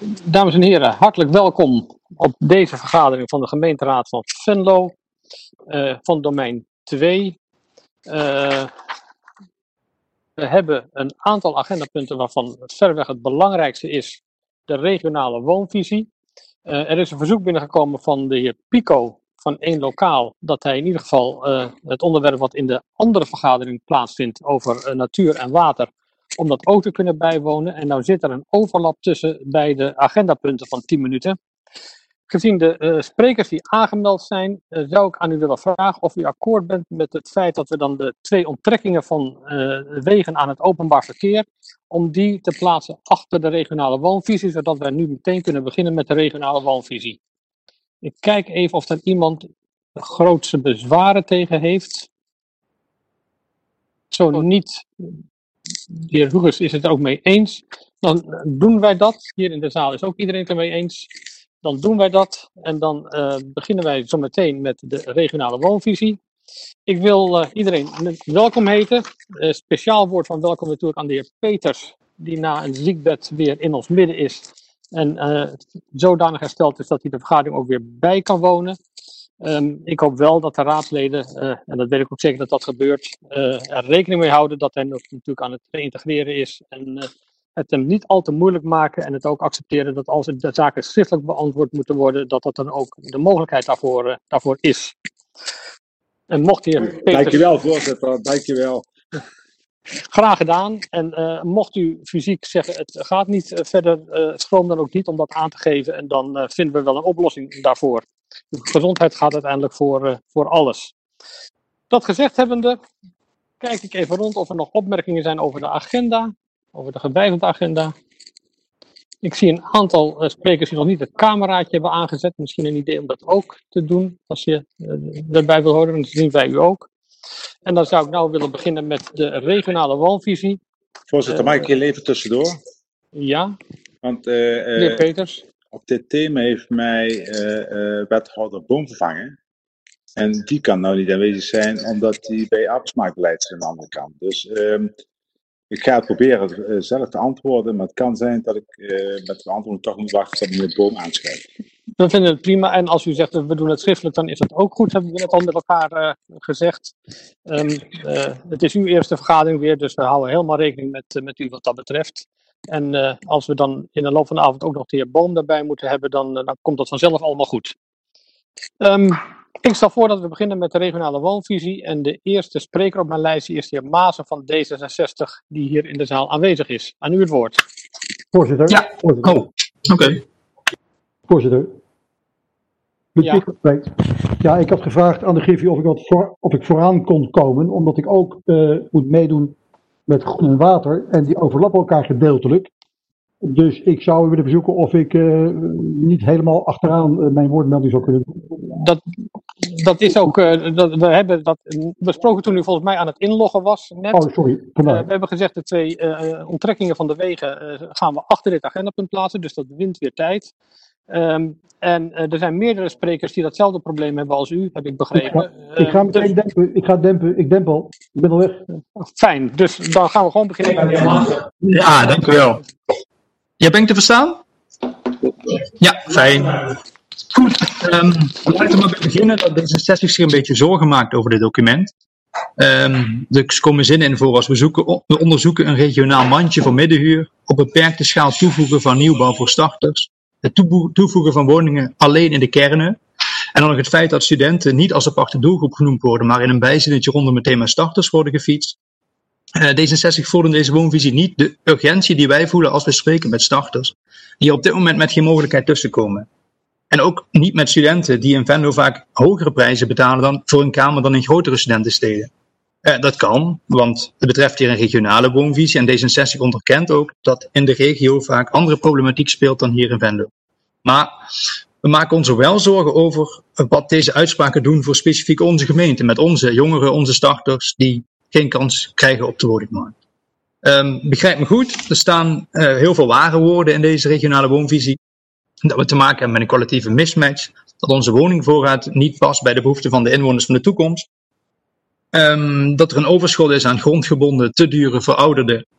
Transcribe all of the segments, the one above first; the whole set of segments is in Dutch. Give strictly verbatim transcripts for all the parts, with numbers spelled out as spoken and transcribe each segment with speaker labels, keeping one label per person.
Speaker 1: Dames en heren, hartelijk welkom op deze vergadering van de gemeenteraad van Venlo, uh, van domein twee. Uh, we hebben een aantal agendapunten waarvan het verreweg het belangrijkste is de regionale woonvisie. Uh, er is een verzoek binnengekomen van de heer Pico van één lokaal, dat hij in ieder geval uh, het onderwerp wat in de andere vergadering plaatsvindt over uh, natuur en water, om dat ook te kunnen bijwonen. En nou zit er een overlap tussen bij de agendapunten van tien minuten. Gezien de uh, sprekers die aangemeld zijn, uh, zou ik aan u willen vragen of u akkoord bent met het feit dat we dan de twee onttrekkingen van uh, wegen aan het openbaar verkeer, om die te plaatsen achter de regionale woonvisie, zodat wij nu meteen kunnen beginnen met de regionale woonvisie. Ik kijk even of er iemand de grootste bezwaren tegen heeft. Zo niet. De heer Huges is het er ook mee eens. Dan doen wij dat. Hier in de zaal is ook iedereen het ermee eens. Dan doen wij dat. En dan uh, beginnen wij zo meteen met de regionale woonvisie. Ik wil uh, iedereen welkom heten. Uh, speciaal woord van welkom natuurlijk aan de heer Peters, die na een ziekbed weer in ons midden is. En uh, zodanig hersteld is dat hij de vergadering ook weer bij kan wonen. Um, ik hoop wel dat de raadsleden, uh, en dat weet ik ook zeker dat dat gebeurt, uh, er rekening mee houden dat hij natuurlijk aan het integreren is. En uh, het hem niet al te moeilijk maken en het ook accepteren dat als de zaken schriftelijk beantwoord moeten worden, dat dat dan ook de mogelijkheid daarvoor, uh, daarvoor is. En mocht de heer Peters...
Speaker 2: Dankjewel voorzitter, dankjewel.
Speaker 1: Graag gedaan. En uh, mocht u fysiek zeggen het gaat niet uh, verder, uh, schroom dan ook niet om dat aan te geven en dan uh, vinden we wel een oplossing daarvoor. De gezondheid gaat uiteindelijk voor, uh, voor alles. Dat gezegd hebbende, kijk ik even rond of er nog opmerkingen zijn over de agenda, over de gewijzigde agenda. Ik zie een aantal uh, sprekers die nog niet het cameraatje hebben aangezet. Misschien een idee om dat ook te doen, als je uh, erbij wil horen, dan zien wij u ook. En dan zou ik nou willen beginnen met de regionale woonvisie.
Speaker 2: Voorzitter, mag ik hier even tussendoor?
Speaker 1: Ja,
Speaker 2: Want uh, uh,
Speaker 1: meneer Peters.
Speaker 2: Op dit thema heeft mij uh, uh, wethouder Boom vervangen. En die kan nou niet aanwezig zijn, omdat hij bij arbeidsmarktbeleid is aan de andere kant. Dus uh, ik ga het proberen uh, zelf te antwoorden, maar het kan zijn dat ik uh, met de antwoord toch moet wachten tot meneer Boom aanschrijft.
Speaker 1: We vinden het prima. En als u zegt we doen het schriftelijk, dan is dat ook goed. Hebben we net al met elkaar uh, gezegd. Um, uh, het is uw eerste vergadering weer, dus we houden helemaal rekening met, uh, met u wat dat betreft. En uh, als we dan in de loop van de avond ook nog de heer Boom daarbij moeten hebben, dan, uh, dan komt dat vanzelf allemaal goed. Um, ik stel voor dat we beginnen met de regionale woonvisie. En de eerste spreker op mijn lijstje is de heer Maassen van D zesenzestig, die hier in de zaal aanwezig is. Aan u het woord.
Speaker 3: Voorzitter.
Speaker 4: Ja,
Speaker 3: voorzitter.
Speaker 4: oh, oké. Okay.
Speaker 3: Voorzitter. Ja. ja, ik had gevraagd aan de Griffie of ik, wat voor, of ik vooraan kon komen, omdat ik ook uh, moet meedoen met groen en water. En die overlappen elkaar gedeeltelijk. Dus ik zou u willen verzoeken of ik uh, niet helemaal achteraan uh, mijn woordmelding zou kunnen doen.
Speaker 1: Dat, dat is ook, uh, dat, we hebben dat besproken toen u volgens mij aan het inloggen was net.
Speaker 3: Oh, sorry. Uh,
Speaker 1: we hebben gezegd de twee uh, onttrekkingen van de wegen uh, gaan we achter dit agendapunt plaatsen, dus dat wint weer tijd. Um, en uh, er zijn meerdere sprekers die datzelfde probleem hebben als u, heb ik begrepen.
Speaker 3: Ik ga, ik ga meteen uh, dus... dempen. Ik ga dempen. Ik demp al. Ik ben al weg.
Speaker 1: Fijn, dus dan gaan we gewoon beginnen.
Speaker 4: Ja, dank u wel. Ja, ben ik te verstaan? Ja, fijn. Goed, um, laten we maar beginnen dat D zesenzestig zich een beetje zorgen maakt over dit document. Um, er komen zinnen in voor als we, zoeken, we onderzoeken een regionaal mandje voor middenhuur, op beperkte schaal toevoegen van nieuwbouw voor starters, het toevoegen van woningen alleen in de kernen, en dan nog het feit dat studenten niet als aparte doelgroep genoemd worden, maar in een bijzinnetje rondom het thema starters worden gefietst. Uh, D zesenzestig voelt in deze woonvisie niet de urgentie die wij voelen als we spreken met starters, die op dit moment met geen mogelijkheid tussenkomen. En ook niet met studenten die in Venlo vaak hogere prijzen betalen dan voor een kamer dan in grotere studentensteden. Uh, dat kan, want het betreft hier een regionale woonvisie en D zesenzestig onderkent ook dat in de regio vaak andere problematiek speelt dan hier in Venlo. Maar we maken ons er wel zorgen over wat deze uitspraken doen voor specifiek onze gemeente, met onze jongeren, onze starters, die geen kans krijgen op de woningmarkt. Um, begrijp me goed, er staan uh, heel veel ware woorden in deze regionale woonvisie. Dat we te maken hebben met een kwalitatieve mismatch, dat onze woningvoorraad niet past bij de behoeften van de inwoners van de toekomst. Um, dat er een overschot is aan grondgebonden, te dure, verouderde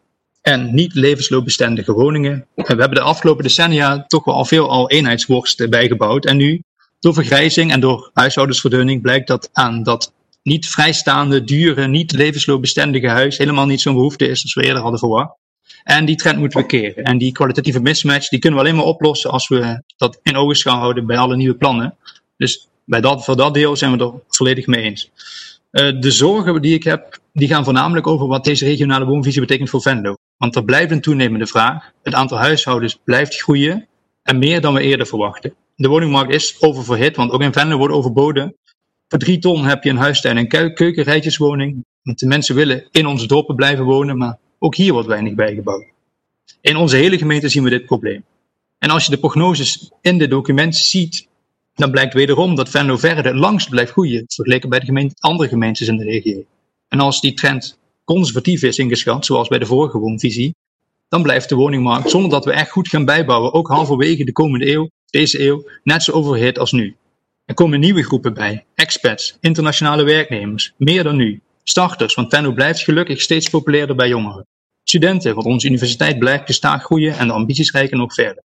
Speaker 4: en niet levensloopbestendige woningen. We hebben de afgelopen decennia toch wel al veel al eenheidsworsten bijgebouwd. En nu, door vergrijzing en door huishoudensverdunning, blijkt dat aan dat niet vrijstaande, dure, niet levensloopbestendige huis helemaal niet zo'n behoefte is als we eerder hadden verwacht. En die trend moeten we keren. En die kwalitatieve mismatch, die kunnen we alleen maar oplossen als we dat in ogenschouw houden bij alle nieuwe plannen. Dus bij dat, voor dat deel zijn we er volledig mee eens. Uh, de zorgen die ik heb, die gaan voornamelijk over wat deze regionale woonvisie betekent voor Venlo. Want er blijft een toenemende vraag. Het aantal huishoudens blijft groeien en meer dan we eerder verwachten. De woningmarkt is oververhit, want ook in Venlo wordt overboden. Voor drie ton heb je een huistuin- en keukenrijtjeswoning. Want de mensen willen in onze dorpen blijven wonen, maar ook hier wordt weinig bijgebouwd. In onze hele gemeente zien we dit probleem. En als je de prognoses in dit document ziet, dan blijkt wederom dat Venlo verre het langst blijft groeien, vergeleken bij de gemeente, andere gemeentes in de regio. En als die trend conservatief is ingeschat, zoals bij de vorige woonvisie, dan blijft de woningmarkt, zonder dat we echt goed gaan bijbouwen, ook halverwege de komende eeuw, deze eeuw, net zo overhit als nu. Er komen nieuwe groepen bij, expats, internationale werknemers, meer dan nu. Starters, want Venlo blijft gelukkig steeds populairder bij jongeren. Studenten, want onze universiteit blijft gestaag groeien en de ambities reiken nog verder.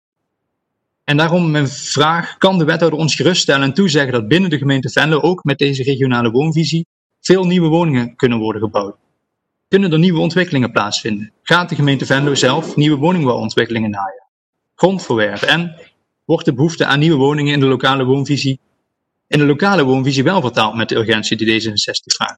Speaker 4: En daarom mijn vraag, kan de wethouder ons geruststellen en toezeggen dat binnen de gemeente Venlo ook met deze regionale woonvisie veel nieuwe woningen kunnen worden gebouwd? Kunnen er nieuwe ontwikkelingen plaatsvinden? Gaat de gemeente Venlo zelf nieuwe woningbouwontwikkelingen naaien? Grond verwerven en wordt de behoefte aan nieuwe woningen in de lokale woonvisie in de lokale woonvisie wel vertaald met de urgentie die D zesenzestig vraagt?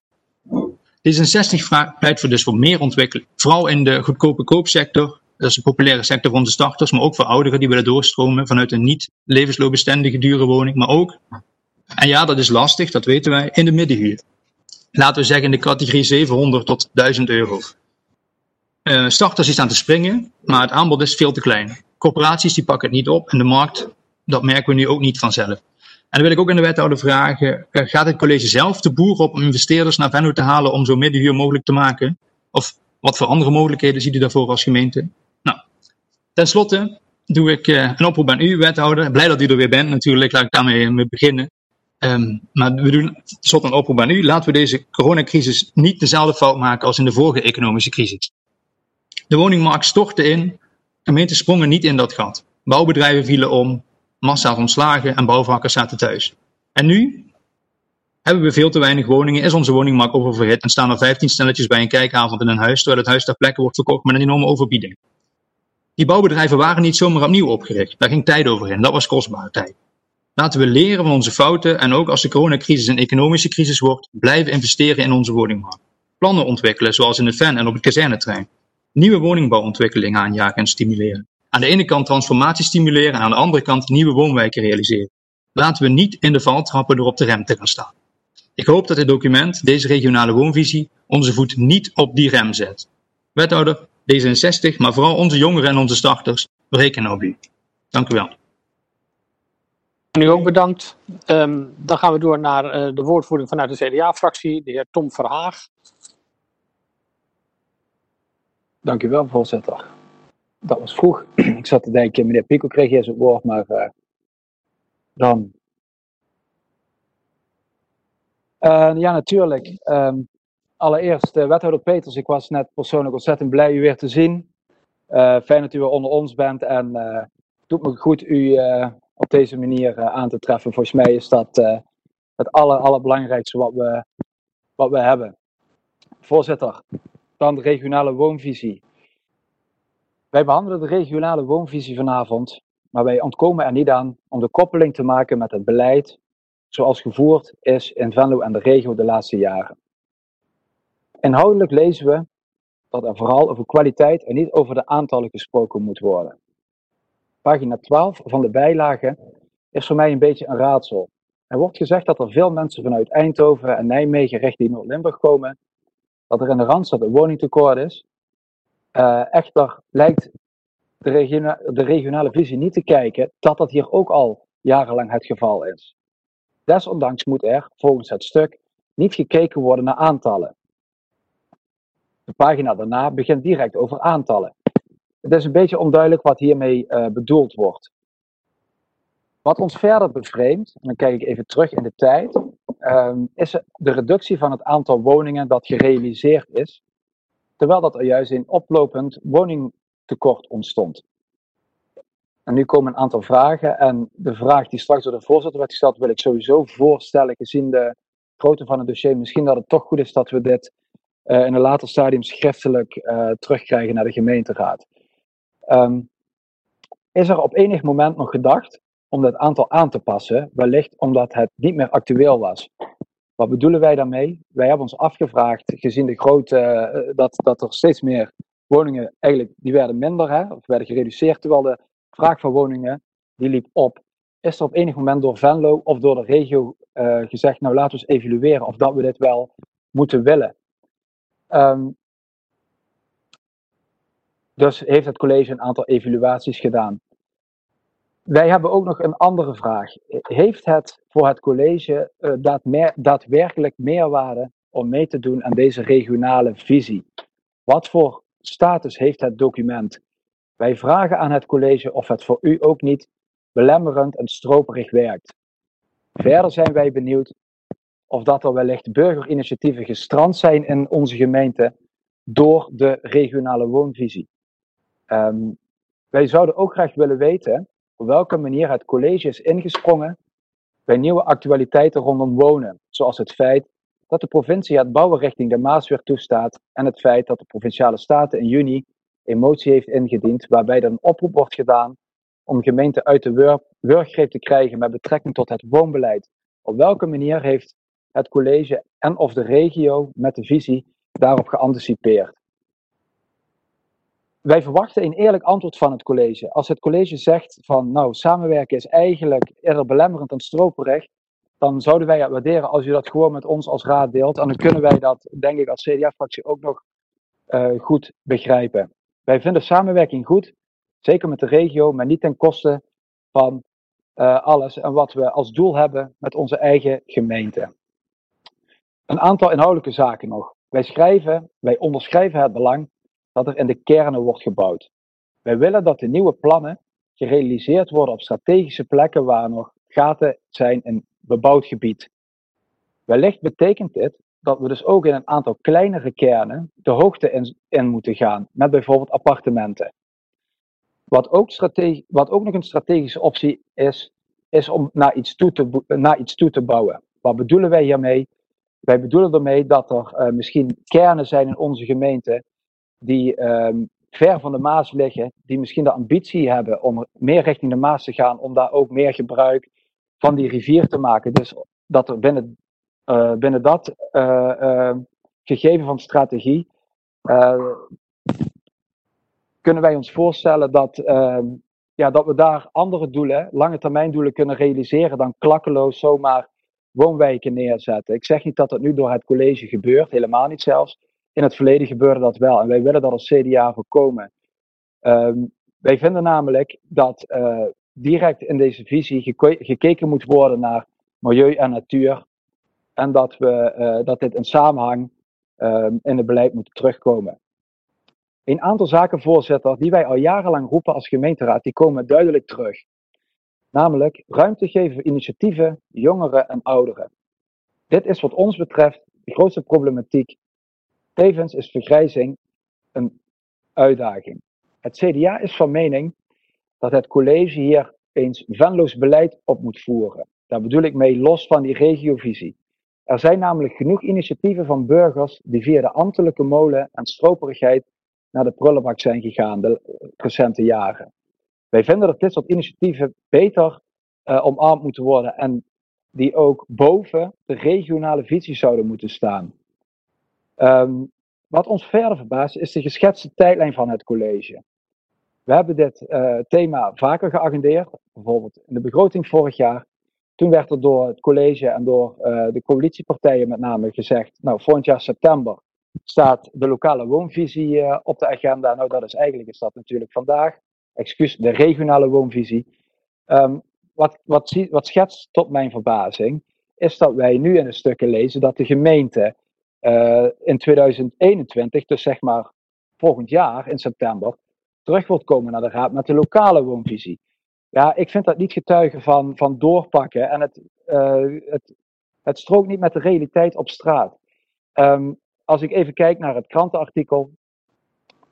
Speaker 4: D zesenzestig pleit voor dus voor meer ontwikkeling, vooral in de goedkope koopsector. Dat is een populaire sector voor onze starters, maar ook voor ouderen die willen doorstromen vanuit een niet levensloopbestendige dure woning. Maar ook, en ja, dat is lastig, dat weten wij, in de middenhuur. Laten we zeggen in de categorie zevenhonderd tot duizend euro. Uh, starters die staan te springen, maar het aanbod is veel te klein. Corporaties die pakken het niet op en de markt, dat merken we nu ook niet vanzelf. En dan wil ik ook aan de wethouder vragen, gaat het college zelf de boer op om investeerders naar Venlo te halen om zo'n middenhuur mogelijk te maken? Of wat voor andere mogelijkheden ziet u daarvoor als gemeente? Nou, ten slotte doe ik uh, een oproep aan u, wethouder. Blij dat u er weer bent natuurlijk, laat ik daarmee mee beginnen. Um, maar we doen ten slotte een oproep aan u. Laten we deze coronacrisis niet dezelfde fout maken als in de vorige economische crisis. De woningmarkt stortte in, gemeenten sprongen niet in dat gat. Bouwbedrijven vielen om, massaal ontslagen en bouwvakkers zaten thuis. En nu hebben we veel te weinig woningen, is onze woningmarkt oververhit en staan er vijftien stelletjes bij een kijkavond in een huis, terwijl het huis ter plekke wordt verkocht met een enorme overbieding. Die bouwbedrijven waren niet zomaar opnieuw opgericht. Daar ging tijd over in. Dat was kostbare tijd. Laten we leren van onze fouten en ook als de coronacrisis een economische crisis wordt, blijven investeren in onze woningmarkt. Plannen ontwikkelen, zoals in het Ven en op het kazernetrein. Nieuwe woningbouwontwikkelingen aanjagen en stimuleren. Aan de ene kant transformatie stimuleren en aan de andere kant nieuwe woonwijken realiseren. Laten we niet in de val trappen door op de rem te gaan staan. Ik hoop dat dit document, deze regionale woonvisie, onze voet niet op die rem zet. Wethouder, D zesenzestig, maar vooral onze jongeren en onze starters, we rekenen op u. Dank u wel.
Speaker 1: U ook bedankt. Um, dan gaan we door naar uh, de woordvoering vanuit de C D A-fractie, de heer Tom Verhaag.
Speaker 5: Dank u wel, voorzitter. Dat was vroeg. Ik zat te denken, meneer Pico kreeg eerst het woord, maar uh, dan... Uh, ja, natuurlijk. Um, allereerst, uh, wethouder Peters, ik was net persoonlijk ontzettend blij u weer te zien. Uh, fijn dat u weer onder ons bent en uh, het doet me goed u uh, op deze manier uh, aan te treffen. Volgens mij is dat uh, het aller, allerbelangrijkste wat we, wat we hebben. Voorzitter, dan de regionale woonvisie. Wij behandelen de regionale woonvisie vanavond, maar wij ontkomen er niet aan om de koppeling te maken met het beleid zoals gevoerd is in Venlo en de regio de laatste jaren. Inhoudelijk lezen we dat er vooral over kwaliteit en niet over de aantallen gesproken moet worden. Pagina twaalf van de bijlage is voor mij een beetje een raadsel. Er wordt gezegd dat er veel mensen vanuit Eindhoven en Nijmegen richting Noord-Limburg komen, dat er in de Randstad een woningtekort is. Uh, echter lijkt de, regiona- de regionale visie niet te kijken dat dat hier ook al jarenlang het geval is. Desondanks moet er, volgens het stuk, niet gekeken worden naar aantallen. De pagina daarna begint direct over aantallen. Het is een beetje onduidelijk wat hiermee uh, bedoeld wordt. Wat ons verder bevreemdt, en dan kijk ik even terug in de tijd, um, is de reductie van het aantal woningen dat gerealiseerd is terwijl dat er juist een oplopend woningtekort ontstond. En nu komen een aantal vragen en de vraag die straks door de voorzitter werd gesteld wil ik sowieso voorstellen gezien de grootte van het dossier. Misschien dat het toch goed is dat we dit uh, in een later stadium schriftelijk uh, terugkrijgen naar de gemeenteraad. Um, is er op enig moment nog gedacht om dat aantal aan te passen, wellicht omdat het niet meer actueel was? Wat bedoelen wij daarmee? Wij hebben ons afgevraagd, gezien de grootte, uh, dat, dat er steeds meer woningen, eigenlijk, die werden minder, hè, of werden gereduceerd, terwijl de vraag van woningen, die liep op. Is er op enig moment door Venlo of door de regio uh, gezegd, nou laten we eens evalueren of dat we dit wel moeten willen? Um, dus heeft het college een aantal evaluaties gedaan. Wij hebben ook nog een andere vraag. Heeft het voor het college uh, daad meer, daadwerkelijk meerwaarde om mee te doen aan deze regionale visie? Wat voor status heeft het document? Wij vragen aan het college of het voor u ook niet belemmerend en stroperig werkt. Verder zijn wij benieuwd of dat er wellicht burgerinitiatieven gestrand zijn in onze gemeente door de regionale woonvisie. Um, wij zouden ook graag willen weten op welke manier het college is ingesprongen bij nieuwe actualiteiten rondom wonen, zoals het feit dat de provincie het bouwen richting de Maas weer toestaat en het feit dat de Provinciale Staten in juni een motie heeft ingediend waarbij er een oproep wordt gedaan om gemeenten uit de wur wurggreep te krijgen met betrekking tot het woonbeleid. Op welke manier heeft het college en of de regio met de visie daarop geanticipeerd? Wij verwachten een eerlijk antwoord van het college. Als het college zegt van nou samenwerken is eigenlijk eerder belemmerend en stroperig, dan zouden wij het waarderen als u dat gewoon met ons als raad deelt. En dan kunnen wij dat denk ik als C D A-fractie ook nog uh, goed begrijpen. Wij vinden samenwerking goed, zeker met de regio, maar niet ten koste van uh, alles en wat we als doel hebben met onze eigen gemeente. Een aantal inhoudelijke zaken nog. Wij schrijven, wij onderschrijven het belang dat er in de kernen wordt gebouwd. Wij willen dat de nieuwe plannen gerealiseerd worden op strategische plekken waar nog gaten zijn in bebouwd gebied. Wellicht betekent dit dat we dus ook in een aantal kleinere kernen de hoogte in, in moeten gaan, met bijvoorbeeld appartementen. Wat ook, strategi- wat ook nog een strategische optie is, is om naar iets toe te, naar iets toe te bouwen. Wat bedoelen wij hiermee? Wij bedoelen ermee dat er uh, misschien kernen zijn in onze gemeente die um, ver van de Maas liggen, die misschien de ambitie hebben om meer richting de Maas te gaan, om daar ook meer gebruik van die rivier te maken. Dus dat er binnen, uh, binnen dat uh, uh, gegeven van strategie uh, kunnen wij ons voorstellen dat, uh, ja, dat we daar andere doelen, lange termijn doelen kunnen realiseren dan klakkeloos zomaar woonwijken neerzetten. Ik zeg niet dat dat nu door het college gebeurt, helemaal niet zelfs. In het verleden gebeurde dat wel en wij willen dat als C D A voorkomen. Um, wij vinden namelijk dat uh, direct in deze visie geke gekeken moet worden naar milieu en natuur en dat, we, uh, dat dit in samenhang um, in het beleid moet terugkomen. Een aantal zaken, voorzitter, die wij al jarenlang roepen als gemeenteraad, die komen duidelijk terug. Namelijk ruimte geven voor initiatieven, jongeren en ouderen. Dit is wat ons betreft de grootste problematiek. Tevens is vergrijzing een uitdaging. Het C D A is van mening dat het college hier eens Venlo's beleid op moet voeren. Daar bedoel ik mee los van die regiovisie. Er zijn namelijk genoeg initiatieven van burgers die via de ambtelijke molen en stroperigheid naar de prullenbak zijn gegaan de recente jaren. Wij vinden dat dit soort initiatieven beter uh, omarmd moeten worden en die ook boven de regionale visie zouden moeten staan. Um, wat ons verder verbaast is de geschetste tijdlijn van het college. We hebben dit uh, thema vaker geagendeerd, bijvoorbeeld in de begroting vorig jaar. Toen werd er door het college en door uh, de coalitiepartijen met name gezegd, nou volgend jaar september staat de lokale woonvisie uh, op de agenda. Nou dat is eigenlijk is dat natuurlijk vandaag, excuus, de regionale woonvisie. Um, wat, wat, wat schetst tot mijn verbazing, is dat wij nu in de stukken lezen dat de gemeente uh, in tweeduizend eenentwintig, dus zeg maar volgend jaar in september, terug wilt komen naar de raad met de lokale woonvisie. Ja, ik vind dat niet getuigen van, van doorpakken en het, uh, het, het strookt niet met de realiteit op straat. Um, als ik even kijk naar het krantenartikel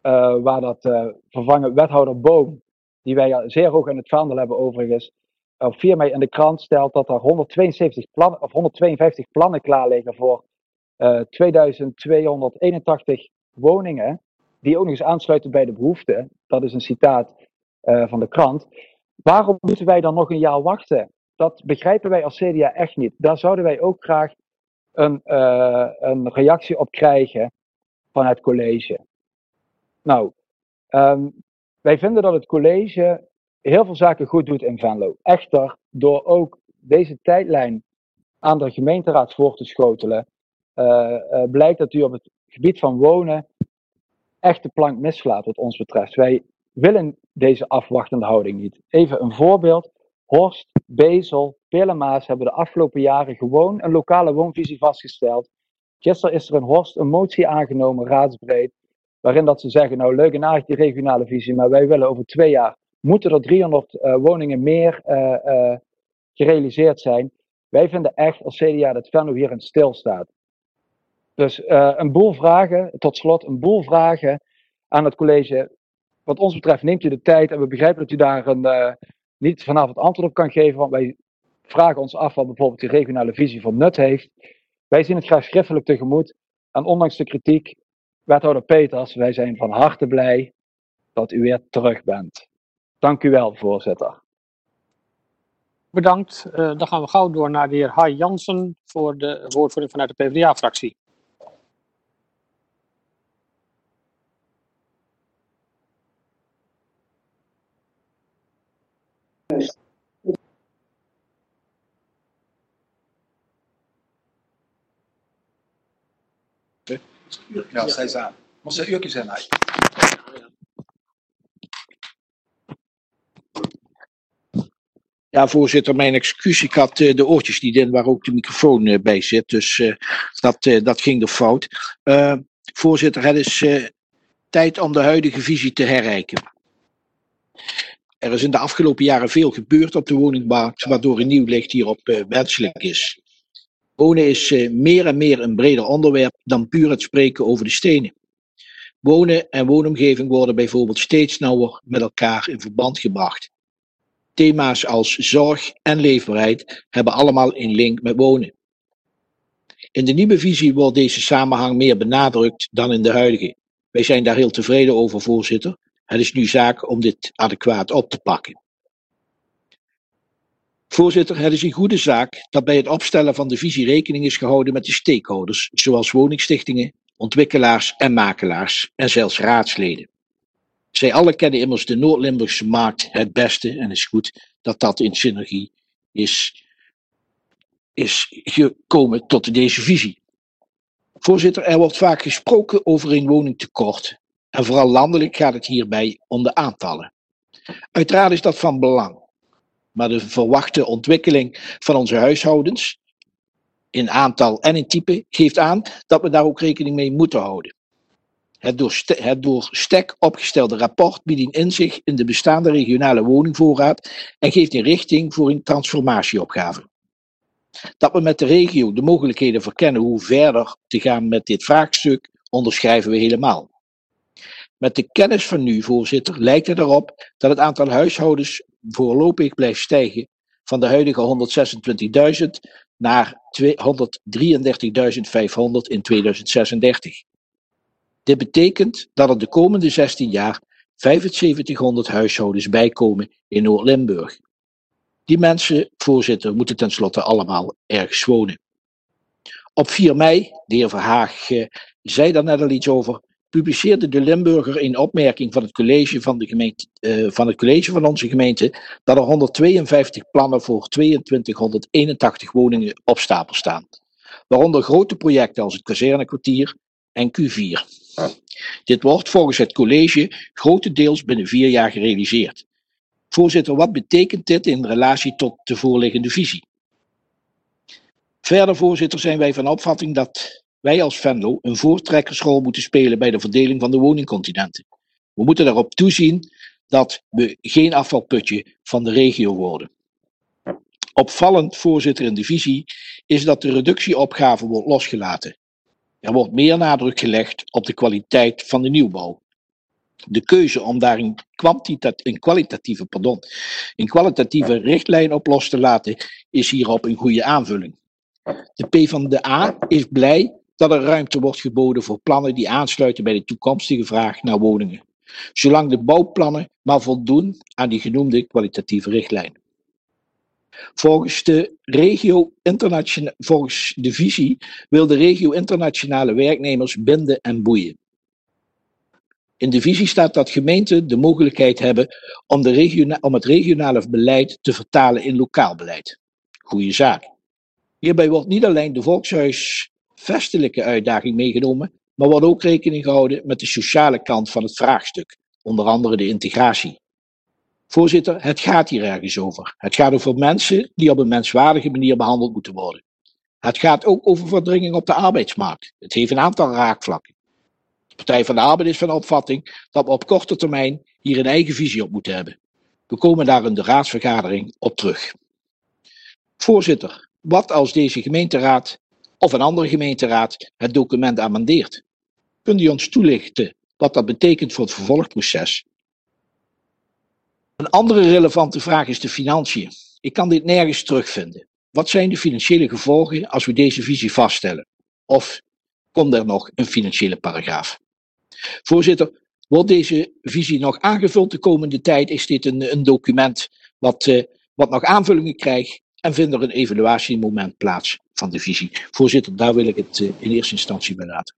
Speaker 5: uh, waar dat uh, vervangen wethouder Boom, die wij zeer hoog in het vaandel hebben overigens, op vier mei in de krant stelt dat er honderdtweeënzeventig plannen, of honderdtweeënvijftig plannen klaar liggen voor uh, tweeduizend tweehonderdeenentachtig woningen, die ook nog eens aansluiten bij de behoeften. Dat is een citaat uh, van de krant. Waarom moeten wij dan nog een jaar wachten? Dat begrijpen wij als C D A echt niet. Daar zouden wij ook graag een, uh, een reactie op krijgen van het college. Nou, um, wij vinden dat het college heel veel zaken goed doet in Venlo. Echter, door ook deze tijdlijn aan de gemeenteraad voor te schotelen, uh, uh, blijkt dat u op het gebied van wonen echt de plank mislaat wat ons betreft. Wij willen deze afwachtende houding niet. Even een voorbeeld. Horst, Bezel, Pelemaas hebben de afgelopen jaren gewoon een lokale woonvisie vastgesteld. Gisteren is er in Horst een motie aangenomen, raadsbreed, waarin dat ze zeggen, nou leuk en aardig die regionale visie, maar wij willen over twee jaar, moeten er driehonderd uh, woningen meer uh, uh, gerealiseerd zijn. Wij vinden echt als C D A dat Venlo hierin stilstaat. Dus uh, een boel vragen, tot slot een boel vragen aan het college. Wat ons betreft neemt u de tijd en we begrijpen dat u daar een, uh, niet vanavond antwoord op kan geven, want wij vragen ons af wat bijvoorbeeld die regionale visie voor nut heeft. Wij zien het graag schriftelijk tegemoet en ondanks de kritiek, wethouder Peters, wij zijn van harte blij dat u weer terug bent. Dank u wel, voorzitter.
Speaker 1: Bedankt. Uh, dan gaan we gauw door naar de heer Hai Jansen voor de woordvoering vanuit de P v d A-fractie.
Speaker 6: Ja, zij zijn. Maar ze uurtjes zijn hij.
Speaker 7: Ja, voorzitter, mijn excuus. Ik had uh, de oortjes niet in waar ook de microfoon uh, bij zit. Dus uh, dat, uh, dat ging er fout. Uh, voorzitter, het is uh, tijd om de huidige visie te herrijken. Er is in de afgelopen jaren veel gebeurd op de woningmarkt, waardoor een nieuw licht hierop uh, wenselijk is. Wonen is uh, meer en meer een breder onderwerp dan puur het spreken over de stenen. Wonen en woonomgeving worden bijvoorbeeld steeds nauwer met elkaar in verband gebracht. Thema's als zorg en leefbaarheid hebben allemaal een link met wonen. In de nieuwe visie wordt deze samenhang meer benadrukt dan in de huidige. Wij zijn daar heel tevreden over, voorzitter. Het is nu zaak om dit adequaat op te pakken. Voorzitter, het is een goede zaak dat bij het opstellen van de visie rekening is gehouden met de stakeholders, zoals woningstichtingen, ontwikkelaars en makelaars en zelfs raadsleden. Zij alle kennen immers de Noord-Limburgse markt het beste en het is goed dat dat in synergie is, is gekomen tot deze visie. Voorzitter, er wordt vaak gesproken over een woningtekort en vooral landelijk gaat het hierbij om de aantallen. Uiteraard is dat van belang, maar de verwachte ontwikkeling van onze huishoudens in aantal en in type geeft aan dat we daar ook rekening mee moeten houden. Het door, het door S T E C opgestelde rapport biedt een inzicht in de bestaande regionale woningvoorraad en geeft een richting voor een transformatieopgave. Dat we met de regio de mogelijkheden verkennen hoe verder te gaan met dit vraagstuk, onderschrijven we helemaal. Met de kennis van nu, voorzitter, lijkt het erop dat het aantal huishoudens voorlopig blijft stijgen van de huidige honderdzesentwintigduizend naar honderddrieëndertigduizend vijfhonderd in tweeduizend zesendertig. Dit betekent dat er de komende zestien jaar vijfenzeventighonderd huishoudens bijkomen in Noord-Limburg. Die mensen, voorzitter, moeten tenslotte allemaal ergens wonen. Op vier mei, de heer Verhaag eh, zei daar net al iets over, publiceerde de Limburger een opmerking van het college van, de gemeente, uh, van het college van onze gemeente dat er honderdtweeënvijftig plannen voor tweeëntwintighonderdeenentachtig woningen op stapel staan. Waaronder grote projecten als het kazernekwartier en Q vier. Dit wordt volgens het college grotendeels binnen vier jaar gerealiseerd. Voorzitter, wat betekent dit in relatie tot de voorliggende visie? Verder, voorzitter, zijn wij van opvatting dat wij als Venlo een voortrekkersrol moeten spelen bij de verdeling van de woningcontinenten. We moeten erop toezien dat we geen afvalputje van de regio worden. Opvallend, voorzitter, in de visie is dat de reductieopgave wordt losgelaten. Er wordt meer nadruk gelegd op de kwaliteit van de nieuwbouw. De keuze om daar een, een, kwalitatieve, pardon, een kwalitatieve richtlijn op los te laten is hierop een goede aanvulling. De PvdA is blij dat er ruimte wordt geboden voor plannen die aansluiten bij de toekomstige vraag naar woningen, zolang de bouwplannen maar voldoen aan die genoemde kwalitatieve richtlijn. Volgens de, regio internationale, volgens de visie wil de regio internationale werknemers binden en boeien. In de visie staat dat gemeenten de mogelijkheid hebben om, de regiona- om het regionale beleid te vertalen in lokaal beleid. Goeie zaak. Hierbij wordt niet alleen de volkshuisvestelijke uitdaging meegenomen, maar wordt ook rekening gehouden met de sociale kant van het vraagstuk, onder andere de integratie. Voorzitter, het gaat hier ergens over. Het gaat over mensen die op een menswaardige manier behandeld moeten worden. Het gaat ook over verdringing op de arbeidsmarkt. Het heeft een aantal raakvlakken. De Partij van de Arbeid is van opvatting dat we op korte termijn hier een eigen visie op moeten hebben. We komen daar in de raadsvergadering op terug. Voorzitter, wat als deze gemeenteraad of een andere gemeenteraad het document amendeert? Kunt u ons toelichten wat dat betekent voor het vervolgproces? Een andere relevante vraag is de financiën. Ik kan dit nergens terugvinden. Wat zijn de financiële gevolgen als we deze visie vaststellen? Of komt er nog een financiële paragraaf? Voorzitter, wordt deze visie nog aangevuld de komende tijd? Is dit een, een document wat, uh, wat nog aanvullingen krijgt? En vindt er een evaluatiemoment plaats van de visie? Voorzitter, daar wil ik het uh, in eerste instantie bij laten.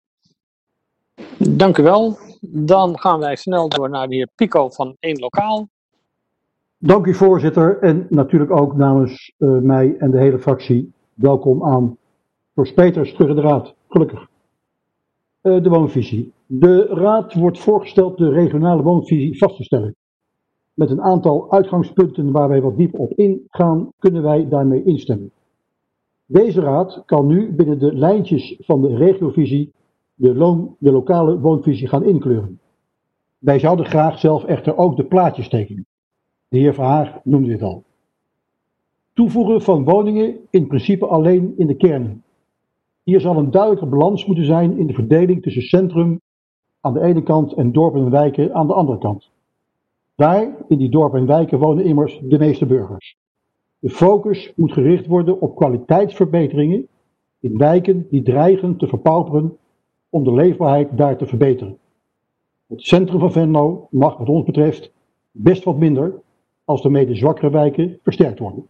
Speaker 1: Dank u wel. Dan gaan wij snel door naar de heer Pico van één Lokaal.
Speaker 3: Dank u voorzitter en natuurlijk ook namens uh, mij en de hele fractie welkom aan George Peters terug in de raad, gelukkig. Uh, de woonvisie. De raad wordt voorgesteld de regionale woonvisie vast te stellen. Met een aantal uitgangspunten waar wij wat dieper op ingaan, kunnen wij daarmee instemmen. Deze raad kan nu binnen de lijntjes van de regiovisie de, loon, de lokale woonvisie gaan inkleuren. Wij zouden graag zelf echter ook de plaatjes tekenen. De heer Verhaag noemde dit al. Toevoegen van woningen in principe alleen in de kernen. Hier zal een duidelijke balans moeten zijn in de verdeling tussen centrum aan de ene kant en dorpen en wijken aan de andere kant. Daar, in die dorpen en wijken, wonen immers de meeste burgers. De focus moet gericht worden op kwaliteitsverbeteringen in wijken die dreigen te verpauperen om de leefbaarheid daar te verbeteren. Het centrum van Venlo mag wat ons betreft best wat minder als de mede zwakkere wijken versterkt worden.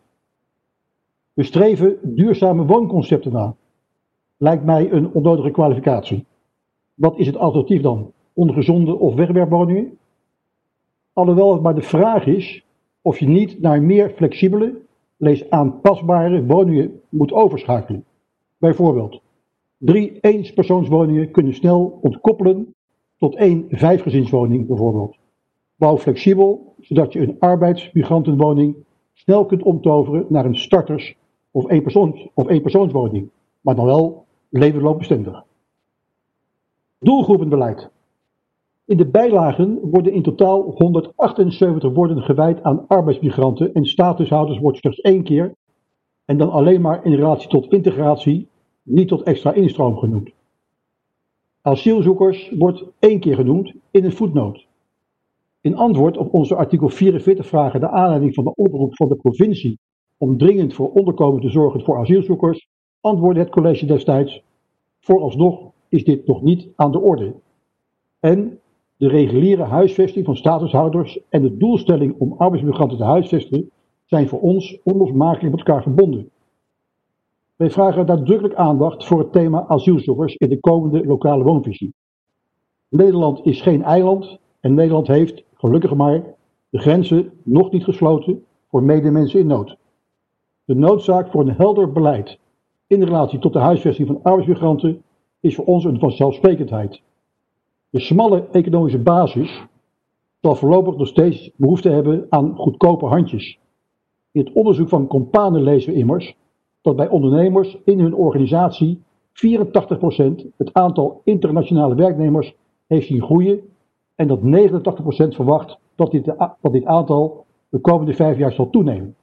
Speaker 3: We streven duurzame woonconcepten na. Lijkt mij een onnodige kwalificatie. Wat is het alternatief dan? Ongezonde of wegwerpwoningen? Alhoewel het maar de vraag is of je niet naar meer flexibele, lees aanpasbare woningen moet overschakelen. Bijvoorbeeld, drie eenpersoonswoningen kunnen snel ontkoppelen tot één vijfgezinswoning bijvoorbeeld. Bouw flexibel, zodat je een arbeidsmigrantenwoning snel kunt omtoveren naar een starters- of eenpersoons- of eenpersoonswoning, maar dan wel levensloopbestendig. Doelgroepenbeleid. In de bijlagen worden in totaal honderdachtenzeventig woorden gewijd aan arbeidsmigranten en statushouders wordt slechts één keer en dan alleen maar in relatie tot integratie, niet tot extra instroom genoemd. Asielzoekers wordt één keer genoemd in een voetnoot. In antwoord op onze artikel vierenveertig vragen naar aanleiding van de oproep van de provincie om dringend voor onderkomen te zorgen voor asielzoekers, antwoordde het college destijds: vooralsnog is dit nog niet aan de orde. En de reguliere huisvesting van statushouders en de doelstelling om arbeidsmigranten te huisvesten zijn voor ons onlosmakelijk met elkaar verbonden. Wij vragen nadrukkelijk aandacht voor het thema asielzoekers in de komende lokale woonvisie. Nederland is geen eiland en Nederland heeft, gelukkig maar, de grenzen nog niet gesloten voor medemensen in nood. De noodzaak voor een helder beleid in relatie tot de huisvesting van arbeidsmigranten is voor ons een vanzelfsprekendheid. De smalle economische basis zal voorlopig nog steeds behoefte hebben aan goedkope handjes. In het onderzoek van Companen lezen we immers dat bij ondernemers in hun organisatie vierentachtig procent het aantal internationale werknemers heeft zien groeien en dat negenentachtig procent verwacht dat dit, dat dit aantal de komende vijf jaar zal toenemen.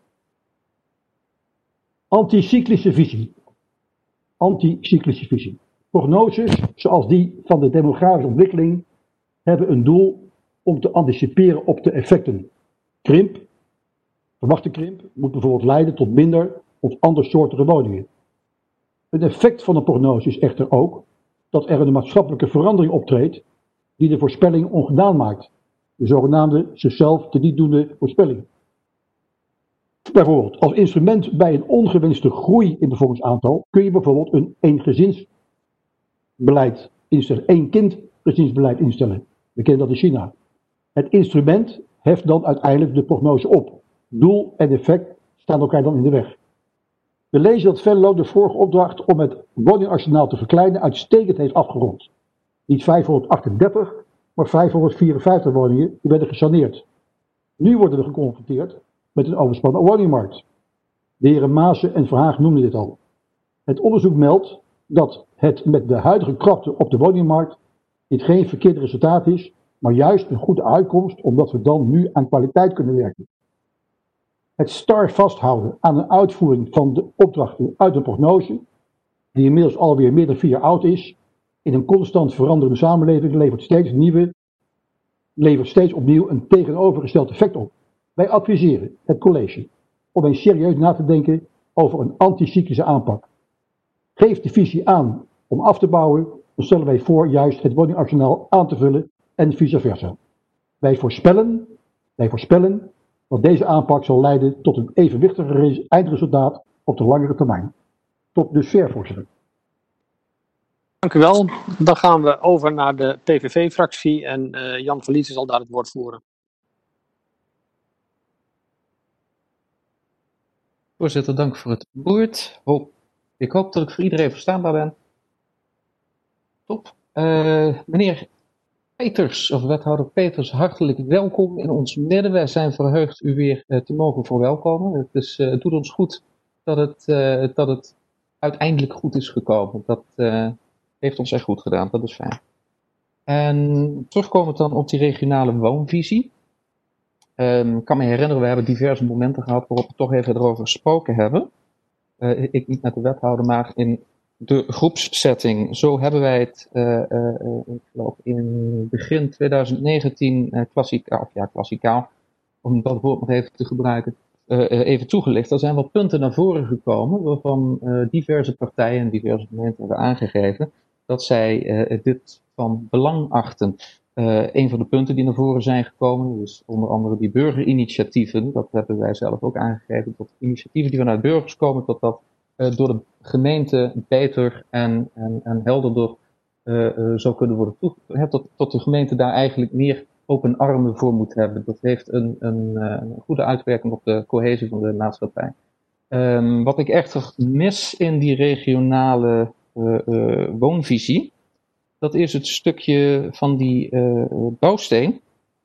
Speaker 3: Anticyclische visie. Anticyclische visie. Prognoses, zoals die van de demografische ontwikkeling, hebben een doel om te anticiperen op de effecten. Krimp, verwachte krimp, moet bijvoorbeeld leiden tot minder of andersoortige woningen. Een effect van een prognose is echter ook dat er een maatschappelijke verandering optreedt die de voorspelling ongedaan maakt. De zogenaamde zichzelf teniet doende voorspelling. Bijvoorbeeld, als instrument bij een ongewenste groei in bevolkingsaantal kun je bijvoorbeeld een eengezinsbeleid instellen, één kindgezinsbeleid instellen. We kennen dat in China. Het instrument heft dan uiteindelijk de prognose op. Doel en effect staan elkaar dan in de weg. We lezen dat Venlo de vorige opdracht om het woningarsenaal te verkleinen uitstekend heeft afgerond. Niet vijfhonderdachtendertig, maar vijfhonderdvierenvijftig woningen die werden gesaneerd. Nu worden we geconfronteerd met een overspannen woningmarkt. De heren Maassen en Verhaag noemden dit al. Het onderzoek meldt dat het met de huidige krapte op de woningmarkt dit geen verkeerd resultaat is, maar juist een goede uitkomst, omdat we dan nu aan kwaliteit kunnen werken. Het star vasthouden aan een uitvoering van de opdrachten uit een prognose, die inmiddels alweer meer dan vier jaar oud is, in een constant veranderende samenleving levert steeds, nieuwe, levert steeds opnieuw een tegenovergesteld effect op. Wij adviseren het college om eens serieus na te denken over een anticyclische aanpak. Geef de visie aan om af te bouwen, dan stellen wij voor juist het woningarsenaal aan te vullen en vice versa. Wij voorspellen, wij voorspellen dat deze aanpak zal leiden tot een evenwichtiger eindresultaat op de langere termijn. Tot dusver, voorzitter.
Speaker 1: Dank u wel. Dan gaan we over naar de P V V-fractie en uh, Jan Verliezen zal daar het woord voeren.
Speaker 8: Voorzitter, dank voor het woord. Hoop, ik hoop dat ik voor iedereen verstaanbaar ben. Top. Uh, meneer Peters, of wethouder Peters, hartelijk welkom in ons midden. Wij zijn verheugd u weer uh, te mogen verwelkomen. Het, is, uh, het doet ons goed dat het, uh, dat het uiteindelijk goed is gekomen. Dat uh, heeft ons echt goed gedaan, dat is fijn. En terugkomend dan op die regionale woonvisie. Um, ik kan me herinneren, we hebben diverse momenten gehad waarop we toch even erover gesproken hebben. Uh, ik niet met de wethouder, maar in de groepssetting. Zo hebben wij het, uh, uh, ik geloof in begin twintig negentien, uh, klassikaal, of ja, klassikaal, om dat woord nog even te gebruiken, uh, uh, even toegelicht. Er zijn wat punten naar voren gekomen waarvan uh, diverse partijen en diverse gemeenten hebben aangegeven dat zij uh, dit van belang achten. Uh, een van de punten die naar voren zijn gekomen is onder andere die burgerinitiatieven. Dat hebben wij zelf ook aangegeven, dat initiatieven die vanuit burgers komen, dat dat uh, door de gemeente beter en, en, en helderder uh, uh, zou kunnen worden toegepast. Tot, tot de gemeente daar eigenlijk meer open armen voor moet hebben. Dat heeft een, een, een goede uitwerking op de cohesie van de maatschappij. Um, wat ik echter mis in die regionale uh, uh, woonvisie, dat is het stukje van die uh, bouwsteen,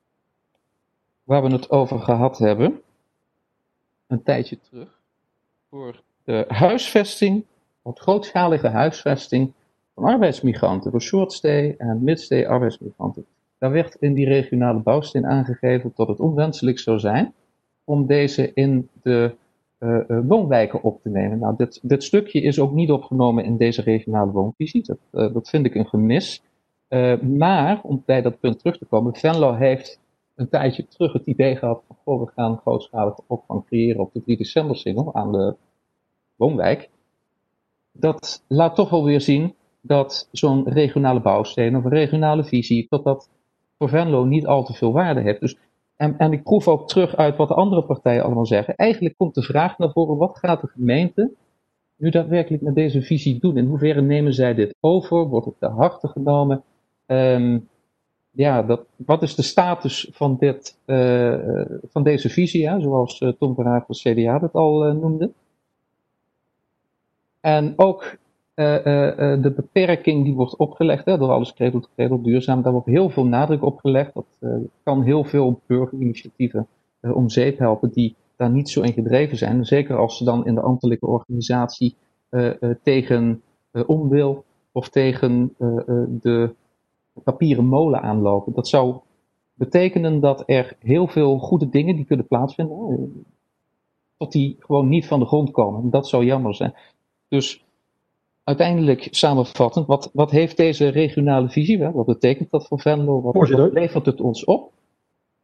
Speaker 8: waar we het over gehad hebben, een tijdje terug, voor de huisvesting, wat grootschalige huisvesting van arbeidsmigranten, voor shortstay en midstay arbeidsmigranten. Daar werd in die regionale bouwsteen aangegeven dat het onwenselijk zou zijn om deze in de uh, uh, woonwijken op te nemen. Nou, dit, dit stukje is ook niet opgenomen in deze regionale woonvisie. Dat, uh, dat vind ik een gemis. Uh, maar, om bij dat punt terug te komen, Venlo heeft een tijdje terug het idee gehad van, goh, we gaan grootschalige opvang creëren op de drie december-singel aan de woonwijk. Dat laat toch wel weer zien dat zo'n regionale bouwsteen of een regionale visie, dat dat voor Venlo niet al te veel waarde heeft. Dus, en, en ik proef ook terug uit wat de andere partijen allemaal zeggen. Eigenlijk komt de vraag naar voren, wat gaat de gemeente nu daadwerkelijk met deze visie doen? In hoeverre nemen zij dit over? Wordt het ter harte genomen? Um, ja, dat, wat is de status van, dit, uh, van deze visie, hè? Zoals uh, Tom Verhaag van C D A dat al uh, noemde? En ook uh, uh, de beperking die wordt opgelegd, hè, door alles cradle to cradle duurzaam, daar wordt heel veel nadruk op gelegd. Dat uh, kan heel veel burgerinitiatieven uh, om zeep helpen die daar niet zo in gedreven zijn. Zeker als ze dan in de ambtelijke organisatie uh, uh, tegen uh, onwil of tegen uh, uh, de papieren molen aanlopen. Dat zou betekenen dat er heel veel goede dingen die kunnen plaatsvinden, uh, tot die gewoon niet van de grond komen. Dat zou jammer zijn. Dus uiteindelijk samenvattend, wat, wat heeft deze regionale visie, wat betekent dat voor Venlo? Wat, wat levert het ons op?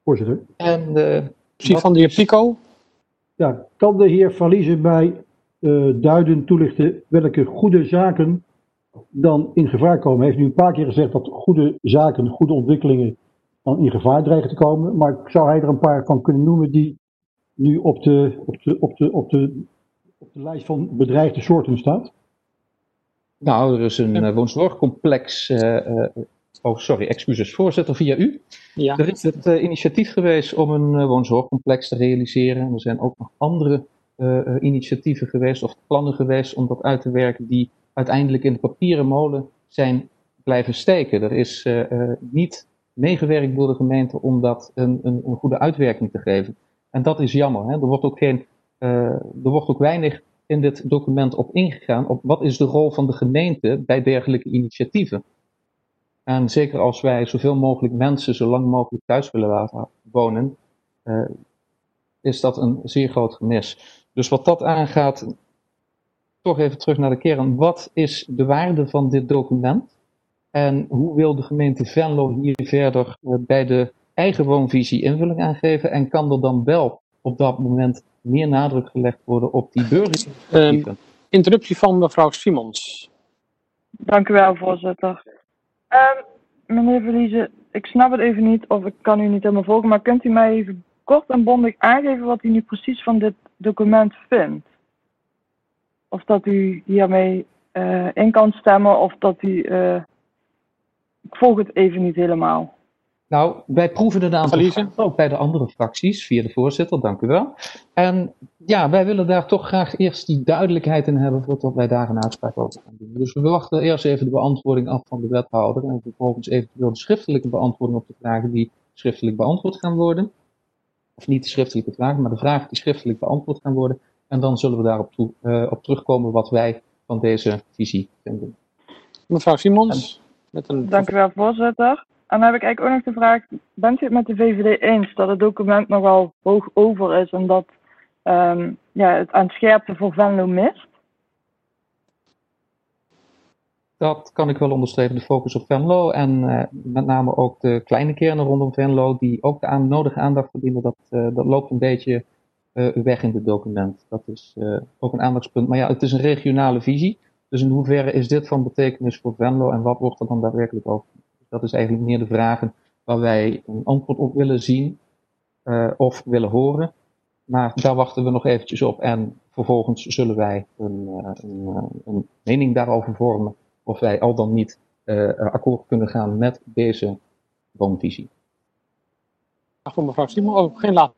Speaker 3: Voorzitter.
Speaker 8: En uh,
Speaker 1: zie van de heer Pico.
Speaker 3: Ja, kan de heer Verliezen mij uh, duiden, toelichten welke goede zaken dan in gevaar komen? Hij heeft nu een paar keer gezegd dat goede zaken, goede ontwikkelingen dan in gevaar dreigen te komen. Maar zou hij er een paar van kunnen noemen die nu op de, op de, op de, op de, op de lijst van bedreigde soorten staat?
Speaker 8: Nou, er is een uh, woonzorgcomplex. Uh, uh, oh, sorry, excuses, voorzitter, via u.
Speaker 1: Ja.
Speaker 8: Er is het uh, initiatief geweest om een uh, woonzorgcomplex te realiseren. En er zijn ook nog andere uh, uh, initiatieven geweest of plannen geweest om dat uit te werken die uiteindelijk in de papieren molen zijn blijven steken. Er is uh, uh, niet meegewerkt door de gemeente om dat een, een, een goede uitwerking te geven. En dat is jammer. Hè? Er wordt ook geen, uh, er wordt ook weinig in dit document op ingegaan op wat is de rol van de gemeente bij dergelijke initiatieven. En zeker als wij zoveel mogelijk mensen zo lang mogelijk thuis willen laten wonen, uh, is dat een zeer groot gemis. Dus wat dat aangaat, toch even terug naar de kern. Wat is de waarde van dit document? En hoe wil de gemeente Venlo hier verder uh, bij de eigen woonvisie invulling aan geven? En kan er dan wel op dat moment meer nadruk gelegd worden op die burgerinitiatieven?
Speaker 1: Um, interruptie van mevrouw Simons.
Speaker 9: Dank u wel, voorzitter. Um, meneer Verliezen, ik snap het even niet, of ik kan u niet helemaal volgen, maar kunt u mij even kort en bondig aangeven wat u nu precies van dit document vindt? Of dat u hiermee uh, in kan stemmen, of dat u... Uh, ik volg het even niet helemaal.
Speaker 8: Nou, wij proeven een aantal vragen, ook bij de andere fracties, via de voorzitter, dank u wel. En ja, wij willen daar toch graag eerst die duidelijkheid in hebben voordat wij daar een uitspraak over gaan doen. Dus we wachten eerst even de beantwoording af van de wethouder en vervolgens eventueel de schriftelijke beantwoording op de vragen die schriftelijk beantwoord gaan worden. Of niet de schriftelijke vragen, maar de vragen die schriftelijk beantwoord gaan worden. En dan zullen we daarop toe, uh, op terugkomen wat wij van deze visie vinden.
Speaker 1: Mevrouw Simons. En, met een...
Speaker 9: Dank u wel, voorzitter. En dan heb ik eigenlijk ook nog de vraag, bent u het met de V V D eens dat het document nogal hoog over is en dat um, ja, het aan scherpte voor Venlo mist?
Speaker 8: Dat kan ik wel onderstrepen, de focus op Venlo en uh, met name ook de kleine kernen rondom Venlo die ook de aan, nodige aandacht verdienen, dat, uh, dat loopt een beetje uh, weg in dit document. Dat is uh, ook een aandachtspunt, maar ja, het is een regionale visie, dus in hoeverre is dit van betekenis voor Venlo en wat wordt er dan daadwerkelijk over? Dat is eigenlijk meer de vragen waar wij een antwoord op willen zien uh, of willen horen. Maar daar wachten we nog eventjes op en vervolgens zullen wij een, uh, een, een mening daarover vormen of wij al dan niet uh, akkoord kunnen gaan met deze woonvisie.
Speaker 1: Voor mevrouw Simon, ook geen laat.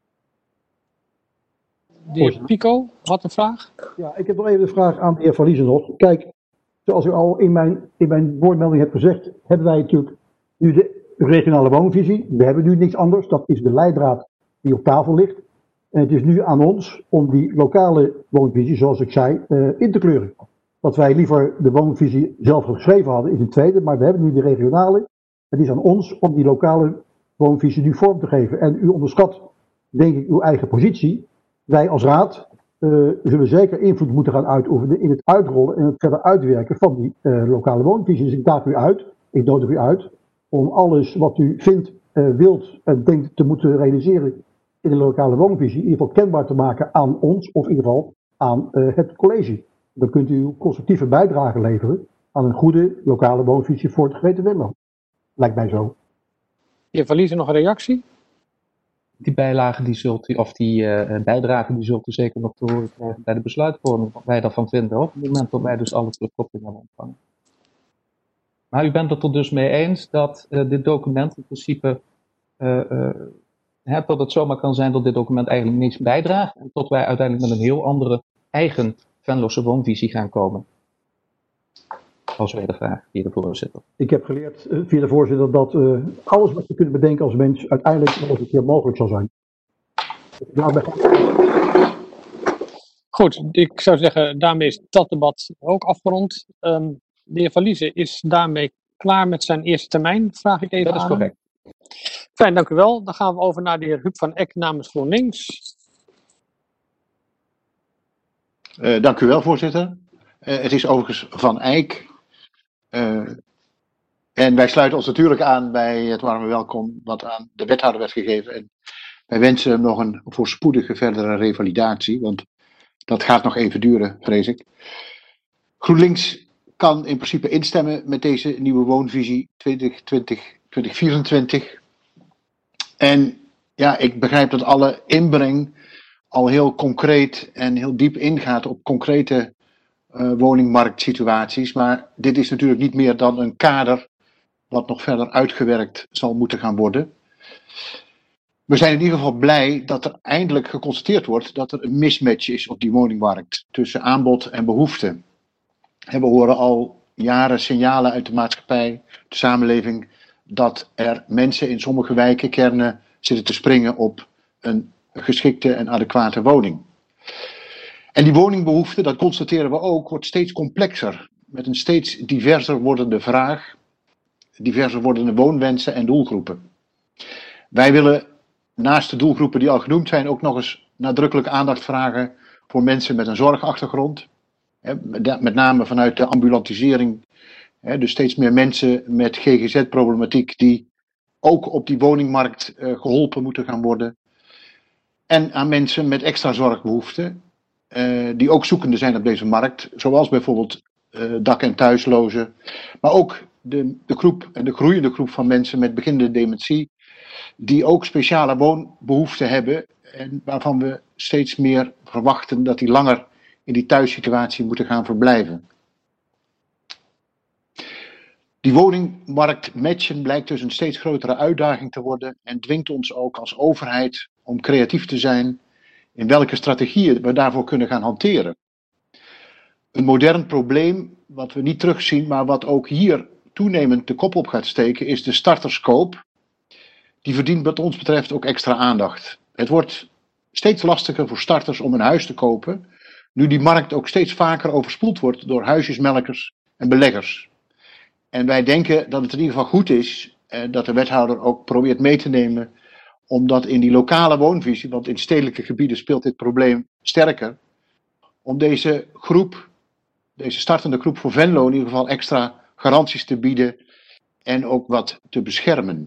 Speaker 1: De heer Pico had een vraag.
Speaker 3: Ja, ik heb nog even de vraag aan de heer Van Liezen nog. Kijk, zoals u al in mijn, in mijn woordmelding hebt gezegd, hebben wij natuurlijk nu de regionale woonvisie. We hebben nu niks anders, dat is de leidraad die op tafel ligt. En het is nu aan ons om die lokale woonvisie, zoals ik zei, uh, in te kleuren. Dat wij liever de woonvisie zelf geschreven hadden is een tweede, maar we hebben nu de regionale. Het is aan ons om die lokale woonvisie nu vorm te geven. En u onderschat, denk ik, uw eigen positie. Wij als raad uh, zullen zeker invloed moeten gaan uitoefenen in het uitrollen en het verder uitwerken van die uh, lokale woonvisie. Dus ik daag u uit, ik nodig u uit, om alles wat u vindt, uh, wilt en denkt te moeten realiseren in de lokale woonvisie, in ieder geval kenbaar te maken aan ons, of in ieder geval aan uh, het college. Dan kunt u uw constructieve bijdrage leveren aan een goede lokale woonvisie voor het gemeente Venlo. Lijkt mij zo.
Speaker 1: Heer Van Liezen, nog een reactie?
Speaker 8: Die bijlage, die zult u, of die uh, bijdrage, die zult u zeker nog te horen krijgen bij de besluitvorming, wat wij daarvan vinden, op het moment dat wij dus alle terugkoppeling hebben ontvangen. Maar u bent het er dus mee eens dat uh, dit document in principe, uh, uh, hè, dat het zomaar kan zijn dat dit document eigenlijk niets bijdraagt, en tot wij uiteindelijk met een heel andere eigen Venlose woonvisie gaan komen. Als wij de vraag via de voorzitter.
Speaker 3: Ik heb geleerd uh, via de voorzitter dat uh, alles wat je kunt bedenken als mens uiteindelijk nog eens een keer mogelijk zal zijn. Nou, ben...
Speaker 1: Goed, ik zou zeggen, daarmee is dat debat ook afgerond. Um, de heer Van Liezen is daarmee klaar met zijn eerste termijn, vraag ik even aan.
Speaker 8: Dat is correct.
Speaker 1: Fijn, dank u wel. Dan gaan we over naar de heer Huub van Eck namens GroenLinks.
Speaker 10: Uh, dank u wel, voorzitter. Uh, het is overigens Van Eyck. Uh, En wij sluiten ons natuurlijk aan bij het warme welkom wat aan de wethouder werd gegeven. En wij wensen hem nog een voorspoedige verdere revalidatie, want dat gaat nog even duren, vrees ik. GroenLinks kan in principe instemmen met deze nieuwe woonvisie twintig twintig tot twintig vierentwintig. En ja, ik begrijp dat alle inbreng al heel concreet en heel diep ingaat op concrete uh, woningmarktsituaties. Maar dit is natuurlijk niet meer dan een kader wat nog verder uitgewerkt zal moeten gaan worden. We zijn in ieder geval blij dat er eindelijk geconstateerd wordt dat er een mismatch is op die woningmarkt tussen aanbod en behoefte. En we horen al jaren signalen uit de maatschappij, de samenleving, dat er mensen in sommige wijken, kernen, zitten te springen op een geschikte en adequate woning. En die woningbehoefte, dat constateren we ook, wordt steeds complexer. Met een steeds diverser wordende vraag, diverser wordende woonwensen en doelgroepen. Wij willen naast de doelgroepen die al genoemd zijn ook nog eens nadrukkelijk aandacht vragen voor mensen met een zorgachtergrond. Met name vanuit de ambulantisering. Dus steeds meer mensen met G G Z-problematiek die ook op die woningmarkt geholpen moeten gaan worden. En aan mensen met extra zorgbehoeften, die ook zoekende zijn op deze markt. Zoals bijvoorbeeld dak- en thuislozen. Maar ook de, de groep en de groeiende groep van mensen met beginnende dementie. Die ook speciale woonbehoeften hebben. En waarvan we steeds meer verwachten dat die langer in die thuissituatie moeten gaan verblijven. Die woningmarkt matchen blijkt dus een steeds grotere uitdaging te worden en dwingt ons ook als overheid om creatief te zijn in welke strategieën we daarvoor kunnen gaan hanteren. Een modern probleem wat we niet terugzien, maar wat ook hier toenemend de kop op gaat steken, is de starterskoop. Die verdient wat ons betreft ook extra aandacht. Het wordt steeds lastiger voor starters om een huis te kopen, nu die markt ook steeds vaker overspoeld wordt door huisjesmelkers en beleggers. En wij denken dat het in ieder geval goed is eh, dat de wethouder ook probeert mee te nemen, omdat in die lokale woonvisie, want in stedelijke gebieden speelt dit probleem sterker, om deze groep, deze startende groep voor Venlo in ieder geval extra garanties te bieden en ook wat te beschermen.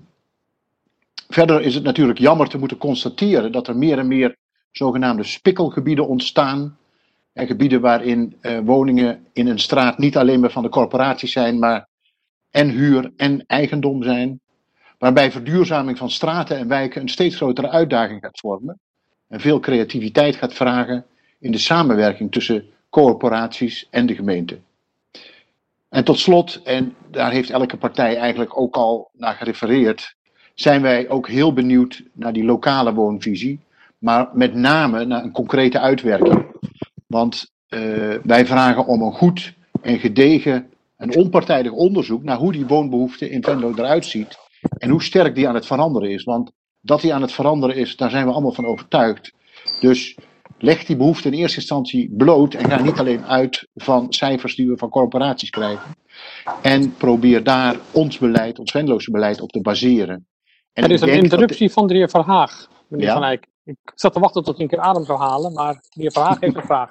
Speaker 10: Verder is het natuurlijk jammer te moeten constateren dat er meer en meer zogenaamde spikkelgebieden ontstaan. En gebieden waarin uh, woningen in een straat niet alleen maar van de corporaties zijn, maar en huur en eigendom zijn. Waarbij verduurzaming van straten en wijken een steeds grotere uitdaging gaat vormen. En veel creativiteit gaat vragen in de samenwerking tussen corporaties en de gemeente. En tot slot, en daar heeft elke partij eigenlijk ook al naar gerefereerd, zijn wij ook heel benieuwd naar die lokale woonvisie. Maar met name naar een concrete uitwerking. Want uh, wij vragen om een goed en gedegen en onpartijdig onderzoek naar hoe die woonbehoefte in Venlo eruit ziet. En hoe sterk die aan het veranderen is. Want dat die aan het veranderen is, daar zijn we allemaal van overtuigd. Dus leg die behoefte in eerste instantie bloot en ga niet alleen uit van cijfers die we van corporaties krijgen. En probeer daar ons beleid, ons Venlose beleid op te baseren. En
Speaker 1: er is een interruptie
Speaker 10: dat...
Speaker 1: van de heer Verhaag, meneer
Speaker 10: ja?
Speaker 1: Van Eyck. Ik zat te wachten tot hij een keer adem zou halen, maar de heer Verhaag heeft een vraag.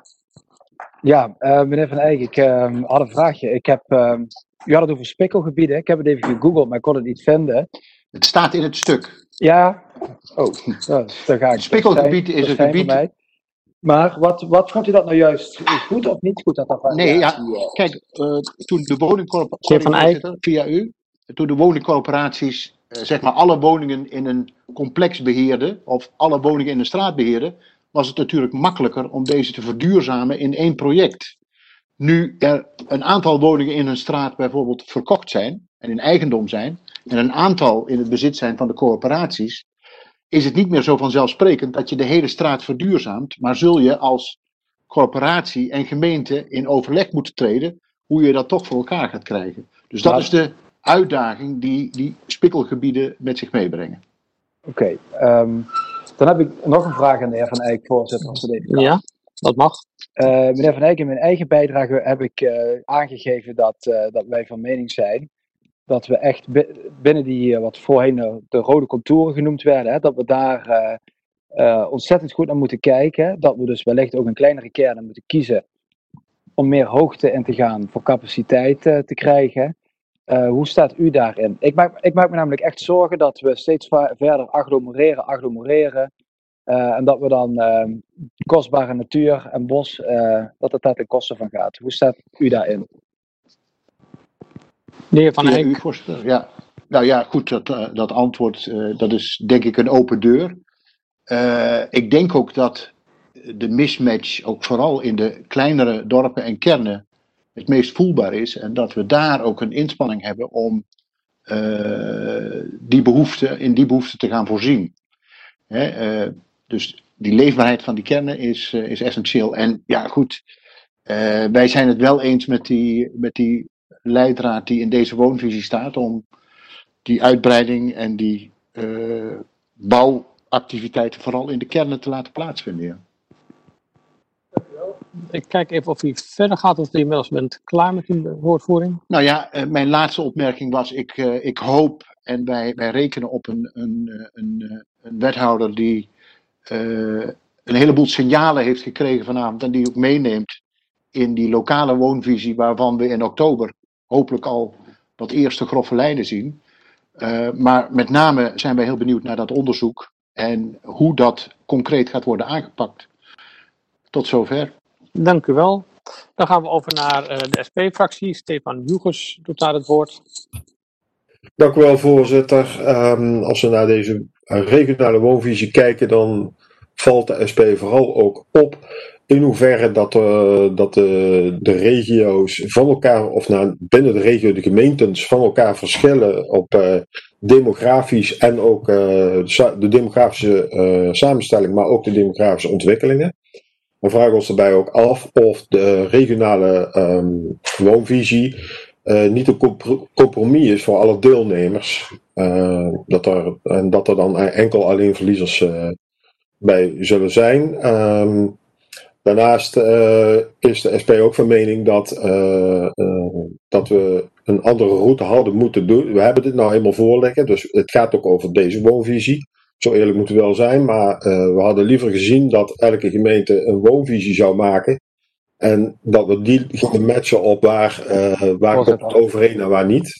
Speaker 5: Ja, uh, meneer Van Eyck, ik uh, had een vraagje. Ik heb, uh, u had het over spikkelgebieden. Ik heb het even gegoogeld, maar ik kon het niet vinden.
Speaker 10: Het staat in het stuk.
Speaker 5: Ja, oh, ja, daar ga ik.
Speaker 10: Spikkelgebied is een gebied.
Speaker 5: Maar wat, wat vond u dat nou juist goed of niet goed? Dat dat
Speaker 10: nee, ja, kijk, uh, toen de woningcorporaties, via u, toen de woningcorporaties uh, zeg maar alle woningen in een complex beheerden, of alle woningen in een straat beheerden, was het natuurlijk makkelijker om deze te verduurzamen in één project. Nu er een aantal woningen in een straat bijvoorbeeld verkocht zijn en in eigendom zijn, en een aantal in het bezit zijn van de corporaties, is het niet meer zo vanzelfsprekend dat je de hele straat verduurzaamt, maar zul je als corporatie en gemeente in overleg moeten treden hoe je dat toch voor elkaar gaat krijgen. Dus dat maar... is de uitdaging die die spikkelgebieden met zich meebrengen.
Speaker 5: Oké, okay, um, dan heb ik nog een vraag aan de heer Van Eyck, voorzitter. Als deze kan.
Speaker 1: Ja, dat mag.
Speaker 5: Uh, meneer Van Eyck, in mijn eigen bijdrage heb ik uh, aangegeven dat, uh, dat wij van mening zijn dat we echt binnen die, uh, wat voorheen uh, de rode contouren genoemd werden, hè, dat we daar uh, uh, ontzettend goed naar moeten kijken. Dat we dus wellicht ook een kleinere kernen moeten kiezen om meer hoogte in te gaan voor capaciteit uh, te krijgen. Uh, hoe staat u daarin? Ik maak, ik maak me namelijk echt zorgen dat we steeds va- verder agglomereren, agglomereren. Uh, en dat we dan uh, kostbare natuur en bos, uh, dat het daar ten koste van gaat. Hoe staat u daarin?
Speaker 1: De heer Van
Speaker 10: Via
Speaker 1: Eyck.
Speaker 10: u, voorzitter. Ja. Nou ja, goed, dat, uh, dat antwoord, uh, dat is denk ik een open deur. Uh, ik denk ook dat de mismatch ook vooral in de kleinere dorpen en kernen het meest voelbaar is. En dat we daar ook een inspanning hebben om uh, die behoefte, in die behoefte te gaan voorzien. Hè, uh, dus die leefbaarheid van die kernen is, uh, is essentieel. En ja, goed, uh, wij zijn het wel eens met die, met die leidraad die in deze woonvisie staat om die uitbreiding en die uh, bouwactiviteiten vooral in de kernen te laten plaatsvinden. Ja.
Speaker 1: Ik kijk even of u verder gaat, of u inmiddels bent klaar met uw woordvoering.
Speaker 10: Nou ja, uh, mijn laatste opmerking was, ik, uh, ik hoop en wij, wij rekenen op een, een, een, een wethouder die uh, een heleboel signalen heeft gekregen vanavond en die ook meeneemt in die lokale woonvisie waarvan we in oktober hopelijk al wat eerste grove lijnen zien. Uh, maar met name zijn wij heel benieuwd naar dat onderzoek en hoe dat concreet gaat worden aangepakt. Tot zover.
Speaker 1: Dank u wel. Dan gaan we over naar uh, de S P-fractie. Stefan Joegers doet daar het woord.
Speaker 11: Dank u wel, voorzitter. Um, als we naar deze regionale woonvisie kijken, dan valt de S P vooral ook op in hoeverre dat, uh, dat de, de regio's van elkaar, of nou, binnen de regio de gemeentes van elkaar verschillen op uh, demografisch en ook uh, de demografische uh, samenstelling, maar ook de demografische ontwikkelingen. We vragen ons daarbij ook af of de regionale um, woonvisie uh, niet een comp- compromis is voor alle deelnemers. Uh, dat er, en dat er dan enkel alleen verliezers uh, bij zullen zijn. Um, daarnaast uh, is de S P ook van mening dat, uh, uh, dat we een andere route hadden moeten doen. We hebben dit nou helemaal voorliggen, dus het gaat ook over deze woonvisie. Zo eerlijk moeten we wel zijn, maar uh, we hadden liever gezien dat elke gemeente een woonvisie zou maken. En dat we die gingen matchen op waar, uh, waar komt het overeen en waar niet.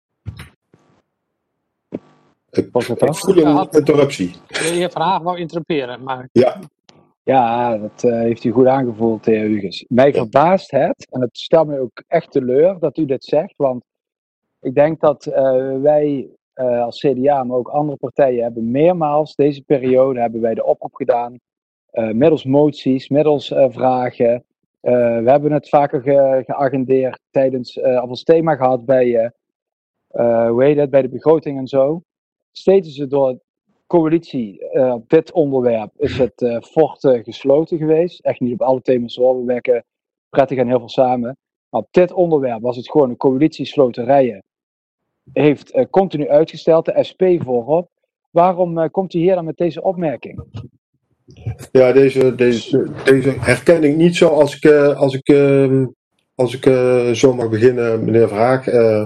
Speaker 11: Ik, ik voel een interruptie.
Speaker 1: De heer Van Haag wou interrumperen, maar...
Speaker 11: Ja.
Speaker 5: Ja, dat uh, heeft u goed aangevoeld, de heer Huges. Mij verbaast het, en het stelt mij ook echt teleur dat u dit zegt, want ik denk dat uh, wij uh, als C D A, maar ook andere partijen, hebben meermaals deze periode hebben wij de oproep gedaan, uh, middels moties, middels uh, vragen. Uh, we hebben het vaker ge- geagendeerd tijdens, uh, of als thema gehad bij, uh, uh, hoe heet het, bij de begroting en zo. Steeds is het door coalitie uh, op dit onderwerp is het uh, fort uh, gesloten geweest. Echt niet op alle thema's hoor, we werken prettig en heel veel samen. Maar op dit onderwerp was het gewoon een coalitiesloterijen. Heeft uh, continu uitgesteld, de S P voorop. Waarom uh, komt u hier dan met deze opmerking?
Speaker 11: Ja, deze, deze, deze herken ik niet zo als ik, uh, als ik, uh, als ik uh, zo mag beginnen, meneer Vraag. Uh,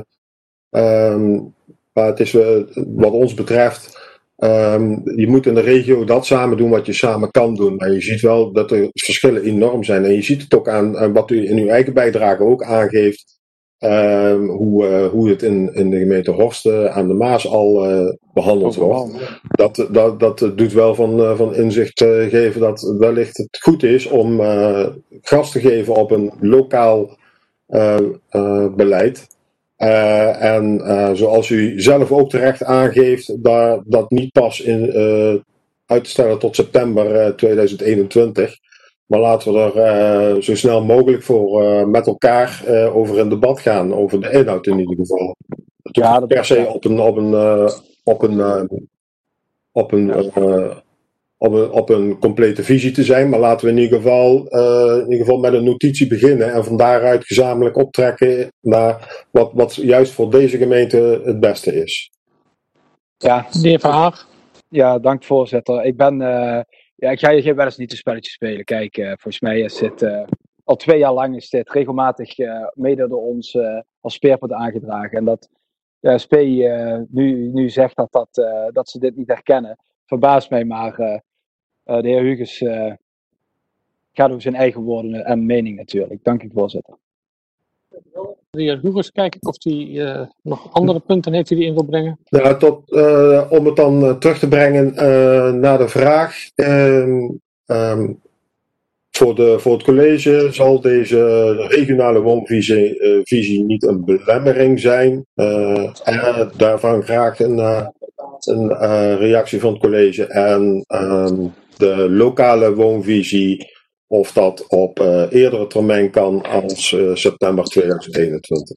Speaker 11: um, maar het is uh, wat ons betreft, um, je moet in de regio dat samen doen wat je samen kan doen. Maar je ziet wel dat de verschillen enorm zijn. En je ziet het ook aan, aan wat u in uw eigen bijdrage ook aangeeft. Uh, hoe, uh, hoe het in, in de gemeente Horst uh, aan de Maas al uh, behandeld wordt. Dat, dat, dat doet wel van, uh, van inzicht uh, geven dat wellicht het goed is om uh, gas te geven op een lokaal uh, uh, beleid. Uh, en uh, zoals u zelf ook terecht aangeeft, dat, dat niet pas in, uh, uit te stellen tot september uh, tweeduizend eenentwintig. Maar laten we er uh, zo snel mogelijk voor uh, met elkaar uh, over in debat gaan, over de inhoud in ieder geval. Het hoeft niet per se op een, op een, uh, op een, uh, op een, uh, op een, op een complete visie te zijn, maar laten we in ieder geval, uh, in ieder geval met een notitie beginnen en van daaruit gezamenlijk optrekken naar wat, wat juist voor deze gemeente het beste is.
Speaker 5: Ja,
Speaker 1: de heer Van Haag.
Speaker 5: Ja, dank voorzitter. Ik ben... Uh... Ja, ik ga je wel eens niet een spelletje spelen. Kijk, uh, volgens mij is dit uh, al twee jaar lang is dit regelmatig uh, mede door ons uh, als speerpunt aangedragen. En dat de S P uh, nu, nu zegt dat, dat, uh, dat ze dit niet herkennen, verbaast mij. Maar uh, uh, de heer Huges uh, gaat over zijn eigen woorden en mening natuurlijk. Dank u, voorzitter.
Speaker 1: De heer Hugo, kijk ik of hij uh, nog andere punten heeft die hij in wil brengen.
Speaker 11: Nou, tot, uh, om het dan uh, terug te brengen uh, naar de vraag. Uh, um, voor, de, voor het college zal deze regionale woonvisie uh, visie niet een belemmering zijn. Uh, en daarvan graag een, uh, een uh, reactie van het college. En um, de lokale woonvisie, of dat op uh, eerdere termijn kan als uh, september tweeduizend eenentwintig.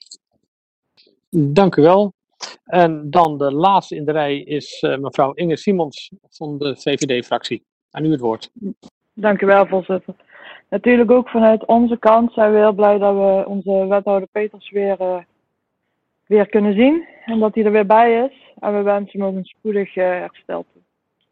Speaker 1: Dank u wel. En dan de laatste in de rij is uh, mevrouw Inge Simons van de V V D-fractie. Aan u het woord.
Speaker 9: Dank u wel, voorzitter. Natuurlijk ook vanuit onze kant zijn we heel blij dat we onze wethouder Peters weer, uh, weer kunnen zien. En dat hij er weer bij is. En we wensen hem ook een spoedig uh, herstel toe.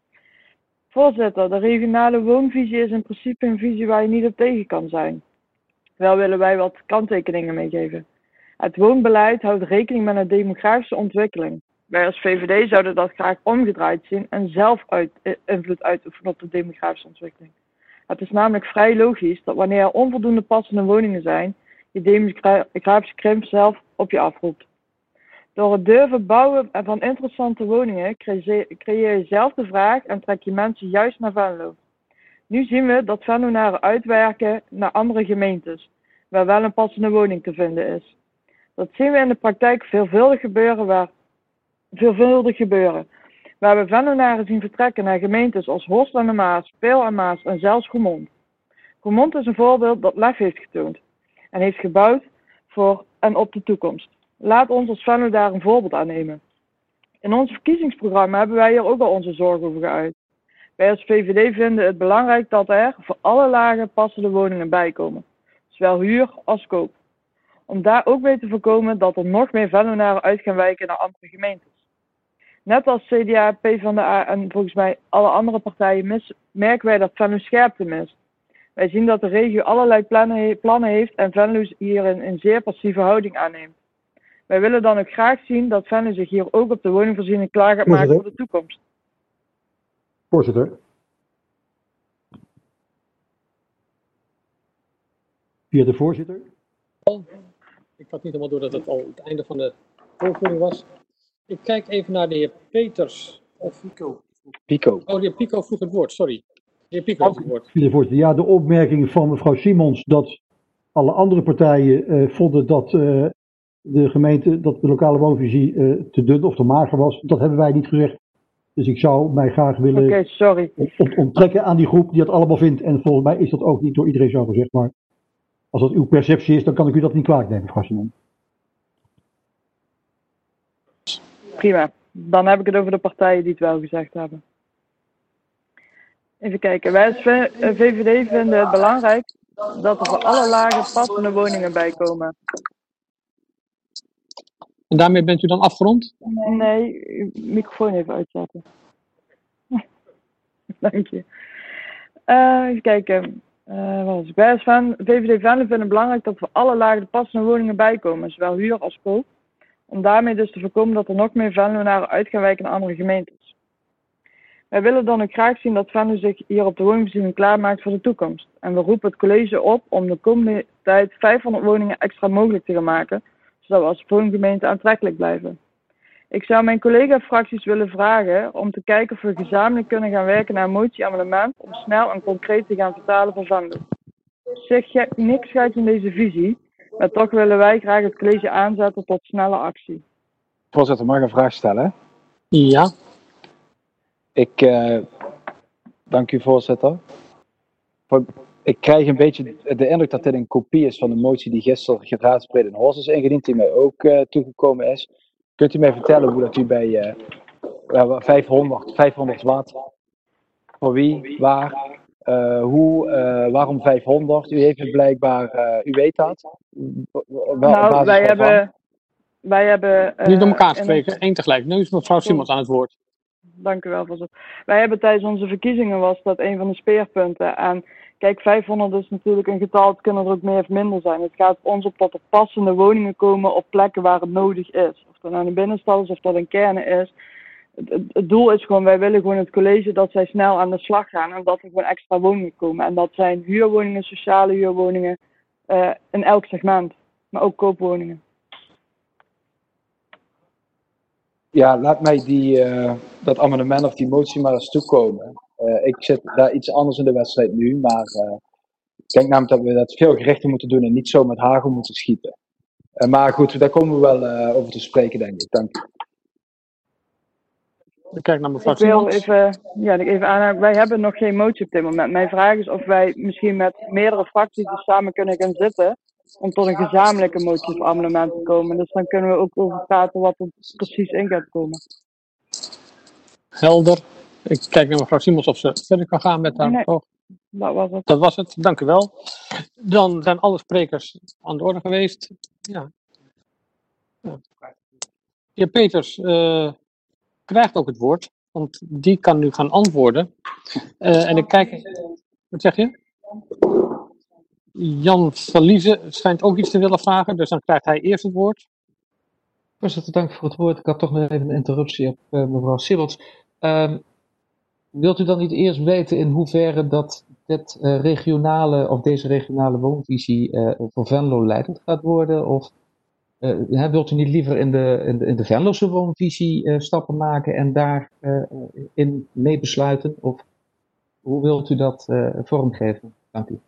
Speaker 9: Voorzitter, de regionale woonvisie is in principe een visie waar je niet op tegen kan zijn. Wel willen wij wat kanttekeningen meegeven. Het woonbeleid houdt rekening met een demografische ontwikkeling. Wij als V V D zouden dat graag omgedraaid zien en zelf uit, invloed uitoefenen op de demografische ontwikkeling. Het is namelijk vrij logisch dat wanneer er onvoldoende passende woningen zijn, je demografische krimp zelf op je afroept. Door het durven bouwen van interessante woningen creëer je zelf de vraag en trek je mensen juist naar Venlo. Nu zien we dat Venlonaren uitwerken naar andere gemeentes, waar wel een passende woning te vinden is. Dat zien we in de praktijk veelvuldig gebeuren, waar, veelvuldig gebeuren. Waar we Venlonaren zien vertrekken naar gemeentes als Horst aan de Maas, Peel aan Maas en zelfs Roermond. Roermond is een voorbeeld dat lef heeft getoond en heeft gebouwd voor en op de toekomst. Laat ons als Venlo daar een voorbeeld aan nemen. In ons verkiezingsprogramma hebben wij hier ook al onze zorgen over geuit. Wij als V V D vinden het belangrijk dat er voor alle lagen passende woningen bij komen, zowel huur als koop. Om daar ook mee te voorkomen dat er nog meer Venlonaren uit gaan wijken naar andere gemeentes. Net als C D A, PvdA en volgens mij alle andere partijen mis, merken wij dat Venlo scherpte mist. Wij zien dat de regio allerlei plannen, plannen heeft en Venlo hierin een zeer passieve houding aanneemt. Wij willen dan ook graag zien dat Venlo zich hier ook op de woningvoorziening klaar gaat maken voor de toekomst.
Speaker 3: Voorzitter. Via de voorzitter.
Speaker 1: Ik had niet helemaal door dat het al het einde van de voorvoering was. Ik kijk even naar de heer Peters. Of Pico.
Speaker 5: Pico.
Speaker 1: Oh, de heer Pico vroeg het woord, sorry. De heer Pico vroeg het woord.
Speaker 3: Via de voorzitter. Ja, de opmerking van mevrouw Simons dat alle andere partijen uh, vonden dat uh, de gemeente, dat de lokale woonvisie uh, te dun of te mager was. Dat hebben wij niet gezegd. Dus ik zou mij graag willen
Speaker 9: okay, sorry.
Speaker 3: Ont- onttrekken aan die groep die dat allemaal vindt. En volgens mij is dat ook niet door iedereen zo gezegd. Maar als dat uw perceptie is, dan kan ik u dat niet kwalijk nemen, mevrouw Simons.
Speaker 9: Prima. Dan heb ik het over de partijen die het wel gezegd hebben. Even kijken. Wij als V V D vinden het belangrijk dat er voor alle lagen passende woningen bij komen.
Speaker 1: En daarmee bent u dan afgerond?
Speaker 9: Nee, uw microfoon even uitzetten. Dank je. Uh, even kijken. Uh, wat was ik? Wij als V V D Venlo vinden het belangrijk dat voor alle lagen passende woningen bij komen, zowel huur als koop. Om daarmee dus te voorkomen dat er nog meer Venlonaren uit gaan wijken naar andere gemeentes. Wij willen dan ook graag zien dat Venlo zich hier op de woningvoorziening klaarmaakt voor de toekomst. En we roepen het college op om de komende tijd vijfhonderd woningen extra mogelijk te gaan maken, zodat we als woongemeente aantrekkelijk blijven. Ik zou mijn collega-fracties willen vragen om te kijken of we gezamenlijk kunnen gaan werken naar een motie-amendement om snel en concreet te gaan vertalen voor Venlo. Zeg je niks gaat in deze visie, maar toch willen wij graag het college aanzetten tot snelle actie.
Speaker 5: Voorzitter, mag ik een vraag stellen?
Speaker 1: Ja.
Speaker 5: Ik, uh, dank u voorzitter. Ik krijg een beetje de indruk dat dit een kopie is van de motie die gisteren geraadsbreed in Horst is ingediend, die mij ook uh, toegekomen is. Kunt u mij vertellen hoe dat u bij uh, vijfhonderd, vijfhonderd watt, voor wie, waar, uh, hoe, uh, waarom vijfhonderd? U heeft het blijkbaar, uh, u weet dat.
Speaker 9: Wel, nou, wij hebben, wij hebben...
Speaker 1: Uh, Niet door elkaar spreken, één tegelijk. Nu is mevrouw Simons aan het woord.
Speaker 9: Dank u wel, voorzitter. Wij hebben tijdens onze verkiezingen was dat een van de speerpunten. En kijk, vijfhonderd is natuurlijk een getal, het kunnen er ook meer of minder zijn. Het gaat ons op dat er passende woningen komen op plekken waar het nodig is. Of dat nou een binnenstad is of dat een kernen is. Het, het, het doel is gewoon, wij willen gewoon het college dat zij snel aan de slag gaan en dat er gewoon extra woningen komen. En dat zijn huurwoningen, sociale huurwoningen, uh, in elk segment. maar ook koopwoningen.
Speaker 5: Ja, laat mij die, uh, dat amendement of die motie maar eens toekomen. Uh, ik zit daar iets anders in de wedstrijd nu, maar uh, ik denk namelijk dat we dat veel gerichter moeten doen en niet zo met hagel moeten schieten. Uh, maar goed, daar komen we wel uh, over te spreken, denk ik. Dank u.
Speaker 1: Ik kijk naar mevrouw
Speaker 9: Ik wil
Speaker 1: Simons.
Speaker 9: even, ja, even aanhaken. Wij hebben nog geen motie op dit moment. Mijn vraag is of wij misschien met meerdere fracties dus samen kunnen gaan zitten om tot een gezamenlijke motie of amendement te komen. Dus dan kunnen we ook over praten wat er precies in gaat komen.
Speaker 1: Helder. Ik kijk naar mevrouw Simons of ze verder kan gaan met haar.
Speaker 9: Nee,
Speaker 1: Oh,
Speaker 9: dat was het.
Speaker 1: dat was het. Dank u wel. Dan zijn alle sprekers aan de orde geweest. Ja. Ja. Heer Peters uh, krijgt ook het woord, want die kan nu gaan antwoorden. Uh, en ik kijk... Wat zeg je? Jan Verliezen schijnt ook iets te willen vragen, dus dan krijgt hij eerst het woord.
Speaker 8: Voorzitter, dank voor het woord. Ik had toch nog even een interruptie op uh, mevrouw Simons. Uh, wilt u dan niet eerst weten in hoeverre dat dit, uh, regionale, of deze regionale woonvisie uh, voor Venlo leidend gaat worden? Of uh, hè, wilt u niet liever in de, in de, in de Venlose woonvisie uh, stappen maken en daar uh, in mee besluiten? Of hoe wilt u dat uh, vormgeven? Dank u.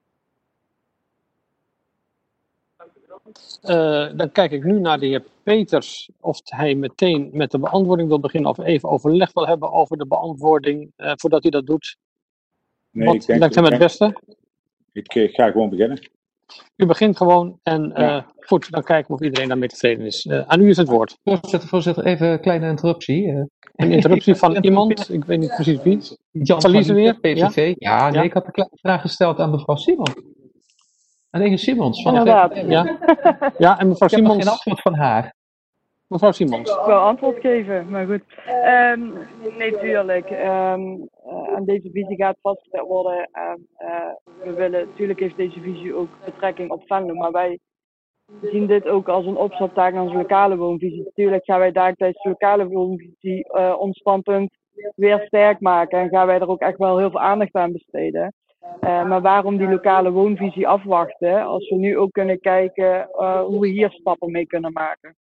Speaker 1: Uh, dan kijk ik nu naar de heer Peters of hij meteen met de beantwoording wil beginnen of even overleg wil hebben over de beantwoording uh, voordat hij dat doet.
Speaker 2: Nee,
Speaker 1: Wat
Speaker 2: ik denk,
Speaker 1: lijkt hem het
Speaker 2: ik denk,
Speaker 1: beste?
Speaker 2: Ik, ik ga gewoon beginnen.
Speaker 1: U begint gewoon en uh, ja. Goed, dan kijken we of iedereen daarmee tevreden is. Uh, aan u is het woord.
Speaker 8: Voorzitter, voorzitter even een kleine interruptie. Uh,
Speaker 1: een interruptie van iemand, ik weet niet precies wie.
Speaker 8: Jan
Speaker 1: Verliezen weer?
Speaker 8: P V V. Ja, ja nee, ja. Ik had een kleine vraag gesteld aan mevrouw Simons. Aan de heer Simons van de V V D.
Speaker 1: Ja. Ja, en mevrouw
Speaker 8: ik
Speaker 1: Simons.
Speaker 8: Ik heb geen antwoord van haar.
Speaker 1: Mevrouw Simons.
Speaker 9: Ik wil antwoord geven, maar goed. Um, nee, tuurlijk. Um, uh, aan deze visie gaat vastgesteld worden. Um, uh, we willen, natuurlijk heeft deze visie ook betrekking op Venlo, maar wij zien dit ook als een opstaptaak naar onze lokale woonvisie. Natuurlijk gaan wij daar tijdens de lokale woonvisie uh, ons standpunt weer sterk maken en gaan wij er ook echt wel heel veel aandacht aan besteden. Uh, maar waarom die lokale woonvisie afwachten, als we nu ook kunnen kijken uh, hoe we hier stappen mee kunnen maken.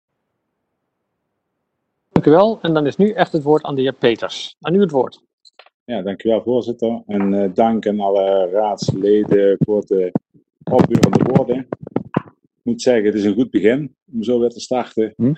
Speaker 1: Dank u wel. En dan is nu echt het woord aan de heer Peters. Aan u het woord.
Speaker 2: Ja, dank u wel, voorzitter. En uh, dank aan alle raadsleden voor de opbeurende woorden. Ik moet zeggen, het is een goed begin om zo weer te starten. Hm?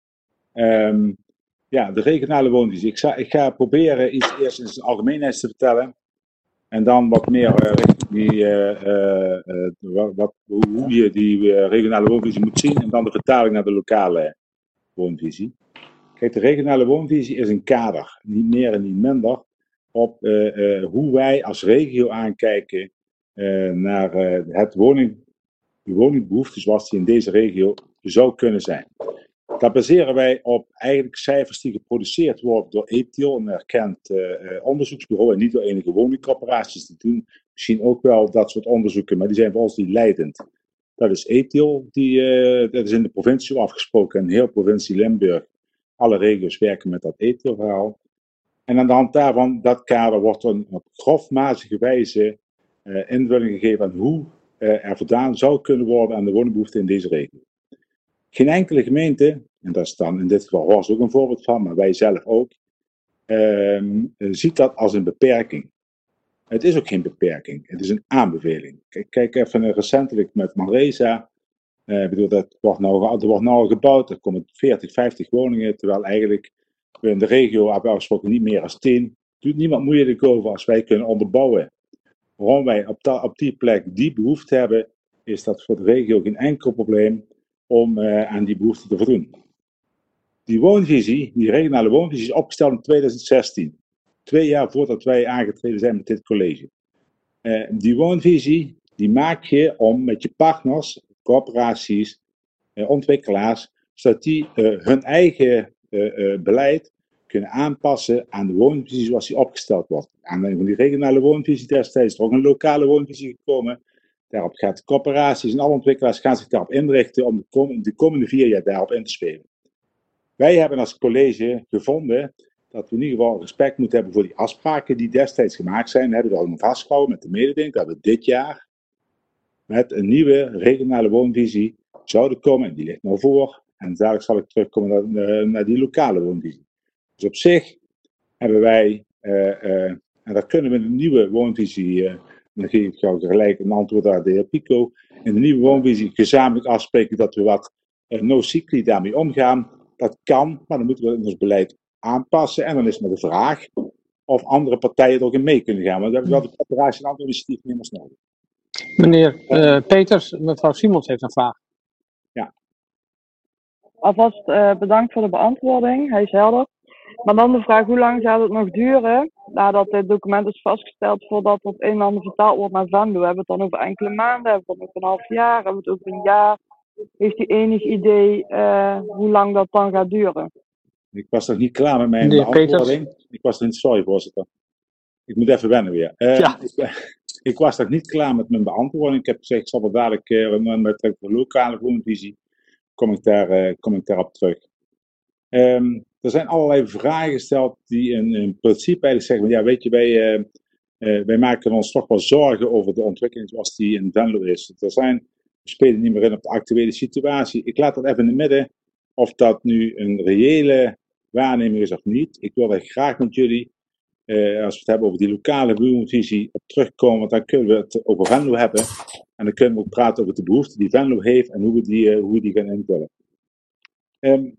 Speaker 2: Um, ja, de regionale woonvisie. Ik, ik ga proberen iets eerst in zijn algemeenheid te vertellen. En dan wat meer uh, richting die, uh, uh, uh, wat, hoe je die uh, regionale woonvisie moet zien. En dan de vertaling naar de lokale woonvisie. Kijk, de regionale woonvisie is een kader, niet meer en niet minder, op uh, uh, hoe wij als regio aankijken uh, naar uh, het woning, de woningbehoefte zoals die in deze regio zou kunnen zijn. Dat baseren wij op eigenlijk cijfers die geproduceerd worden door E T I O, een erkend uh, onderzoeksbureau, en niet door enige woningcorporaties die doen misschien ook wel dat soort onderzoeken, maar die zijn voor ons niet leidend. Dat is E T I O, die, uh, dat is in de provincie afgesproken, en heel provincie Limburg. Alle regio's werken met dat E T I O-verhaal. En aan de hand daarvan, dat kader, wordt er op grofmazige wijze uh, invulling gegeven aan hoe uh, er voldaan zou kunnen worden aan de woningbehoefte in deze regio. Geen enkele gemeente, en dat is dan in dit geval Horst ook een voorbeeld van, maar wij zelf ook, uh, ziet dat als een beperking. Het is ook geen beperking, het is een aanbeveling. Kijk, kijk even recentelijk met Manresa. Uh, ik bedoel, dat wordt nou, er wordt nou gebouwd, er komen veertig, vijftig woningen, terwijl eigenlijk we in de regio hebben afgesproken niet meer dan tien. Doet niemand moeilijk over als wij kunnen onderbouwen. Waarom wij op, ta, op die plek die behoefte hebben, is dat voor de regio geen enkel probleem om uh, aan die behoefte te voldoen. Die woonvisie, die regionale woonvisie, is opgesteld in twintig zestien. Twee jaar voordat wij aangetreden zijn met dit college. Uh, die woonvisie, die maak je om met je partners, corporaties, uh, ontwikkelaars, zodat die uh, hun eigen uh, uh, beleid kunnen aanpassen aan de woonvisie zoals die opgesteld wordt. Aan van die regionale woonvisie destijds is er ook een lokale woonvisie gekomen. Daarop gaat de corporaties en alle ontwikkelaars gaan zich daarop inrichten om de, kom- de komende vier jaar daarop in te spelen. Wij hebben als college gevonden dat we in ieder geval respect moeten hebben voor die afspraken die destijds gemaakt zijn. We hebben er allemaal vastgehouden met de mededeling dat we dit jaar met een nieuwe regionale woonvisie zouden komen, en die ligt nou voor. En dadelijk zal ik terugkomen naar, naar die lokale woonvisie. Dus op zich hebben wij, uh, uh, en dat kunnen we in de nieuwe woonvisie, uh, dan geef ik jou gelijk een antwoord aan de heer Pico, in de nieuwe woonvisie gezamenlijk afspreken dat we wat uh, no-cycli daarmee omgaan. Dat kan, maar dan moeten we ons beleid aanpassen. En dan is maar de vraag of andere partijen er ook in mee kunnen gaan. Want dan hebben we wel de coöperatie en andere initiatiefnemers nodig.
Speaker 1: Meneer uh, Peters, mevrouw Simons heeft een vraag.
Speaker 2: Ja.
Speaker 9: Alvast uh, bedankt voor de beantwoording, hij is helder. Maar dan de vraag, hoe lang gaat het nog duren nadat dit document is vastgesteld voordat het een en ander vertaald wordt naar Venlo? Hebben we het dan over enkele maanden, hebben we het dan over een half jaar, hebben we het over een jaar? Heeft u enig idee uh, hoe lang dat dan gaat duren?
Speaker 2: Ik was nog niet klaar met mijn
Speaker 1: Meneer
Speaker 2: beantwoording.
Speaker 1: Peters.
Speaker 2: Ik was er niet, sorry voorzitter. Ik moet even wennen weer. Uh,
Speaker 1: Ja.
Speaker 2: ik, ik was nog niet klaar met mijn beantwoording. Ik heb gezegd, ik zal er dadelijk uh, met de lokale woonvisie, kom ik, daar, uh, kom ik daarop terug. Um, er zijn allerlei vragen gesteld die in, in principe eigenlijk zeggen, ja weet je, wij, uh, uh, wij maken ons toch wel zorgen over de ontwikkeling zoals die in Venlo is. Er zijn, we spelen niet meer in op de actuele situatie. Ik laat dat even in het midden, of dat nu een reële waarneming is of niet. Ik wil er graag met jullie, uh, als we het hebben over die lokale woonvisie, op terugkomen, want dan kunnen we het over Venlo hebben. En dan kunnen we ook praten over de behoefte die Venlo heeft en hoe we die, uh, hoe we die gaan invullen. Um,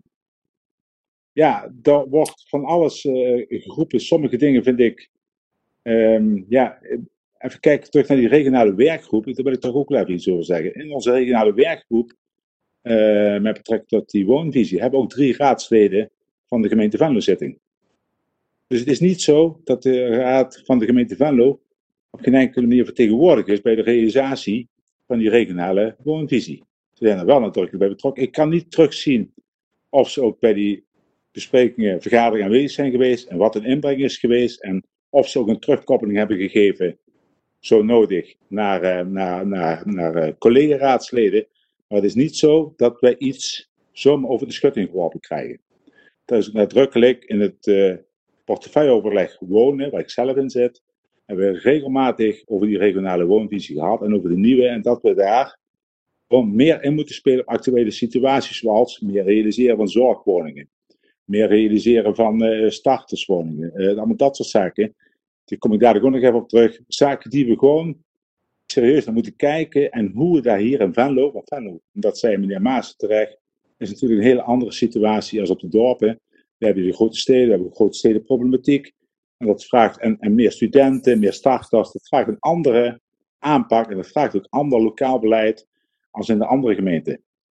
Speaker 2: Ja, er wordt van alles uh, geroepen. Sommige dingen vind ik. Um, ja, even kijken terug naar die regionale werkgroep. Daar wil ik toch ook wel even iets over zeggen. In onze regionale werkgroep, uh, met betrekking tot die woonvisie, hebben ook drie raadsleden van de gemeente Venlo zitting. Dus het is niet zo dat de raad van de gemeente Venlo op geen enkele manier vertegenwoordigd is bij de realisatie van die regionale woonvisie. Ze zijn er wel natuurlijk bij betrokken. Ik kan niet terugzien of ze ook bij die besprekingen, vergaderingen aanwezig zijn geweest en wat een inbreng is geweest en of ze ook een terugkoppeling hebben gegeven, zo nodig, naar, uh, naar, naar, naar uh, collega-raadsleden. Maar het is niet zo dat wij iets zomaar over de schutting geworpen krijgen. Dat is nadrukkelijk in het uh, portefeuilleoverleg wonen, waar ik zelf in zit, hebben we regelmatig over die regionale woonvisie gehad en over de nieuwe en dat we daar gewoon meer in moeten spelen op actuele situaties zoals meer realiseren van zorgwoningen. Meer realiseren van uh, starterswoningen. Uh, allemaal dat soort zaken. Daar kom ik daar ook nog even op terug. Zaken die we gewoon serieus naar moeten kijken. En hoe we daar hier in Venlo, want Venlo, dat zei meneer Maas terecht, is natuurlijk een hele andere situatie als op de dorpen. We hebben de grote steden, we hebben de grote stedenproblematiek. En dat vraagt en, en meer studenten, meer starters. Dat vraagt een andere aanpak. En dat vraagt ook ander lokaal beleid als in de andere gemeenten.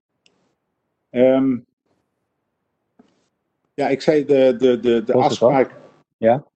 Speaker 2: Um, Ja, ik zei de, de, de, de afspraak.
Speaker 5: Ja?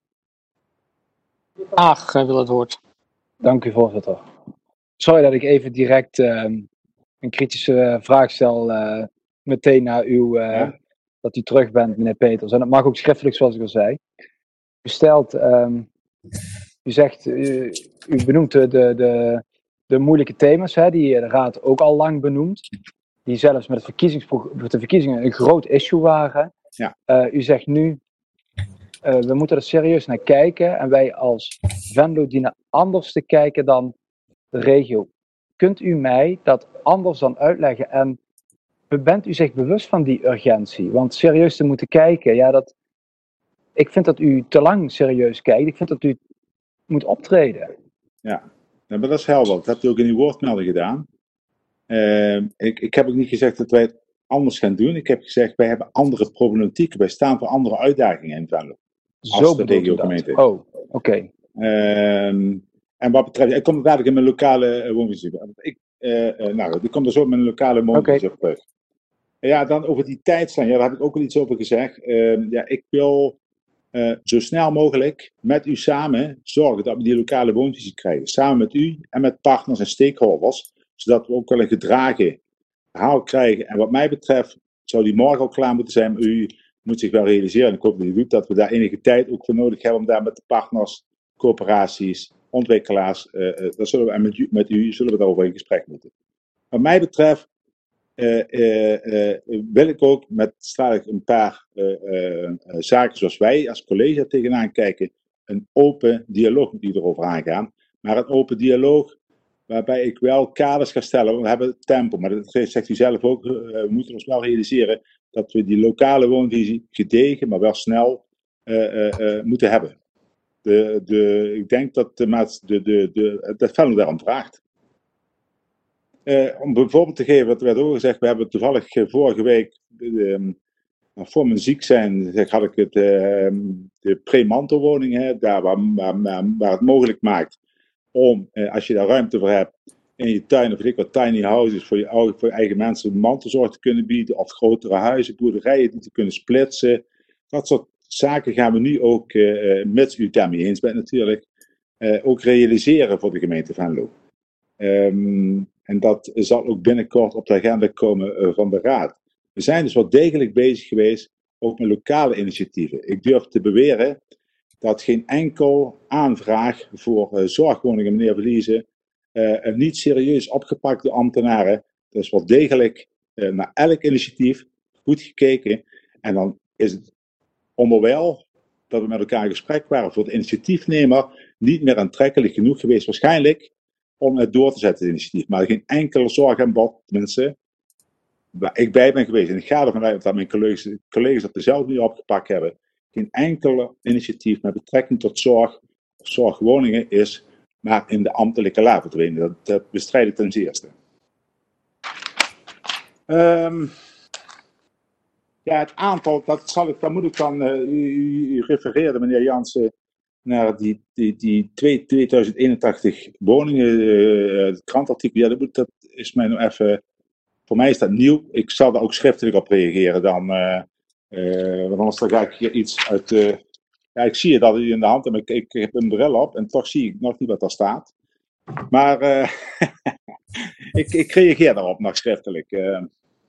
Speaker 1: Aag wil het woord.
Speaker 5: Dank u, voorzitter. Sorry dat ik even direct uh, een kritische vraag stel uh, meteen na uw, uh, ja? dat u terug bent, meneer Peters. En dat mag ook schriftelijk, zoals ik al zei. U stelt, um, u zegt, u, u benoemt de, de, de, de moeilijke thema's, hè, die de Raad ook al lang benoemt. Die zelfs met, het met de verkiezingen een groot issue waren.
Speaker 2: Ja.
Speaker 5: Uh, u zegt nu, uh, we moeten er serieus naar kijken en wij als Venlo dienen anders te kijken dan de regio. Kunt u mij dat anders dan uitleggen en bent u zich bewust van die urgentie? Want serieus te moeten kijken, ja, dat, ik vind dat u te lang serieus kijkt. Ik vind dat u moet optreden.
Speaker 2: Ja, ja maar dat is helder. Dat hebt u ook in uw woordmelding gedaan. Uh, ik, ik heb ook niet gezegd dat wij het anders gaan doen. Ik heb gezegd, wij hebben andere problematieken. Wij staan voor andere uitdagingen in Venlo.
Speaker 5: Zo bedoelt u dat? Oh, oké. Okay.
Speaker 2: Um, en wat betreft, ik kom er dadelijk in mijn lokale uh, woonvisie. Ik, uh, uh, nou, ik kom er zo met mijn lokale woonvisie okay. op terug. Ja, dan over die tijdslijn. Ja, daar heb ik ook al iets over gezegd. Uh, ja, ik wil uh, zo snel mogelijk met u samen zorgen dat we die lokale woonvisie krijgen. Samen met u en met partners en stakeholders. Zodat we ook wel een gedragen verhaal krijgen. En wat mij betreft zou die morgen al klaar moeten zijn. Maar u moet zich wel realiseren, en ik hoop dat u doet, dat we daar enige tijd ook voor nodig hebben om daar met de partners, coöperaties, ontwikkelaars, uh, uh, dat zullen we, en met u, met u zullen we daarover in gesprek moeten. Wat mij betreft uh, uh, uh, wil ik ook met straks een paar uh, uh, uh, zaken zoals wij als college tegenaan kijken, een open dialoog met u erover aangaan. Maar een open dialoog waarbij ik wel kaders ga stellen. Want we hebben tempo, maar dat zegt u zelf ook. Uh, we moeten ons wel realiseren dat we die lokale woonvisie gedegen, maar wel snel uh, uh, uh, moeten hebben. De, de, ik denk dat de, de, de, de, dat Venlo daarom vraagt. Uh, om bijvoorbeeld te geven, wat er werd ook gezegd, we hebben toevallig uh, vorige week, uh, voor mijn ziek zijn, had ik het, uh, de pre-mantelwoning, hè, daar waar, waar, waar het mogelijk maakt om, uh, als je daar ruimte voor hebt, in je tuin of weet ik wat, tiny houses voor je, voor je eigen mensen mantelzorg te kunnen bieden, of grotere huizen, boerderijen die te kunnen splitsen. Dat soort zaken gaan we nu ook, uh, mits u het daarmee eens bent natuurlijk, uh, ook realiseren voor de gemeente Venlo. Um, en dat zal ook binnenkort op de agenda komen uh, van de Raad. We zijn dus wel degelijk bezig geweest, ook met lokale initiatieven. Ik durf te beweren dat geen enkel aanvraag voor uh, zorgwoningen, meneer Verliezen, uh, niet serieus opgepakt door ambtenaren. Er is wel degelijk uh, naar elk initiatief goed gekeken. En dan is het onderwijl dat we met elkaar in gesprek waren voor de initiatiefnemer niet meer aantrekkelijk genoeg geweest waarschijnlijk om het door te zetten, het initiatief. Maar geen enkele zorg en bod, tenminste, waar ik bij ben geweest. En ik ga ervan uit dat mijn collega's, collega's dat dezelfde manier opgepakt hebben. Geen enkele initiatief met betrekking tot zorg of zorgwoningen is maar in de ambtelijke la verdwenen. Dat, dat bestrijd ik ten zeerste. Um, ja, het aantal, dat zal ik, daar moet ik dan, uh, u, u refereerde meneer Jansen naar die, die, die tweeduizend eenentachtig woningen, uh, het krantartikel, ja, dat, moet, dat is mij nog even, voor mij is dat nieuw. Ik zal daar ook schriftelijk op reageren dan, uh, uh, want anders dan ga ik hier iets uit, uh, ja, ik zie het al in de hand en ik, ik heb een bril op en toch zie ik nog niet wat daar staat. Maar uh, ik, ik reageer daarop nog schriftelijk. Uh,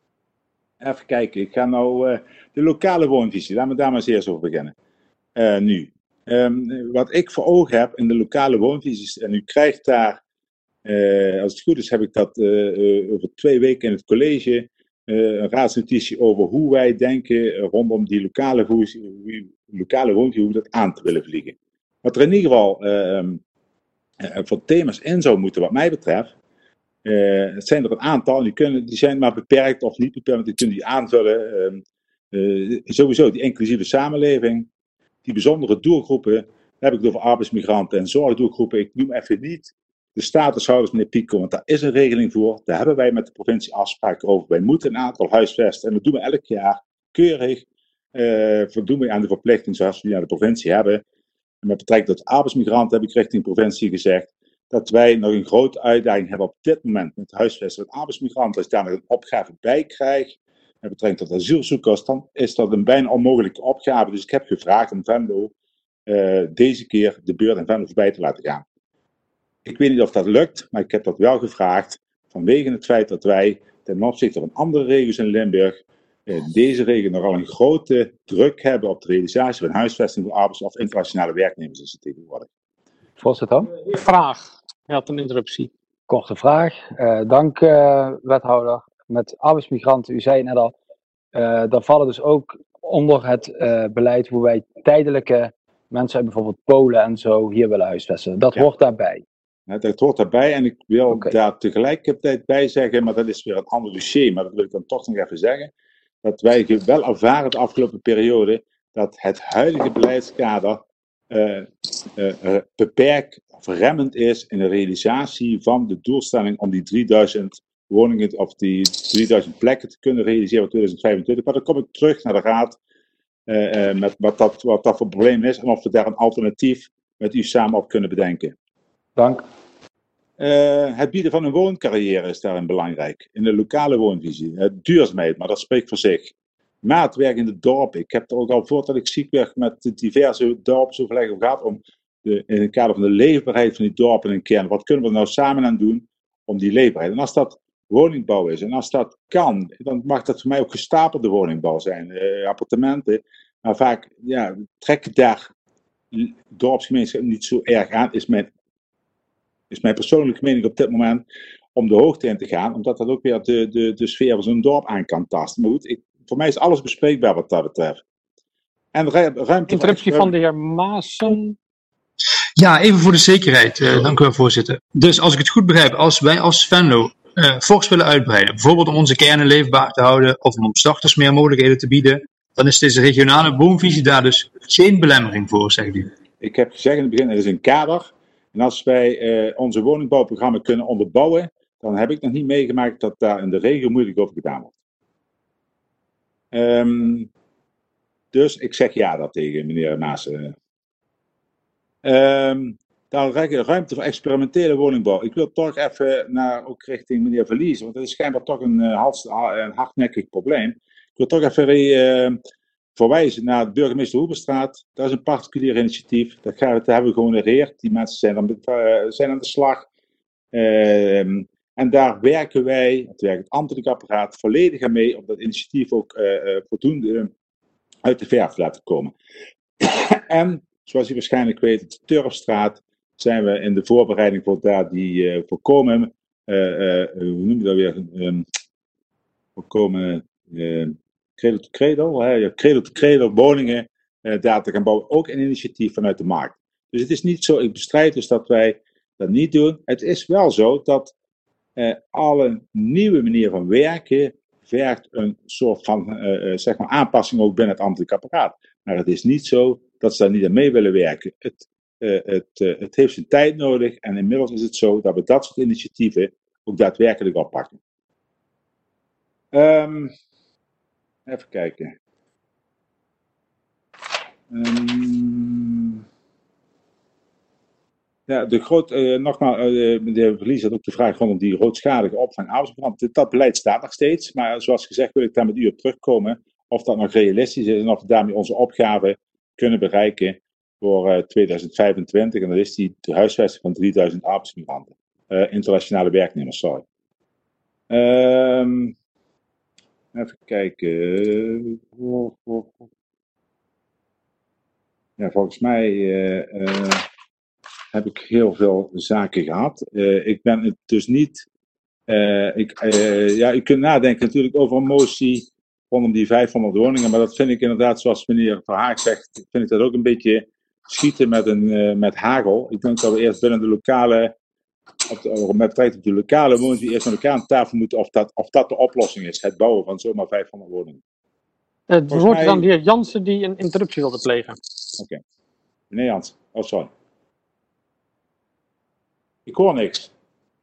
Speaker 2: even kijken, ik ga nou uh, de lokale woonvisie, laten we daar maar eens eerst over beginnen. Uh, nu. Um, wat ik voor ogen heb in de lokale woonvisies, en u krijgt daar, uh, als het goed is, heb ik dat uh, uh, over twee weken in het college, uh, een raadsnotitie over hoe wij denken rondom die lokale, woonvisie, lokale woonvisie, hoe we dat aan te willen vliegen. Wat er in ieder geval uh, uh, voor thema's in zou moeten, wat mij betreft, uh, het zijn er een aantal, die, kunnen, die zijn maar beperkt of niet beperkt, die kunnen die aanvullen. Uh, uh, sowieso die inclusieve samenleving. Die bijzondere doelgroepen, daar heb ik het over arbeidsmigranten en zorgdoelgroepen. Ik noem even niet de statushouders, meneer Pico, want daar is een regeling voor. Daar hebben wij met de provincie afspraken over. Wij moeten een aantal huisvesten en dat doen we elk jaar keurig. Uh, voldoen we aan de verplichting zoals we die aan de provincie hebben. En met betrekking tot arbeidsmigranten heb ik richting de provincie gezegd dat wij nog een grote uitdaging hebben op dit moment met huisvesten van arbeidsmigranten. Als ik daar nog een opgave bij krijg, met betrekking tot asielzoekers, dan is dat een bijna onmogelijke opgave. Dus ik heb gevraagd om Venlo uh, deze keer de beurt in Venlo voorbij te laten gaan. Ik weet niet of dat lukt, maar ik heb dat wel gevraagd vanwege het feit dat wij ten opzichte van andere regio's in Limburg uh, deze regio nogal een grote druk hebben op de realisatie van huisvesting voor arbeids- of internationale werknemers is het tegenwoordig.
Speaker 5: Voorzitter.
Speaker 1: Vraag. Hij had een interruptie.
Speaker 5: Korte vraag. Uh, dank uh, wethouder. Met arbeidsmigranten, u zei net al, uh, daar vallen dus ook onder het uh, beleid hoe wij tijdelijke mensen uit bijvoorbeeld Polen en zo hier willen huisvesten. Dat ja. hoort daarbij.
Speaker 2: Ja, dat hoort daarbij en ik wil okay. daar tegelijkertijd bij zeggen, maar dat is weer een ander dossier, maar dat wil ik dan toch nog even zeggen, dat wij wel ervaren de afgelopen periode dat het huidige beleidskader uh, uh, uh, beperkt of remmend is in de realisatie van de doelstelling om die drieduizend woningen of die drieduizend plekken te kunnen realiseren voor tweeduizend vijfentwintig. Maar dan kom ik terug naar de Raad uh, uh, met wat dat, wat dat voor probleem is en of we daar een alternatief met u samen op kunnen bedenken.
Speaker 5: Dank.
Speaker 2: Uh, het bieden van een wooncarrière is daarin belangrijk. In de lokale woonvisie. Uh, duurzaamheid, maar dat spreekt voor zich. Maatwerk in de dorpen. Ik heb er ook al voordat ik ziek werd met diverse dorpsoverleggen gehad om de, in het kader van de leefbaarheid van die dorpen en kern. Wat kunnen we nou samen aan doen om die leefbaarheid? En als dat woningbouw is en als dat kan, dan mag dat voor mij ook gestapelde woningbouw zijn. Uh, appartementen. Maar vaak ja, trekken daar dorpsgemeenschappen niet zo erg aan, is mijn is mijn persoonlijke mening op dit moment, om de hoogte in te gaan, omdat dat ook weer de, de, de sfeer van zo'n dorp aan kan tasten. Maar goed, ik, voor mij is alles bespreekbaar wat dat betreft. En ruimte...
Speaker 1: Interruptie van de heer Maassen.
Speaker 4: Ja, even voor de zekerheid. Uh, dank u wel, voorzitter. Dus als ik het goed begrijp, als wij als Venlo uh, fors willen uitbreiden, bijvoorbeeld om onze kernen leefbaar te houden of om starters meer mogelijkheden te bieden, dan is deze regionale woonvisie daar dus geen belemmering voor, zegt u.
Speaker 2: Ik heb gezegd in het begin, het is een kader. En als wij uh, onze woningbouwprogramma kunnen onderbouwen, dan heb ik nog niet meegemaakt dat daar in de regio moeilijk over gedaan wordt. Um, dus ik zeg ja dat tegen meneer Maas. Um, dan ruimte voor experimentele woningbouw. Ik wil toch even naar, ook richting meneer Verlies, want dat is schijnbaar toch een, een hardnekkig probleem. Ik wil toch even uh, verwijzen naar de burgemeester Hoebenstraat. Dat is een particulier initiatief. Dat, gaan we, dat hebben we gehonoreerd. Die mensen zijn, dan, uh, zijn aan de slag. Uh, en daar werken wij, het werkt het ambtelijk apparaat, volledig aan mee om dat initiatief ook uh, uh, voldoende uit de verf te laten komen. En zoals u waarschijnlijk weet, de Turfstraat zijn we in de voorbereiding voor daar die uh, voorkomen, uh, uh, hoe noem je dat weer, um, voorkomen uh, cradle to cradle, hè, ja, cradle to cradle woningen uh, daar te gaan bouwen. Ook een initiatief vanuit de markt. Dus het is niet zo, ik bestrijd dus dat wij dat niet doen. Het is wel zo dat uh, alle nieuwe manier van werken vergt een soort van uh, uh, zeg maar aanpassing ook binnen het ambtelijk apparaat. Maar het is niet zo dat ze daar niet aan mee willen werken. Het, uh, het, uh, het heeft zijn tijd nodig en inmiddels is het zo dat we dat soort initiatieven ook daadwerkelijk oppakken. Um, even kijken. Um, ja, de groot, uh, nogmaals, uh, meneer Verlies had ook de vraag rondom die grootschalige opvang arbeidsmigrant. Dat beleid staat nog steeds, maar zoals gezegd wil ik daar met u op terugkomen. Of dat nog realistisch is en of we daarmee onze opgave kunnen bereiken voor uh, tweeduizend vijfentwintig. En dat is die de huisvesting van drieduizend arbeidsmigranten. Uh, internationale werknemers, sorry. Um, even kijken. Ja, volgens mij uh, uh, heb ik heel veel zaken gehad. Uh, ik ben het dus niet... Uh, ik, uh, ja, u kunt nadenken natuurlijk over een motie rondom die vijfhonderd woningen, maar dat vind ik inderdaad, zoals meneer Verhaag zegt, vind ik dat ook een beetje schieten met, een, uh, met hagel. Ik denk dat we eerst binnen de lokale, op de, met betrekking op de lokale woners, die eerst met elkaar aan tafel moeten of dat, of dat de oplossing is, het bouwen van zomaar vijfhonderd woningen.
Speaker 1: Het wordt mij... dan de heer Jansen die een interruptie wilde plegen.
Speaker 2: Oké. Okay. Meneer Jansen, oh sorry. Ik hoor niks.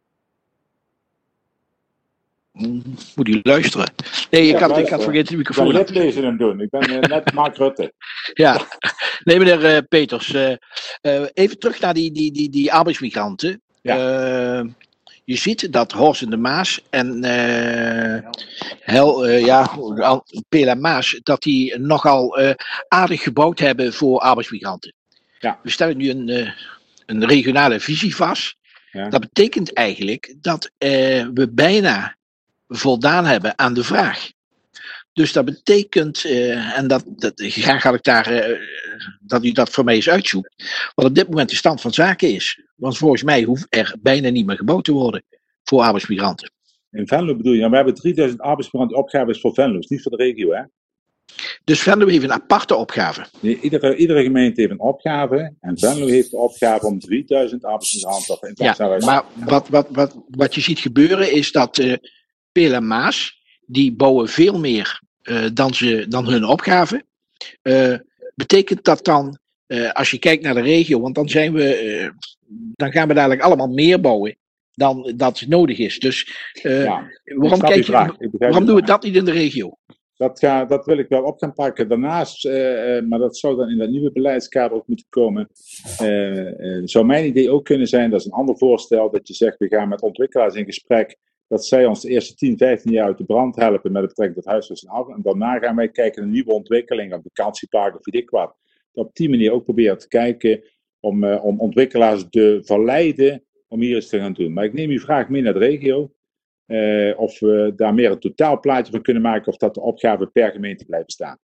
Speaker 7: Moet u luisteren? Nee, ik, ja, had, ik had vergeten de microfoon.
Speaker 2: Ik ben netlezen hem doen. Ik ben uh, net Mark Rutte.
Speaker 7: Ja, nee meneer uh, Peters. Uh, uh, even terug naar die, die, die, die arbeidsmigranten. Ja. Uh, je ziet dat Horst en de Maas en uh, Hel, uh, ja, P L M Maas, dat die nogal uh, aardig gebouwd hebben voor arbeidsmigranten. Ja. We stellen nu een, uh, een regionale visie vast. Ja. Dat betekent eigenlijk dat uh, we bijna voldaan hebben aan de vraag. Dus dat betekent, uh, en dat, dat, graag had ik daar, uh, dat u dat voor mij eens uitzoekt, wat op dit moment de stand van zaken is. Want volgens mij hoeft er bijna niet meer gebouwd te worden voor arbeidsmigranten.
Speaker 2: In Venlo bedoel je? Ja, we hebben drieduizend arbeidsmigranten opgaves voor Venlo, niet voor de regio, hè?
Speaker 7: Dus Venlo heeft een aparte opgave?
Speaker 2: Nee, iedere, iedere gemeente heeft een opgave en Venlo heeft de opgave om drieduizend arbeidsmigranten.
Speaker 7: Ja, maar wat, wat, wat, wat je ziet gebeuren is dat uh, P L M Maas, die bouwen veel meer uh, dan, ze, dan hun opgave. Uh, betekent dat dan, uh, als je kijkt naar de regio, want dan zijn we, uh, dan gaan we dadelijk allemaal meer bouwen dan dat nodig is. Dus uh, ja, waarom, kijk je, waarom doen we dat niet in de regio?
Speaker 2: Dat, ga, dat wil ik wel op gaan pakken. Daarnaast, uh, maar dat zou dan in dat nieuwe beleidskader ook moeten komen. Uh, uh, zou mijn idee ook kunnen zijn, dat is een ander voorstel, dat je zegt, we gaan met ontwikkelaars in gesprek, dat zij ons de eerste tien, vijftien jaar uit de brand helpen met betrekking tot huisvesting af. En daarna gaan wij kijken naar nieuwe ontwikkelingen, vakantieparken of weet ik wat. Op die manier ook proberen te kijken om, uh, om ontwikkelaars te verleiden om hier eens te gaan doen. Maar ik neem uw vraag mee naar de regio. Uh, of we daar meer een totaalplaatje van kunnen maken, of dat de opgaven per gemeente blijven staan.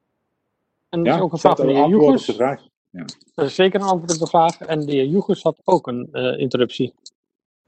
Speaker 1: En dat is ja, ook een vraag van de heer Joegers. Ja. Dat is zeker een antwoord op de vraag. En de heer Joegers had ook een uh, interruptie.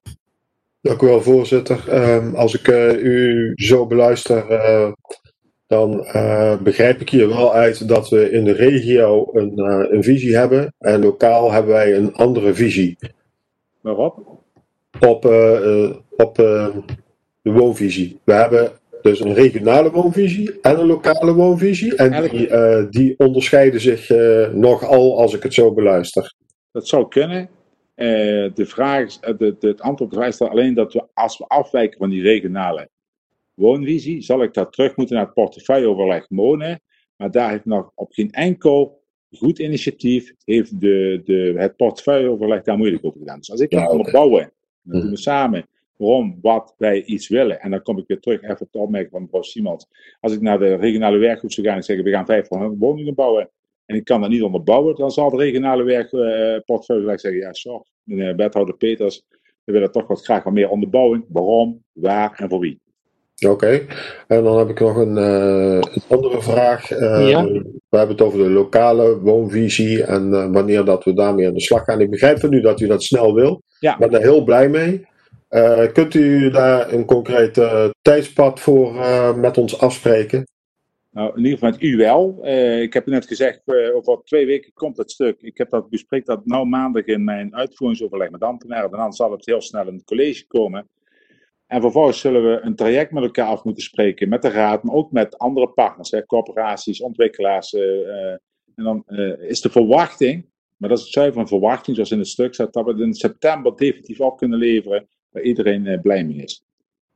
Speaker 11: Dank u wel, voorzitter. Um, als ik uh, u zo beluister, uh, dan uh, begrijp ik hier wel uit dat we in de regio een, uh, een visie hebben en lokaal hebben wij een andere visie.
Speaker 2: Waarop?
Speaker 11: Op, uh, uh, op uh, de woonvisie. We hebben dus een regionale woonvisie en een lokale woonvisie en die, uh, die onderscheiden zich uh, nogal als ik het zo beluister.
Speaker 2: Dat zou kunnen. Uh, de vraag is, uh, de, de, het antwoord op de vraag is alleen dat we, als we afwijken van die regionale woonvisie, zal ik dat terug moeten naar het portefeuilleoverleg wonen. Maar daar heeft nog op geen enkel goed initiatief heeft de, de, het portefeuilleoverleg daar moeilijk over gedaan. Dus als ik
Speaker 11: Ja,
Speaker 2: kan
Speaker 11: oké.
Speaker 2: onderbouwen, dan doen we samen waarom, wat wij iets willen. En dan kom ik weer terug even op de opmerking van mevrouw Simons. Als ik naar de regionale werkgroep zou gaan en zeggen, we gaan vijfhonderd woningen bouwen. En ik kan dat niet onderbouwen, dan zal de regionale werkportefeuilleoverleg zeggen, ja, sorry, meneer wethouder Peters, we willen toch wat graag wat meer onderbouwing. Waarom, waar en voor wie?
Speaker 11: Oké, okay. En dan heb ik nog een, uh, een andere vraag. Uh,
Speaker 1: Ja.
Speaker 11: We hebben het over de lokale woonvisie en uh, wanneer dat we daarmee aan de slag gaan. Ik begrijp van u dat u dat snel wil.
Speaker 2: Ja.
Speaker 11: Ik ben daar heel blij mee. Uh, kunt u daar een concreet uh, tijdspad voor uh, met ons afspreken?
Speaker 2: Nou, in ieder geval met u wel. Uh, ik heb u net gezegd, uh, over twee weken komt het stuk. Ik heb dat bespreek dat nou maandag in mijn uitvoeringsoverleg met ambtenaren. Dan zal het heel snel in het college komen. En vervolgens zullen we een traject met elkaar af moeten spreken, met de raad, maar ook met andere partners, hè, corporaties, ontwikkelaars. Uh, uh, en dan uh, is de verwachting, maar dat is het zuiver een verwachting, zoals in het stuk staat, dat we het in september definitief op kunnen leveren, waar iedereen uh, blij mee is.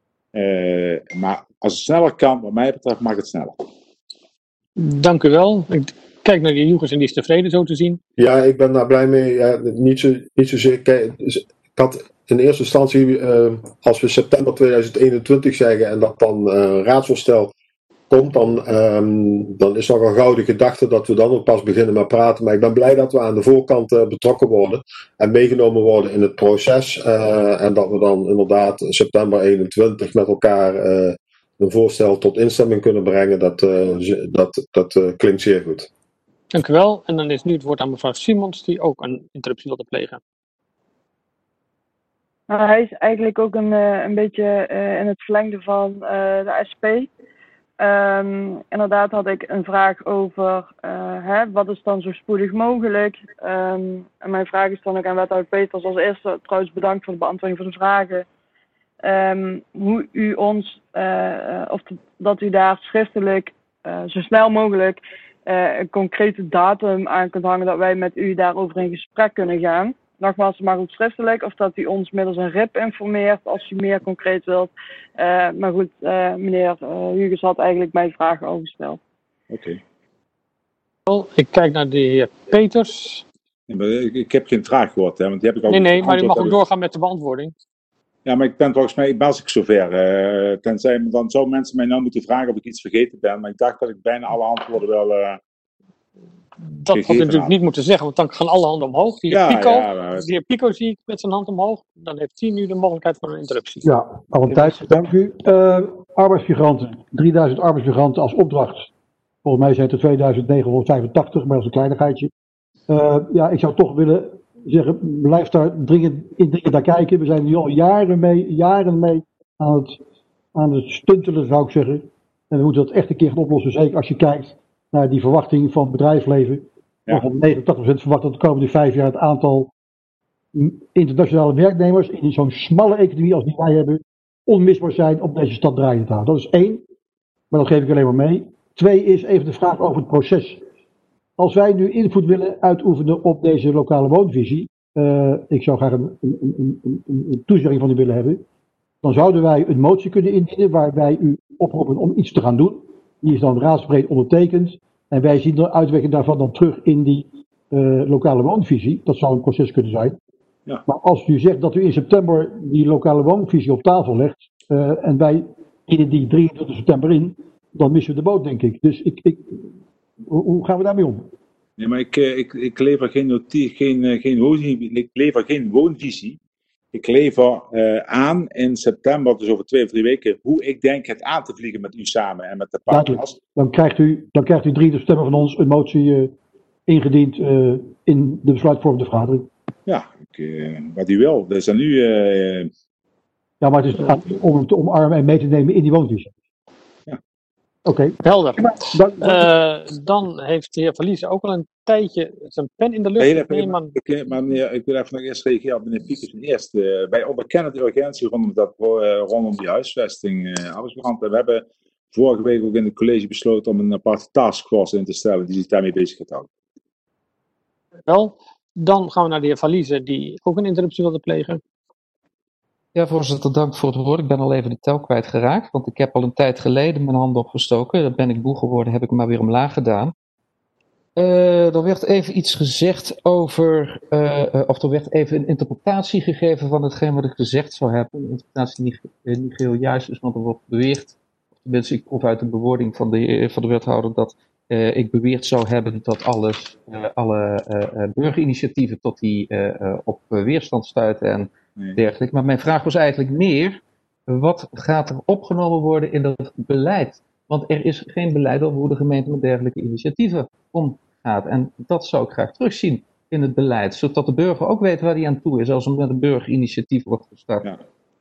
Speaker 2: Uh, maar als het sneller kan, wat mij betreft, mag het sneller.
Speaker 1: Dank u wel. Ik kijk naar de Joegers en die is tevreden zo te zien.
Speaker 11: Ja, ik ben daar blij mee. Ja, niet, zo, niet zozeer. Kijk, ik had in eerste instantie, uh, als we september tweeduizend eenentwintig zeggen en dat dan uh, raadsvoorstel komt, dan, um, dan is nog een gouden gedachte dat we dan ook pas beginnen met praten. Maar ik ben blij dat we aan de voorkant uh, betrokken worden en meegenomen worden in het proces. Uh, en dat we dan inderdaad september eenentwintig met elkaar uh, een voorstel tot instemming kunnen brengen. Dat, uh, dat, dat uh, klinkt zeer goed.
Speaker 1: Dank u wel. En dan is nu het woord aan mevrouw Simons, die ook een interruptie wilde plegen.
Speaker 9: Nou, hij is eigenlijk ook een, uh, een beetje uh, in het verlengde van uh, de S P. Um, inderdaad had ik een vraag over uh, hè, wat is dan zo spoedig mogelijk. Um, en mijn vraag is dan ook aan wethouder Peters. Als eerste trouwens bedankt voor de beantwoording van de vragen. Um, hoe u ons, uh, of t- dat u daar schriftelijk uh, zo snel mogelijk uh, een concrete datum aan kunt hangen dat wij met u daarover in gesprek kunnen gaan. Nogmaals, maar goed schriftelijk, of dat u ons middels een R I P informeert als u meer concreet wilt. Uh, maar goed, uh, meneer uh, Huges had eigenlijk mijn vragen al gesteld.
Speaker 2: Oké.
Speaker 1: Okay. Ik kijk naar de heer Peters.
Speaker 2: Nee, maar ik, ik heb geen vraag gehoord, hè, want die heb ik al.
Speaker 1: Nee, nee, maar u mag ook
Speaker 2: ik...
Speaker 1: doorgaan met de beantwoording.
Speaker 2: Ja, maar ik ben volgens mij, was ik zover. Uh, tenzij, dan zouden mensen mij nou moeten vragen of ik iets vergeten ben. Maar ik dacht dat ik bijna alle antwoorden wel. Uh,
Speaker 1: dat had u natuurlijk niet moeten zeggen, want dan gaan alle handen omhoog. De heer,
Speaker 2: ja,
Speaker 1: Pico,
Speaker 2: ja, maar...
Speaker 1: de heer Pico zie ik met zijn hand omhoog. Dan heeft hij nu de mogelijkheid voor een interruptie.
Speaker 3: Ja, al een tijd, dank u. Uh, arbeidsmigranten, drieduizend arbeidsmigranten als opdracht. Volgens mij zijn het er tweeduizend negenhonderdvijfentachtig, maar dat is een kleinigheidje. Uh, ja, ik zou toch willen zeggen, blijf daar dringend, indringend naar kijken. We zijn nu al jaren mee, jaren mee aan het, aan het stuntelen, zou ik zeggen. En we moeten dat echt een keer gaan oplossen, zeker als je kijkt naar die verwachting van het bedrijfsleven. Ja. Van negenentachtig procent verwacht dat de komende vijf jaar het aantal internationale werknemers in zo'n smalle economie als die wij hebben, onmisbaar zijn om deze stad draaiende te houden. Dat is één, maar dat geef ik alleen maar mee. Twee is even de vraag over het proces. Als wij nu invloed willen uitoefenen op deze lokale woonvisie, uh, ik zou graag een, een, een, een, een toezegging van u willen hebben, dan zouden wij een motie kunnen indienen waar wij u oproepen om iets te gaan doen. Die is dan raadsbreed ondertekend en wij zien de uitwerking daarvan dan terug in die uh, lokale woonvisie. Dat zou een proces kunnen zijn.
Speaker 2: Ja.
Speaker 3: Maar als u zegt dat u in september die lokale woonvisie op tafel legt uh, en wij dienen die drieëntwintig september in, dan missen we de boot, denk ik. Dus ik, ik, hoe, hoe gaan we daarmee om?
Speaker 2: Nee, maar ik, ik, ik lever geen, notie, geen, geen, woonvisie, ik lever geen woonvisie. Ik lever uh, aan in september, dus over twee of drie weken, hoe ik denk het aan te vliegen met u samen en met de partners.
Speaker 3: Dan krijgt u, dan krijgt u drieëntwintig september van ons een motie uh, ingediend uh, in de besluitvormende vergadering.
Speaker 2: Ja, ik, uh, wat u wil. Dat is dan nu... Uh,
Speaker 3: ja, maar het is aan, om het te omarmen en mee te nemen in die woonvisie.
Speaker 2: Ja.
Speaker 3: Oké.
Speaker 1: Helder.
Speaker 3: Dan,
Speaker 1: Uh, dan heeft de heer Verlies ook al een tijdje zijn pen in de lucht.
Speaker 2: Heel even,
Speaker 1: Nee,
Speaker 2: maar,
Speaker 1: man.
Speaker 2: ik, maar meneer, ik wil even nog eerst reageren op meneer Piekers. Eerst, uh, wij onderkennen de urgentie rondom, dat, uh, rondom die huisvesting uh, arbeidsmigrant. En we hebben vorige week ook in het college besloten om een aparte taskforce in te stellen die zich daarmee bezig gaat houden.
Speaker 1: Wel, dan gaan we naar de heer Verliezen, die ook een interruptie wilde plegen.
Speaker 8: Ja, voorzitter, dank voor het woord. Ik ben al even de tel kwijtgeraakt, want ik heb al een tijd geleden mijn hand opgestoken. Dan ben ik boe geworden, heb ik hem maar weer omlaag gedaan. Uh, er werd even iets gezegd over, uh, uh, of er werd even een interpretatie gegeven van hetgeen wat ik gezegd zou hebben. Een interpretatie die niet, niet heel juist is, want er wordt beweerd, tenminste ik proef uit de bewoording van de, van de wethouder, dat uh, ik beweerd zou hebben dat alles, uh, alle uh, uh, burgerinitiatieven tot die uh, uh, op weerstand stuiten en nee. dergelijke. Maar mijn vraag was eigenlijk meer, wat gaat er opgenomen worden in dat beleid? Want er is geen beleid over hoe de gemeente met dergelijke initiatieven omgaat. En dat zou ik graag terugzien in het beleid, zodat de burger ook weet waar hij aan toe is als er met een burgerinitiatief wordt gestart.
Speaker 2: Ja.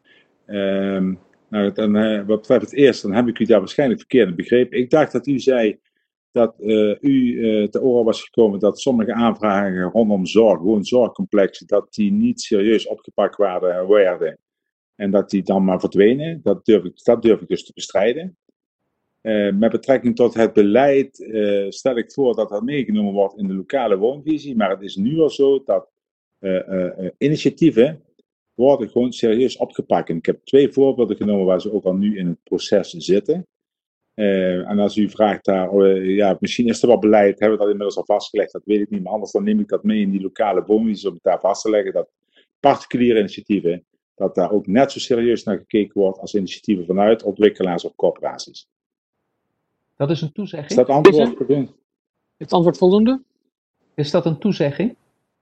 Speaker 2: Um, nou, dan, uh, wat betreft het eerste, dan heb ik u daar waarschijnlijk verkeerd in begrepen. Ik dacht dat u zei dat uh, u uh, te oren was gekomen dat sommige aanvragen rondom zorg, gewoon zorgcomplexen, dat die niet serieus opgepakt waren, werden en dat die dan maar verdwenen. Dat durf ik, dat durf ik dus te bestrijden. Uh, met betrekking tot het beleid uh, stel ik voor dat dat meegenomen wordt in de lokale woonvisie, maar het is nu al zo dat uh, uh, uh, initiatieven worden gewoon serieus opgepakt. En ik heb twee voorbeelden genomen waar ze ook al nu in het proces zitten. Uh, en als u vraagt daar, uh, ja, misschien is er wel beleid, hebben we dat inmiddels al vastgelegd, dat weet ik niet, maar anders dan neem ik dat mee in die lokale woonvisies om het daar vast te leggen, dat particuliere initiatieven, dat daar ook net zo serieus naar gekeken wordt als initiatieven vanuit ontwikkelaars of corporaties.
Speaker 8: Dat is een toezegging.
Speaker 2: Is dat antwoord?
Speaker 1: Is het antwoord voldoende?
Speaker 8: Is dat een toezegging?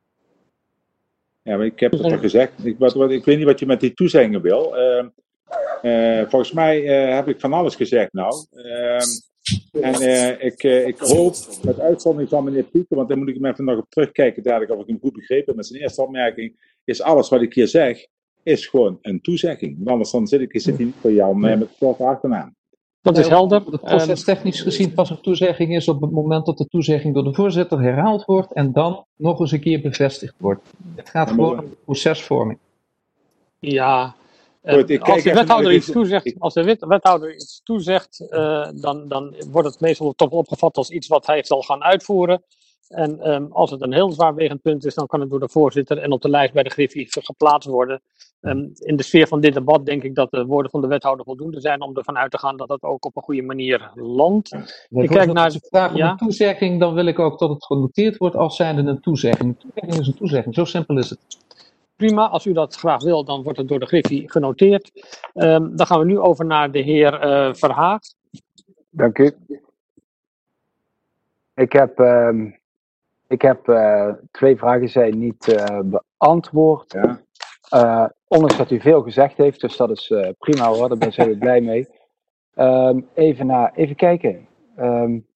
Speaker 2: Ja, maar ik heb het toch gezegd. Ik, wat, wat, ik weet niet wat je met die toezeggingen wil. Uh, uh, volgens mij uh, heb ik van alles gezegd nou. Uh, en uh, ik, uh, ik hoop, met uitzondering van meneer Pieter, want daar moet ik hem even nog op terugkijken, dadelijk of ik hem goed begrepen heb met zijn eerste opmerking, is alles wat ik hier zeg, is gewoon een toezegging. Want anders dan zit ik zit hier niet voor jou met het kort achternaam.
Speaker 1: Dat is helder.
Speaker 8: Het proces technisch gezien pas een toezegging is op het moment dat de toezegging door de voorzitter herhaald wordt en dan nog eens een keer bevestigd wordt. Het gaat ja, gewoon om de procesvorming.
Speaker 1: Ja, Goed, ik als, de wethouder iets toezegt, als de wethouder iets toezegt, uh, dan, dan wordt het meestal toch opgevat als iets wat hij zal gaan uitvoeren. En um, als het een heel zwaarwegend punt is, dan kan het door de voorzitter en op de lijst bij de Griffie geplaatst worden. Um, in de sfeer van dit debat denk ik dat de woorden van de wethouder voldoende zijn om ervan uit te gaan dat dat ook op een goede manier landt.
Speaker 8: Ja, ik kijk naar de vraag om ja? een toezegging, dan wil ik ook dat het genoteerd wordt als zijnde een toezegging. Een toezegging is een toezegging, zo simpel is het.
Speaker 1: Prima, als u dat graag wil, dan wordt het door de Griffie genoteerd. Um, dan gaan we nu over naar de heer uh, Verhaag.
Speaker 5: Dank u. Ik heb... Um... Ik heb uh, twee vragen zijn niet uh, beantwoord. Ja. Uh, ondanks dat u veel gezegd heeft, dus dat is uh, prima hoor, daar ben ik heel blij mee. Um, even, naar, even kijken. Um,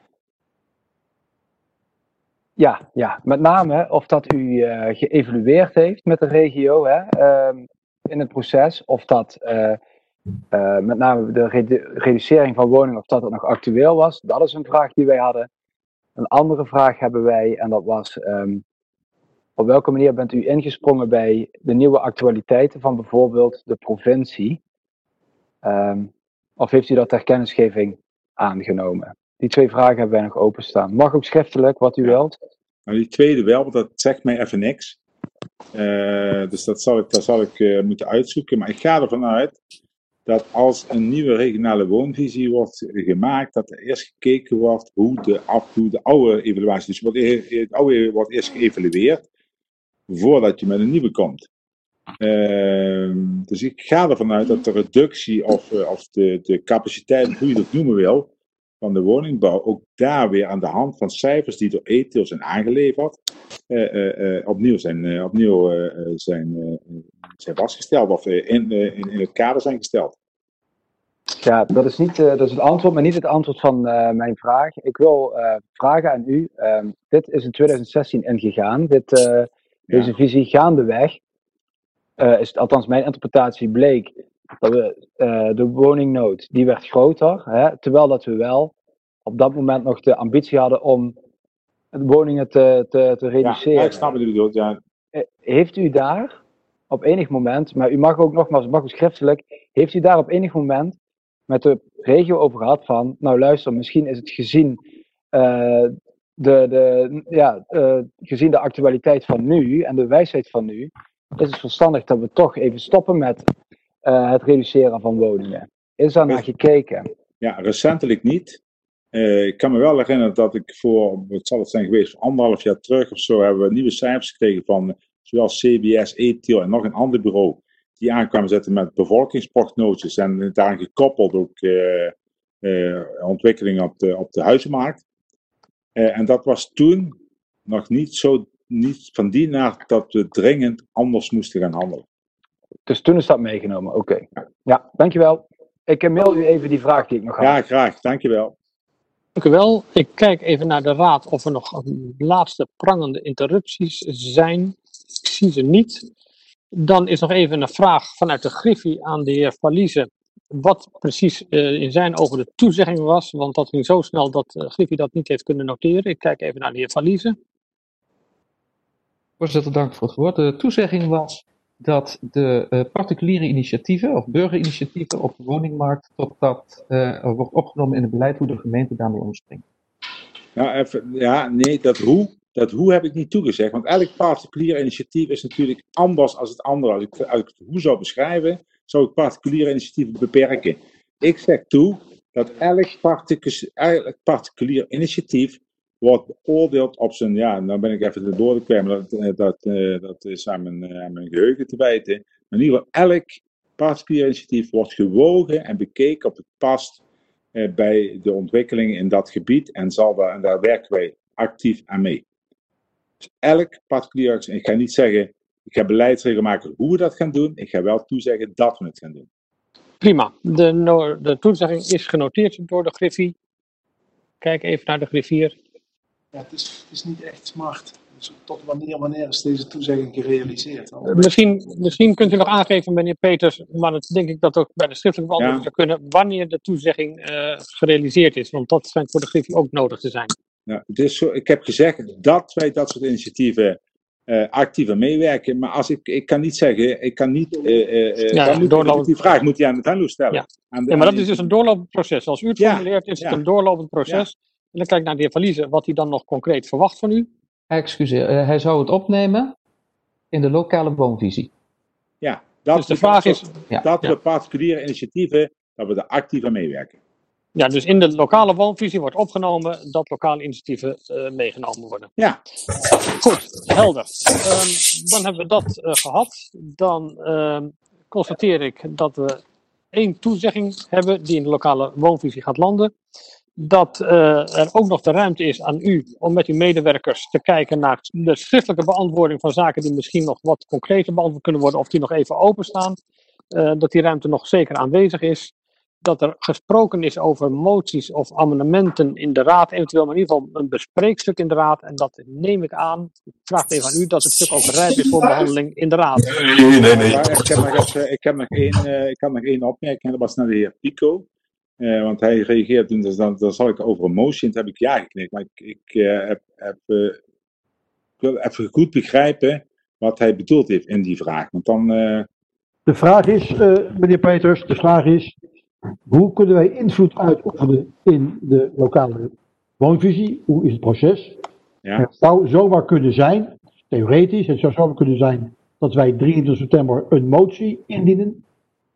Speaker 5: ja, ja, met name of dat u uh, geëvalueerd heeft met de regio hè, um, in het proces. Of dat uh, uh, met name de redu- reducering van woningen, of dat het nog actueel was. Dat is een vraag die wij hadden. Een andere vraag hebben wij, en dat was, um, op welke manier bent u ingesprongen bij de nieuwe actualiteiten van bijvoorbeeld de provincie? Um, of heeft u dat ter kennisgeving aangenomen? Die twee vragen hebben wij nog openstaan. Mag ook schriftelijk, wat u ja. wilt.
Speaker 2: Nou, die tweede wel, want dat zegt mij even niks. Uh, dus dat zal ik, dat zal ik uh, moeten uitzoeken. Maar ik ga ervan uit dat als een nieuwe regionale woonvisie wordt gemaakt, dat er eerst gekeken wordt hoe de, af, hoe de oude evaluatie, dus wordt, het oude wordt eerst geëvalueerd, voordat je met een nieuwe komt. Uh, dus ik ga ervan uit dat de reductie of, of de, de capaciteit, hoe je dat noemen wil, van de woningbouw, ook daar weer aan de hand van cijfers die door E T I O zijn aangeleverd, uh, uh, uh, opnieuw, zijn, uh, opnieuw uh, zijn, uh, zijn vastgesteld of uh, in, uh, in, in het kader zijn gesteld.
Speaker 5: Ja, dat is, niet, uh, dat is het antwoord, maar niet het antwoord van uh, mijn vraag. Ik wil uh, vragen aan u. Uh, dit is in twintig zestien ingegaan. Dit, uh, deze ja. visie gaandeweg, uh, is, althans mijn interpretatie bleek dat we, uh, de woningnood, die werd groter, hè, terwijl dat we wel op dat moment nog de ambitie hadden om de woningen te, te, te reduceren.
Speaker 2: Ja, ik snap wat u bedoelt, ja.
Speaker 5: Heeft u daar op enig moment, maar u mag ook nogmaals, het mag ook schriftelijk, heeft u daar op enig moment met de regio over gehad van, nou luister, misschien is het gezien, uh, de, de, ja, uh, gezien de actualiteit van nu en de wijsheid van nu, is het verstandig dat we toch even stoppen met uh, het reduceren van woningen. Is daar naar gekeken?
Speaker 2: Ja, recentelijk niet. Uh, ik kan me wel herinneren dat ik voor, wat zal het zijn geweest, voor anderhalf jaar terug of zo, hebben we nieuwe cijfers gekregen van zowel C B S, E T I O en nog een ander bureau, die aankwamen zetten met bevolkingsprognoses en daaraan gekoppeld ook uh, uh, ontwikkelingen op de, op de huizenmarkt. Uh, en dat was toen nog niet zo, niet van die nacht dat we dringend anders moesten gaan handelen.
Speaker 5: Dus toen is dat meegenomen, oké. Okay. Ja. ja, dankjewel. Ik mail u even die vraag die ik nog had.
Speaker 2: Ja, graag, dankjewel.
Speaker 1: Dank u wel. Ik kijk even naar de raad of er nog laatste prangende interrupties zijn. Ik zie ze niet. Dan is nog even een vraag vanuit de Griffie aan de heer Verliezen. Wat precies uh, in zijn ogen de toezegging was. Want dat ging zo snel dat uh, Griffie dat niet heeft kunnen noteren. Ik kijk even naar de heer Verliezen.
Speaker 8: Voorzitter, dank voor het woord. De toezegging was dat de uh, particuliere initiatieven of burgerinitiatieven op de woningmarkt tot dat uh, wordt opgenomen in het beleid hoe de gemeente daarmee omspringt.
Speaker 2: Ja, even, ja, nee, dat hoe, dat hoe heb ik niet toegezegd. Want elk particulier initiatief is natuurlijk anders dan het andere. Als ik, als ik het hoe zou beschrijven, zou ik particuliere initiatieven beperken. Ik zeg toe dat elk, particu- elk particulier initiatief wordt beoordeeld op zijn, ja, nou ben ik even de woorden kwijt, maar dat, dat, uh, dat is aan mijn, aan mijn geheugen te wijten. Maar in ieder geval, elk particulier initiatief wordt gewogen en bekeken of het past uh, bij de ontwikkelingen in dat gebied en, zal daar, en daar werken wij actief aan mee. Dus elk particulier, ik ga niet zeggen, ik ga beleidsregels maken hoe we dat gaan doen, ik ga wel toezeggen dat we het gaan doen.
Speaker 1: Prima, de, no- de toezegging is genoteerd door de Griffie. Kijk even naar de griffier.
Speaker 6: Ja, het, is, het is niet echt smart. Dus tot wanneer, wanneer is deze toezegging gerealiseerd?
Speaker 1: Uh, misschien, misschien kunt u nog aangeven, meneer Peters, maar dat denk ik dat ook bij de schriftelijke beantwoording zou kunnen, wanneer de toezegging uh, gerealiseerd is. Want dat schijnt voor de Griffie ook nodig te zijn.
Speaker 2: Ja, dus zo, ik heb gezegd dat wij dat soort initiatieven uh, actiever meewerken. Maar als ik, ik kan niet zeggen, ik kan niet. Uh, uh,
Speaker 1: ja,
Speaker 2: dan moet,
Speaker 1: doorlopend...
Speaker 2: die vraag moet je aan het Henlo stellen.
Speaker 1: Ja.
Speaker 2: Aan de,
Speaker 1: ja, maar dat
Speaker 2: aan
Speaker 1: is dus een doorlopend proces. Als u het
Speaker 2: ja,
Speaker 1: formuleert, is het
Speaker 2: ja.
Speaker 1: een doorlopend proces. Ja. En dan kijk ik naar de heer Verliezen, wat hij dan nog concreet verwacht van u.
Speaker 8: Excuseer, uh, hij zou het opnemen in de lokale woonvisie.
Speaker 2: Ja, dat,
Speaker 1: dus de vraag
Speaker 2: dat,
Speaker 1: is.
Speaker 2: Ja. Dat we ja. particuliere initiatieven, dat we er actief aan meewerken.
Speaker 1: Ja, dus in de lokale woonvisie wordt opgenomen dat lokale initiatieven uh, meegenomen worden.
Speaker 2: Ja.
Speaker 1: Goed, helder. Um, dan hebben we dat uh, gehad. Dan uh, constateer ik dat we één toezegging hebben die in de lokale woonvisie gaat landen. Dat uh, er ook nog de ruimte is aan u om met uw medewerkers te kijken naar de schriftelijke beantwoording van zaken die misschien nog wat concreter beantwoord kunnen worden of die nog even openstaan. Uh, dat die ruimte nog zeker aanwezig is. Dat er gesproken is over moties of amendementen in de raad, eventueel maar in ieder geval een bespreekstuk in de raad. En dat neem ik aan, ik vraag het even aan u, dat het stuk ook rijp is voor behandeling in de raad.
Speaker 2: Nee, nee, nee. Ik heb nog, even, ik heb nog één, uh, ik had nog één opmerking, dat was naar de heer Pico. Uh, want hij reageert, dus dan, dan zal ik over een motie, en toen heb ik ja geknikt. Maar ik, ik, uh, heb, heb, uh, ik wil even goed begrijpen wat hij bedoeld heeft in die vraag. Want dan... Uh...
Speaker 3: De vraag is, uh, meneer Peters, de vraag is... Hoe kunnen wij invloed uitoefenen in de lokale woonvisie? Hoe is het proces?
Speaker 2: Ja.
Speaker 3: Het zou zomaar kunnen zijn, theoretisch, het zou zomaar kunnen zijn dat wij drieëntwintig september een motie indienen,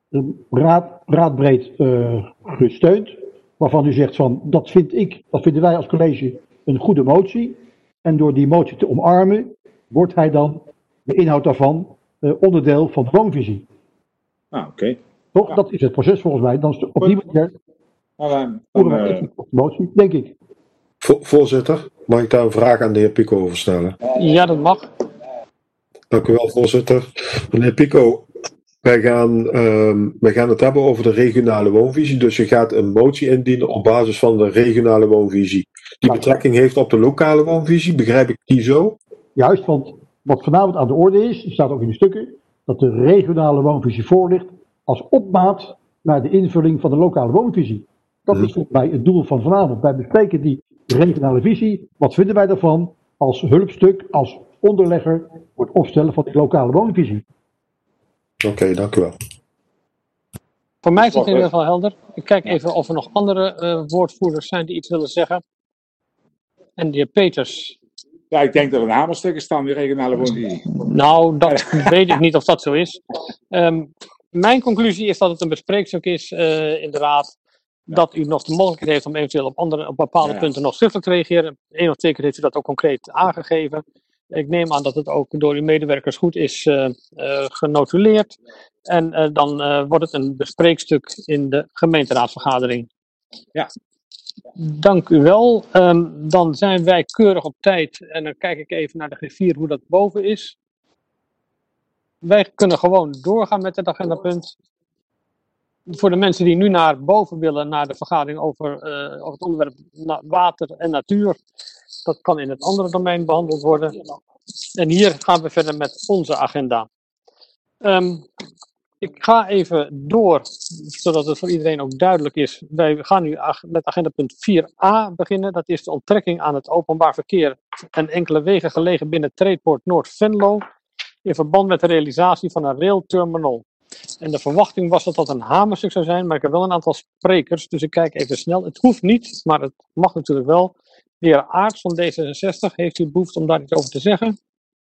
Speaker 3: raad, raadbreed uh, gesteund, waarvan u zegt van, dat vind ik, dat vinden wij als college een goede motie. En door die motie te omarmen, wordt hij dan, de inhoud daarvan, uh, onderdeel van de woonvisie.
Speaker 2: Ah, oké. Okay.
Speaker 3: Toch? Ja. Dat is het proces volgens mij. Dan is het op die manier voeren wij invloed op de motie, denk ik.
Speaker 11: Vo- voorzitter, mag ik daar een vraag aan de heer Pico over stellen?
Speaker 1: Ja, dat mag.
Speaker 11: Dank u wel, voorzitter. Meneer Pico, wij gaan, um, wij gaan het hebben over de regionale woonvisie. Dus je gaat een motie indienen op basis van de regionale woonvisie. Die betrekking heeft op de lokale woonvisie, begrijp ik die zo?
Speaker 3: Juist, want wat vanavond aan de orde is, staat ook in de stukken, dat de regionale woonvisie voor ligt als opmaat naar de invulling van de lokale woonvisie. Dat is volgens mij het doel van vanavond. Wij bespreken die regionale visie. Wat vinden wij daarvan als hulpstuk, als onderlegger voor het opstellen van die lokale woonvisie?
Speaker 11: Oké, okay, dank u wel.
Speaker 1: Voor mij is het in ieder geval helder. Ik kijk even of er nog andere uh, woordvoerders zijn die iets willen zeggen. En de heer Peters.
Speaker 2: Ja, ik denk dat er een hamerstuk is staan, die regionale woonvisie.
Speaker 1: Nou, dat weet ik niet of dat zo is. Um, mijn conclusie is dat het een bespreekstuk is uh, in de raad. Dat u nog de mogelijkheid heeft om eventueel op, andere, op bepaalde ja. punten nog schriftelijk te reageren. Eén of twee keer heeft u dat ook concreet aangegeven. Ik neem aan dat het ook door uw medewerkers goed is uh, uh, genotuleerd. En uh, dan uh, wordt het een bespreekstuk in de gemeenteraadsvergadering.
Speaker 2: Ja.
Speaker 1: Dank u wel. Um, dan zijn wij keurig op tijd. En dan kijk ik even naar de griffier hoe dat boven is. Wij kunnen gewoon doorgaan met het agendapunt. Voor de mensen die nu naar boven willen, naar de vergadering over, uh, over het onderwerp water en natuur. Dat kan in het andere domein behandeld worden. En hier gaan we verder met onze agenda. Um, ik ga even door, zodat het voor iedereen ook duidelijk is. Wij gaan nu met agendapunt vier a beginnen. Dat is de onttrekking aan het openbaar verkeer en enkele wegen gelegen binnen Treedpoort Noord-Venlo. In verband met de realisatie van een railterminal. En de verwachting was dat dat een hamerstuk zou zijn, maar ik heb wel een aantal sprekers, dus ik kijk even snel. Het hoeft niet, maar het mag natuurlijk wel. De heer Aarts van D zesenzestig, heeft u behoefte om daar iets over te zeggen?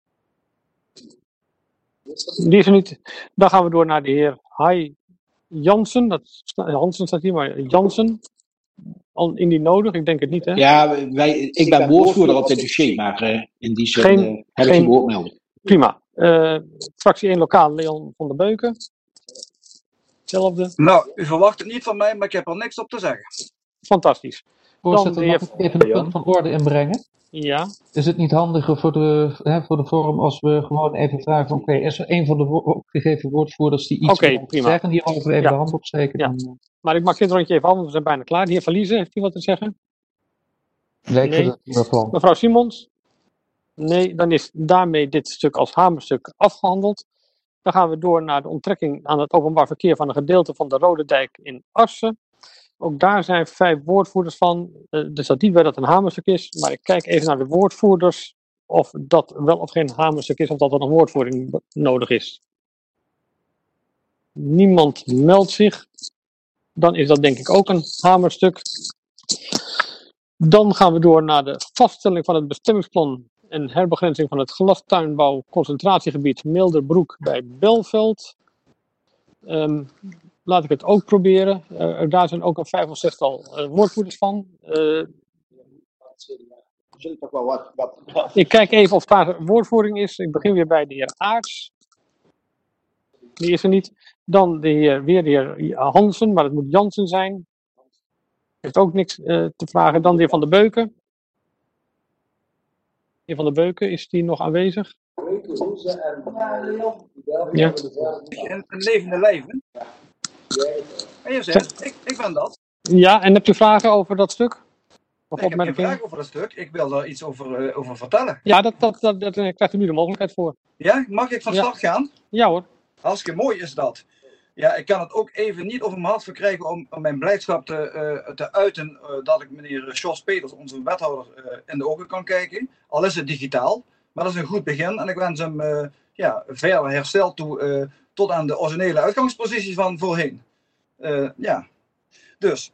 Speaker 1: Die is er niet. Dan gaan we door naar de heer Hai Jansen. Dat, Jansen staat hier, maar Jansen. Indien nodig, ik denk het niet, hè?
Speaker 7: Ja, wij, ik ben woordvoerder op dit dossier, maar uh, in die zin
Speaker 1: geen,
Speaker 7: uh, heb ik geen woordmelding.
Speaker 1: Prima. Uh, fractie één lokaal, Leon van der Beuken. Hetzelfde.
Speaker 12: Nou, u verwacht het niet van mij, maar ik heb er niks op te zeggen.
Speaker 1: Fantastisch.
Speaker 8: Voorzitter, mag ik even een punt van orde inbrengen?
Speaker 1: Ja.
Speaker 8: Is het niet handiger voor de, hè, voor de vorm als we gewoon even vragen: oké, okay, is er een van de wo- opgegeven woordvoerders die iets
Speaker 1: okay,
Speaker 8: wil zeggen? Die mogen we even
Speaker 1: ja.
Speaker 8: de hand opsteken.
Speaker 1: Ja. Dan... Maar ik mag dit rondje even af, want we zijn bijna klaar. De heer Verliezen, heeft u wat te zeggen?
Speaker 8: Nee, ik vind het niet plan.
Speaker 1: Mevrouw Simons? Nee, dan is daarmee dit stuk als hamerstuk afgehandeld. Dan gaan we door naar de onttrekking aan het openbaar verkeer van een gedeelte van de Rode Dijk in Arsen. Ook daar zijn vijf woordvoerders van. Uh, dus dat niet bij dat een hamerstuk is. Maar ik kijk even naar de woordvoerders. Of dat wel of geen hamerstuk is. Of dat er nog woordvoering nodig is. Niemand meldt zich. Dan is dat denk ik ook een hamerstuk. Dan gaan we door naar de vaststelling van het bestemmingsplan. En herbegrenzing van het glastuinbouw concentratiegebied Milderbroek bij Belveld. Um, laat ik het ook proberen. Uh, daar zijn ook een vijf of zestal uh, woordvoerders van. Uh, ik kijk even of daar woordvoering is. Ik begin weer bij de heer Aarts. Die is er niet. Dan de heer, weer de heer Hansen, maar het moet Jansen zijn. Heeft ook niks uh, te vragen. Dan de heer Van der Beuken. De heer Van der Beuken, is die nog aanwezig? Ja.
Speaker 12: Een, een levende lijven. En je zegt, ik, ik ben dat.
Speaker 1: Ja, en hebt u vragen over dat stuk?
Speaker 12: Of nee, ik heb geen vraag over dat stuk. Ik wil daar iets over, uh, over vertellen.
Speaker 1: Ja, dat, dat, dat, dat, daar krijgt u nu de mogelijkheid voor.
Speaker 12: Ja, mag ik van start ja. gaan?
Speaker 1: Ja hoor.
Speaker 12: Hartstikke mooi is dat. Ja, ik kan het ook even niet over mijn hart verkrijgen om, om mijn blijdschap te, uh, te uiten uh, dat ik meneer Jos Peters, onze wethouder, uh, in de ogen kan kijken. Al is het digitaal, maar dat is een goed begin. En ik wens hem uh, ja, verder herstel toe uh, tot aan de originele uitgangspositie van voorheen. Uh, ja, dus.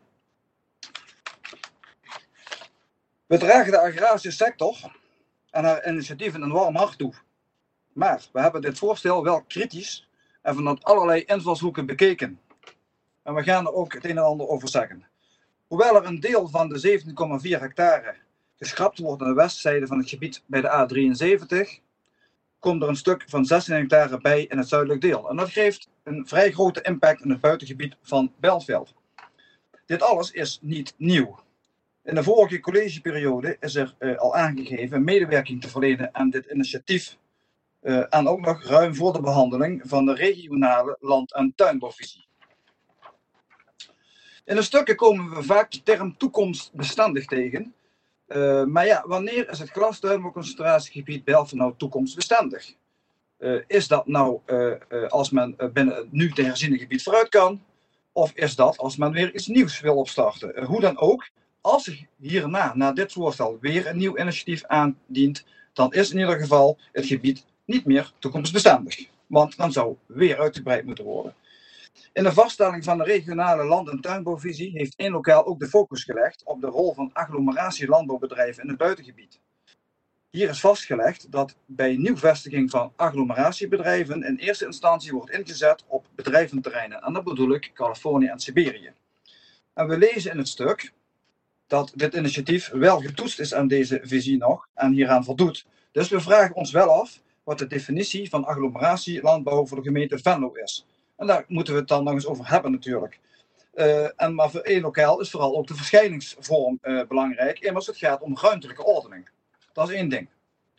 Speaker 12: We dragen de agrarische sector en haar initiatieven een warm hart toe. Maar we hebben dit voorstel wel kritisch en vanuit allerlei invalshoeken bekeken. En we gaan er ook het een en ander over zeggen. Hoewel er een deel van de zeventien komma vier hectare geschrapt wordt aan de westzijde van het gebied bij de A drieënzeventig, komt er een stuk van zestien hectare bij in het zuidelijk deel. En dat geeft een vrij grote impact in het buitengebied van Belveld. Dit alles is niet nieuw. In de vorige collegeperiode is er uh, al aangegeven medewerking te verlenen aan dit initiatief. Uh, en ook nog ruim voor de behandeling van de regionale land- en tuinbouwvisie. In de stukken komen we vaak de term toekomstbestendig tegen. Uh, maar ja, wanneer is het glastuinbouwconcentratiegebied Belveld nou toekomstbestendig? Uh, is dat nou uh, uh, als men uh, binnen het nu te herziene gebied vooruit kan? Of is dat als men weer iets nieuws wil opstarten? Uh, hoe dan ook, als zich hierna, na dit voorstel, weer een nieuw initiatief aandient, dan is in ieder geval het gebied niet meer toekomstbestendig. Want dan zou weer uitgebreid moeten worden. In de vaststelling van de regionale land- en tuinbouwvisie heeft één lokaal ook de focus gelegd op de rol van agglomeratielandbouwbedrijven in het buitengebied. Hier is vastgelegd dat bij nieuwvestiging van agglomeratiebedrijven in eerste instantie wordt ingezet op bedrijventerreinen. En dat bedoel ik Californië en Siberië. En we lezen in het stuk dat dit initiatief wel getoetst is aan deze visie nog en hieraan voldoet. Dus we vragen ons wel af wat de definitie van agglomeratielandbouw voor de gemeente Venlo is. En daar moeten we het dan nog eens over hebben natuurlijk. Uh, en maar voor één lokaal is vooral ook de verschijningsvorm uh, belangrijk. Immers het gaat om ruimtelijke ordening. Dat is één ding.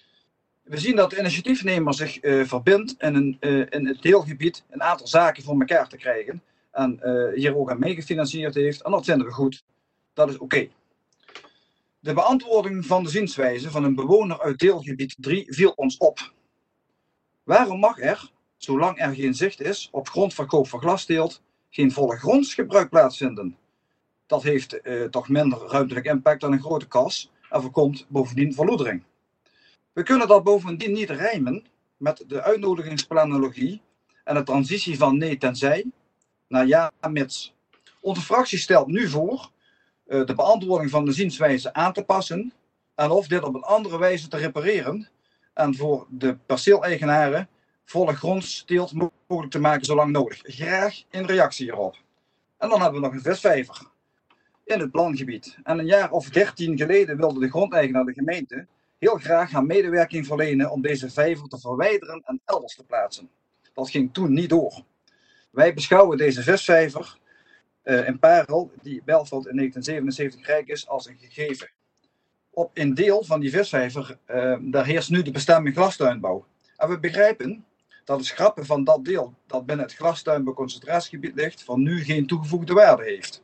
Speaker 12: We zien dat de initiatiefnemer zich uh, verbindt in, een, uh, in het deelgebied een aantal zaken voor elkaar te krijgen. En uh, hier ook aan meegefinancierd heeft. En dat vinden we goed. Dat is oké. Okay. De beantwoording van de zienswijze van een bewoner uit deelgebied drie viel ons op. Waarom mag er, zolang er geen zicht is op grondverkoop van glasteelt, geen volle grondsgebruik plaatsvinden? Dat heeft uh, toch minder ruimtelijk impact dan een grote kas en voorkomt bovendien verloedering. We kunnen dat bovendien niet rijmen met de uitnodigingsplanologie en de transitie van nee tenzij naar ja mits. Onze fractie stelt nu voor uh, de beantwoording van de zienswijze aan te passen en of dit op een andere wijze te repareren en voor de perceeleigenaren volle grondsteelt mogelijk te maken zolang nodig. Graag in reactie hierop. En dan hebben we nog een visvijver in het plangebied. En een jaar of dertien geleden wilde de grondeigenaar, de gemeente, heel graag haar medewerking verlenen om deze vijver te verwijderen en elders te plaatsen. Dat ging toen niet door. Wij beschouwen deze visvijver uh, in Parel, die Belveld in negentien zevenenzeventig rijk is, als een gegeven. Op een deel van die visvijver, uh, daar heerst nu de bestemming glastuinbouw. En we begrijpen dat het schrappen van dat deel dat binnen het glastuinbouwconcentratiegebied ligt, van nu geen toegevoegde waarde heeft.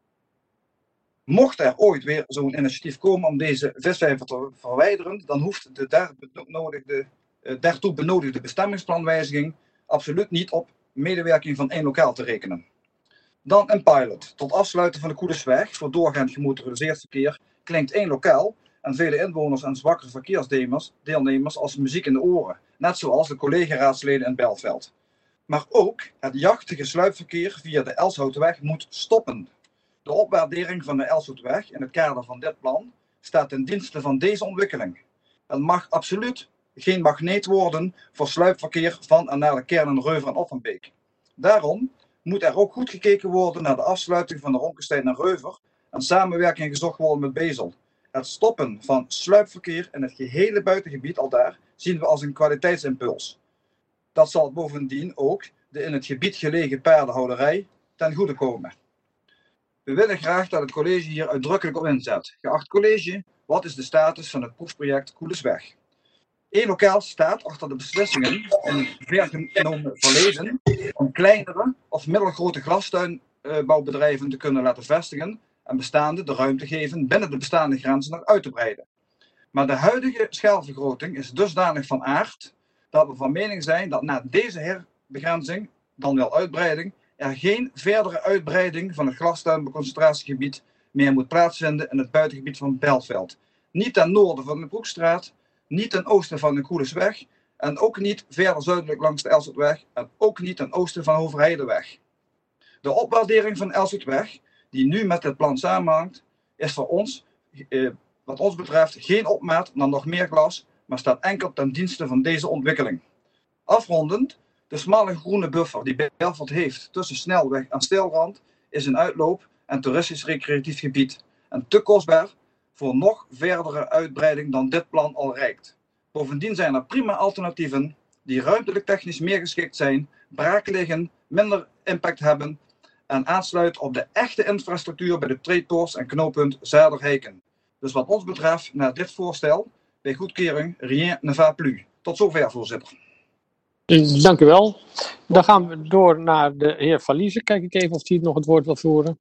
Speaker 12: Mocht er ooit weer zo'n initiatief komen om deze visvijver te verwijderen, dan hoeft de daar benodigde, uh, daartoe benodigde bestemmingsplanwijziging absoluut niet op medewerking van één lokaal te rekenen. Dan een pilot. Tot afsluiten van de Koedersweg voor doorgaand gemotoriseerd verkeer klinkt één lokaal en vele inwoners en zwakkere verkeersdeelnemers als muziek in de oren. Net zoals de collega-raadsleden in Belveld. Maar ook het jachtige sluipverkeer via de Elshoutweg moet stoppen. De opwaardering van de Elshoutweg in het kader van dit plan staat ten dienste van deze ontwikkeling. Het mag absoluut geen magneet worden voor sluipverkeer van en naar de kernen Reuver en Offenbeek. Daarom moet er ook goed gekeken worden naar de afsluiting van de Ronkenstein en Reuver en samenwerking gezocht worden met Bezel. Het stoppen van sluipverkeer in het gehele buitengebied aldaar zien we als een kwaliteitsimpuls. Dat zal bovendien ook de in het gebied gelegen paardenhouderij ten goede komen. We willen graag dat het college hier uitdrukkelijk op inzet. Geacht college, wat is de status van het proefproject Koelesweg? Eén lokaal staat achter de beslissingen in vergenomen verleden om kleinere of middelgrote glastuinbouwbedrijven te kunnen laten vestigen en bestaande de ruimte geven binnen de bestaande grenzen nog uit te breiden. Maar de huidige schaalvergroting is dusdanig van aard dat we van mening zijn dat na deze herbegrenzing, dan wel uitbreiding, er geen verdere uitbreiding van het glastuinbeconcentratiegebied meer moet plaatsvinden in het buitengebied van Belveld. Niet ten noorden van de Broekstraat, niet ten oosten van de Koelesweg en ook niet verder zuidelijk langs de Elshoutweg en ook niet ten oosten van Overheideweg. De opwaardering van Elshoutweg, die nu met het plan samenhangt, is voor ons, eh, wat ons betreft, geen opmaat naar nog meer glas, maar staat enkel ten dienste van deze ontwikkeling. Afrondend, de smalle groene buffer die Belveld heeft tussen snelweg en steilrand is een uitloop- en toeristisch-recreatief gebied en te kostbaar voor nog verdere uitbreiding dan dit plan al reikt. Bovendien zijn er prima alternatieven die ruimtelijk technisch meer geschikt zijn, braak liggen, minder impact hebben en aansluiten op de echte infrastructuur bij de treedpoort en knooppunt Zaderheiken. Dus wat ons betreft, na dit voorstel, bij goedkeuring, rien ne va plus. Tot zover, voorzitter.
Speaker 1: Dank u wel. Dan gaan we door naar de heer Van Liezen. Kijk ik even of hij nog het woord wil voeren.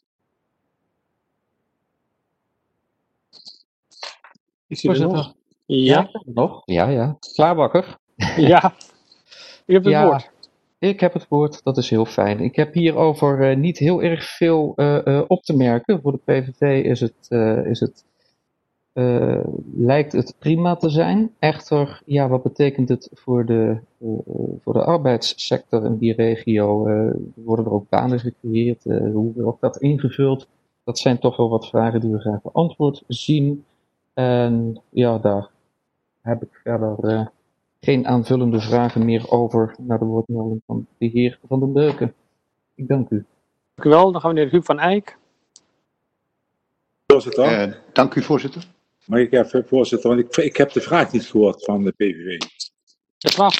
Speaker 1: Is hij er nog?
Speaker 8: Ja,
Speaker 1: Ja,
Speaker 8: ik ben er nog. Ja, ja. Klaarbakker.
Speaker 1: ja. U hebt het
Speaker 8: Ja,
Speaker 1: woord.
Speaker 8: ik heb het woord. Dat is heel fijn. Ik heb hierover eh, niet heel erg veel eh, eh, op te merken. Voor de P V V is het, eh, is het, eh, lijkt het prima te zijn. Echter, ja, wat betekent het voor de, eh, voor de arbeidssector in die regio? Eh, worden er ook banen gecreëerd? Eh, hoe wordt dat ingevuld? Dat zijn toch wel wat vragen die we graag beantwoord zien. En ja, daar heb ik verder eh, geen aanvullende vragen meer over naar de woordmelding van de heer Van den Beuken. Ik dank u.
Speaker 1: Dank u wel. Dan gaan we naar Huub van Eyck.
Speaker 2: Voorzitter,
Speaker 10: Eh, dank u, voorzitter.
Speaker 2: mag ik even, voorzitter, want ik, ik heb de vraag niet gehoord van de P V V.
Speaker 1: De vraag.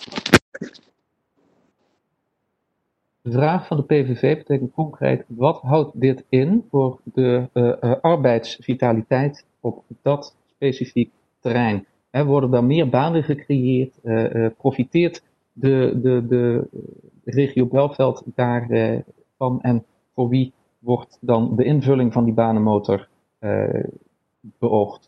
Speaker 8: De vraag van de P V V betekent concreet: wat houdt dit in voor de uh, uh, arbeidsvitaliteit op dat specifiek terrein? Hè, worden daar meer banen gecreëerd? Uh, uh, profiteert de, de, de regio Belveld daarvan? Uh, en voor wie wordt dan de invulling van die banenmotor uh, beoogd?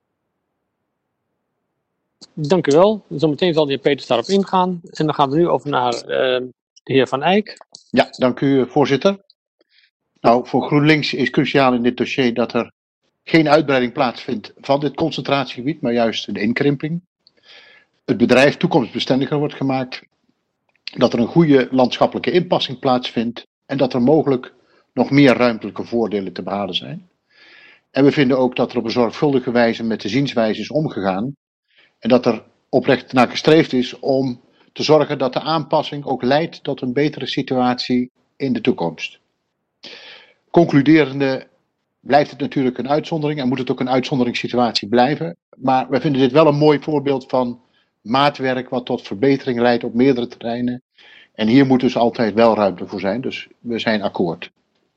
Speaker 1: Dank u wel. Zometeen zal de heer Peters daarop ingaan. En dan gaan we nu over naar uh, de heer Van Eyck.
Speaker 10: Ja, dank u, voorzitter. Nou, voor GroenLinks is cruciaal in dit dossier dat er geen uitbreiding plaatsvindt van dit concentratiegebied, maar juist een inkrimping. Het bedrijf toekomstbestendiger wordt gemaakt, dat er een goede landschappelijke inpassing plaatsvindt en dat er mogelijk nog meer ruimtelijke voordelen te behalen zijn. En we vinden ook dat er op een zorgvuldige wijze met de zienswijze is omgegaan en dat er oprecht naar gestreefd is om te zorgen dat de aanpassing ook leidt tot een betere situatie in de toekomst. Concluderende blijft het natuurlijk een uitzondering en moet het ook een uitzonderingssituatie blijven. Maar we vinden dit wel een mooi voorbeeld van maatwerk wat tot verbetering leidt op meerdere terreinen. En hier moet dus altijd wel ruimte voor zijn, dus we zijn akkoord.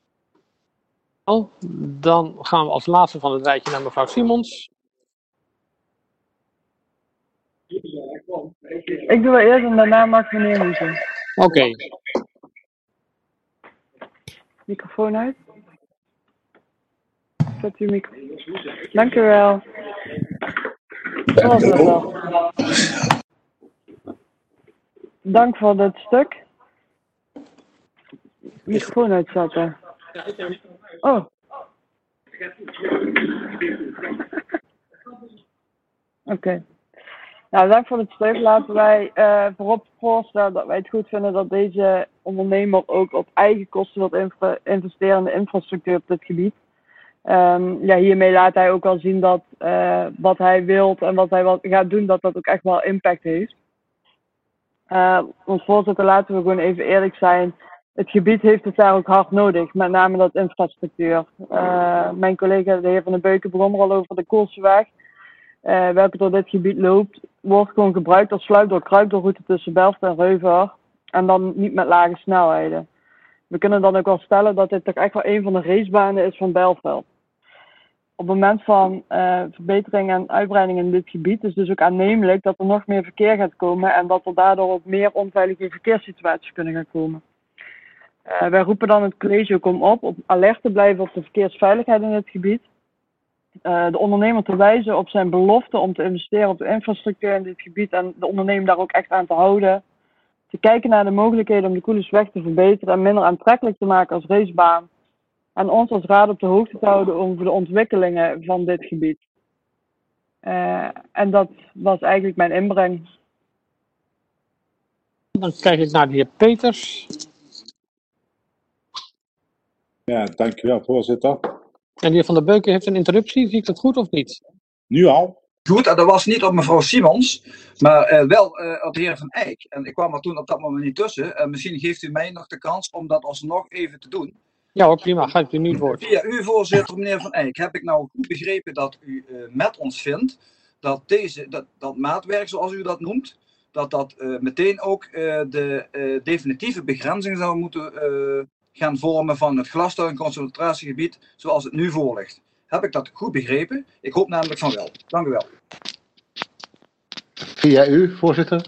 Speaker 1: Dan gaan we als laatste van het rijtje naar mevrouw Simons.
Speaker 9: Ik doe wel eerst en daarna mag meneer Hoezen.
Speaker 1: Oké. Okay.
Speaker 9: Microfoon uit. Zet uw microfoon. Dank u wel. Dat was het wel. Dank voor dit stuk. Microfoon uitzetten. Oh. Oké. Okay. Nou, dank voor het stuk. Laten wij uh, voorop voorstellen dat wij het goed vinden dat deze ondernemer ook op eigen kosten wilt infra- investeren in de infrastructuur op dit gebied. Um, ja, hiermee laat hij ook al zien dat uh, wat hij wilt en wat hij wat gaat doen, dat dat ook echt wel impact heeft. Uh, want voorzitter, laten we gewoon even eerlijk zijn. Het gebied heeft het daar ook hard nodig, met name dat infrastructuur. Uh, mijn collega, de heer Van den Beuken, begon er al over de Koolseweg. Uh, welke door dit gebied loopt, wordt gewoon gebruikt als sluip door kruipdoorroute tussen Belft en Reuver. En dan niet met lage snelheden. We kunnen dan ook wel stellen dat dit toch echt wel een van de racebanen is van Belveld. Op het moment van uh, verbetering en uitbreiding in dit gebied is dus ook aannemelijk dat er nog meer verkeer gaat komen en dat er daardoor ook meer onveilige verkeerssituaties kunnen gaan komen. Uh, wij roepen dan het college ook om op, op alert te blijven op de verkeersveiligheid in dit gebied. Uh, de ondernemer te wijzen op zijn belofte om te investeren op de infrastructuur in dit gebied en de ondernemer daar ook echt aan te houden. Te kijken naar de mogelijkheden om de Koelensweg te verbeteren en minder aantrekkelijk te maken als racebaan. En ons als raad op de hoogte te houden over de ontwikkelingen van dit gebied. Uh, en dat was eigenlijk mijn inbreng.
Speaker 1: Dan kijk ik naar de heer Peters.
Speaker 2: Ja, dankjewel, voorzitter.
Speaker 1: En de heer Van den Beuken heeft een interruptie. Zie ik dat goed of niet?
Speaker 2: Nu al?
Speaker 12: Goed, en dat was niet op mevrouw Simons, maar uh, wel uh, op de heer Van Eyck. En ik kwam er toen op dat moment niet tussen. Uh, misschien geeft u mij nog de kans om dat alsnog even te doen.
Speaker 1: Ja hoor, prima. Ga ik u nu het woord.
Speaker 12: Via u, voorzitter, meneer Van Eyck, heb ik nou goed begrepen dat u uh, met ons vindt dat deze, dat, dat maatwerk, zoals u dat noemt, dat dat uh, meteen ook uh, de uh, definitieve begrenzing zou moeten uh, gaan vormen van het glastuig- en concentratiegebied zoals het nu voor ligt. Heb ik dat goed begrepen? Ik hoop namelijk van wel. Dank u wel.
Speaker 10: Via u, voorzitter.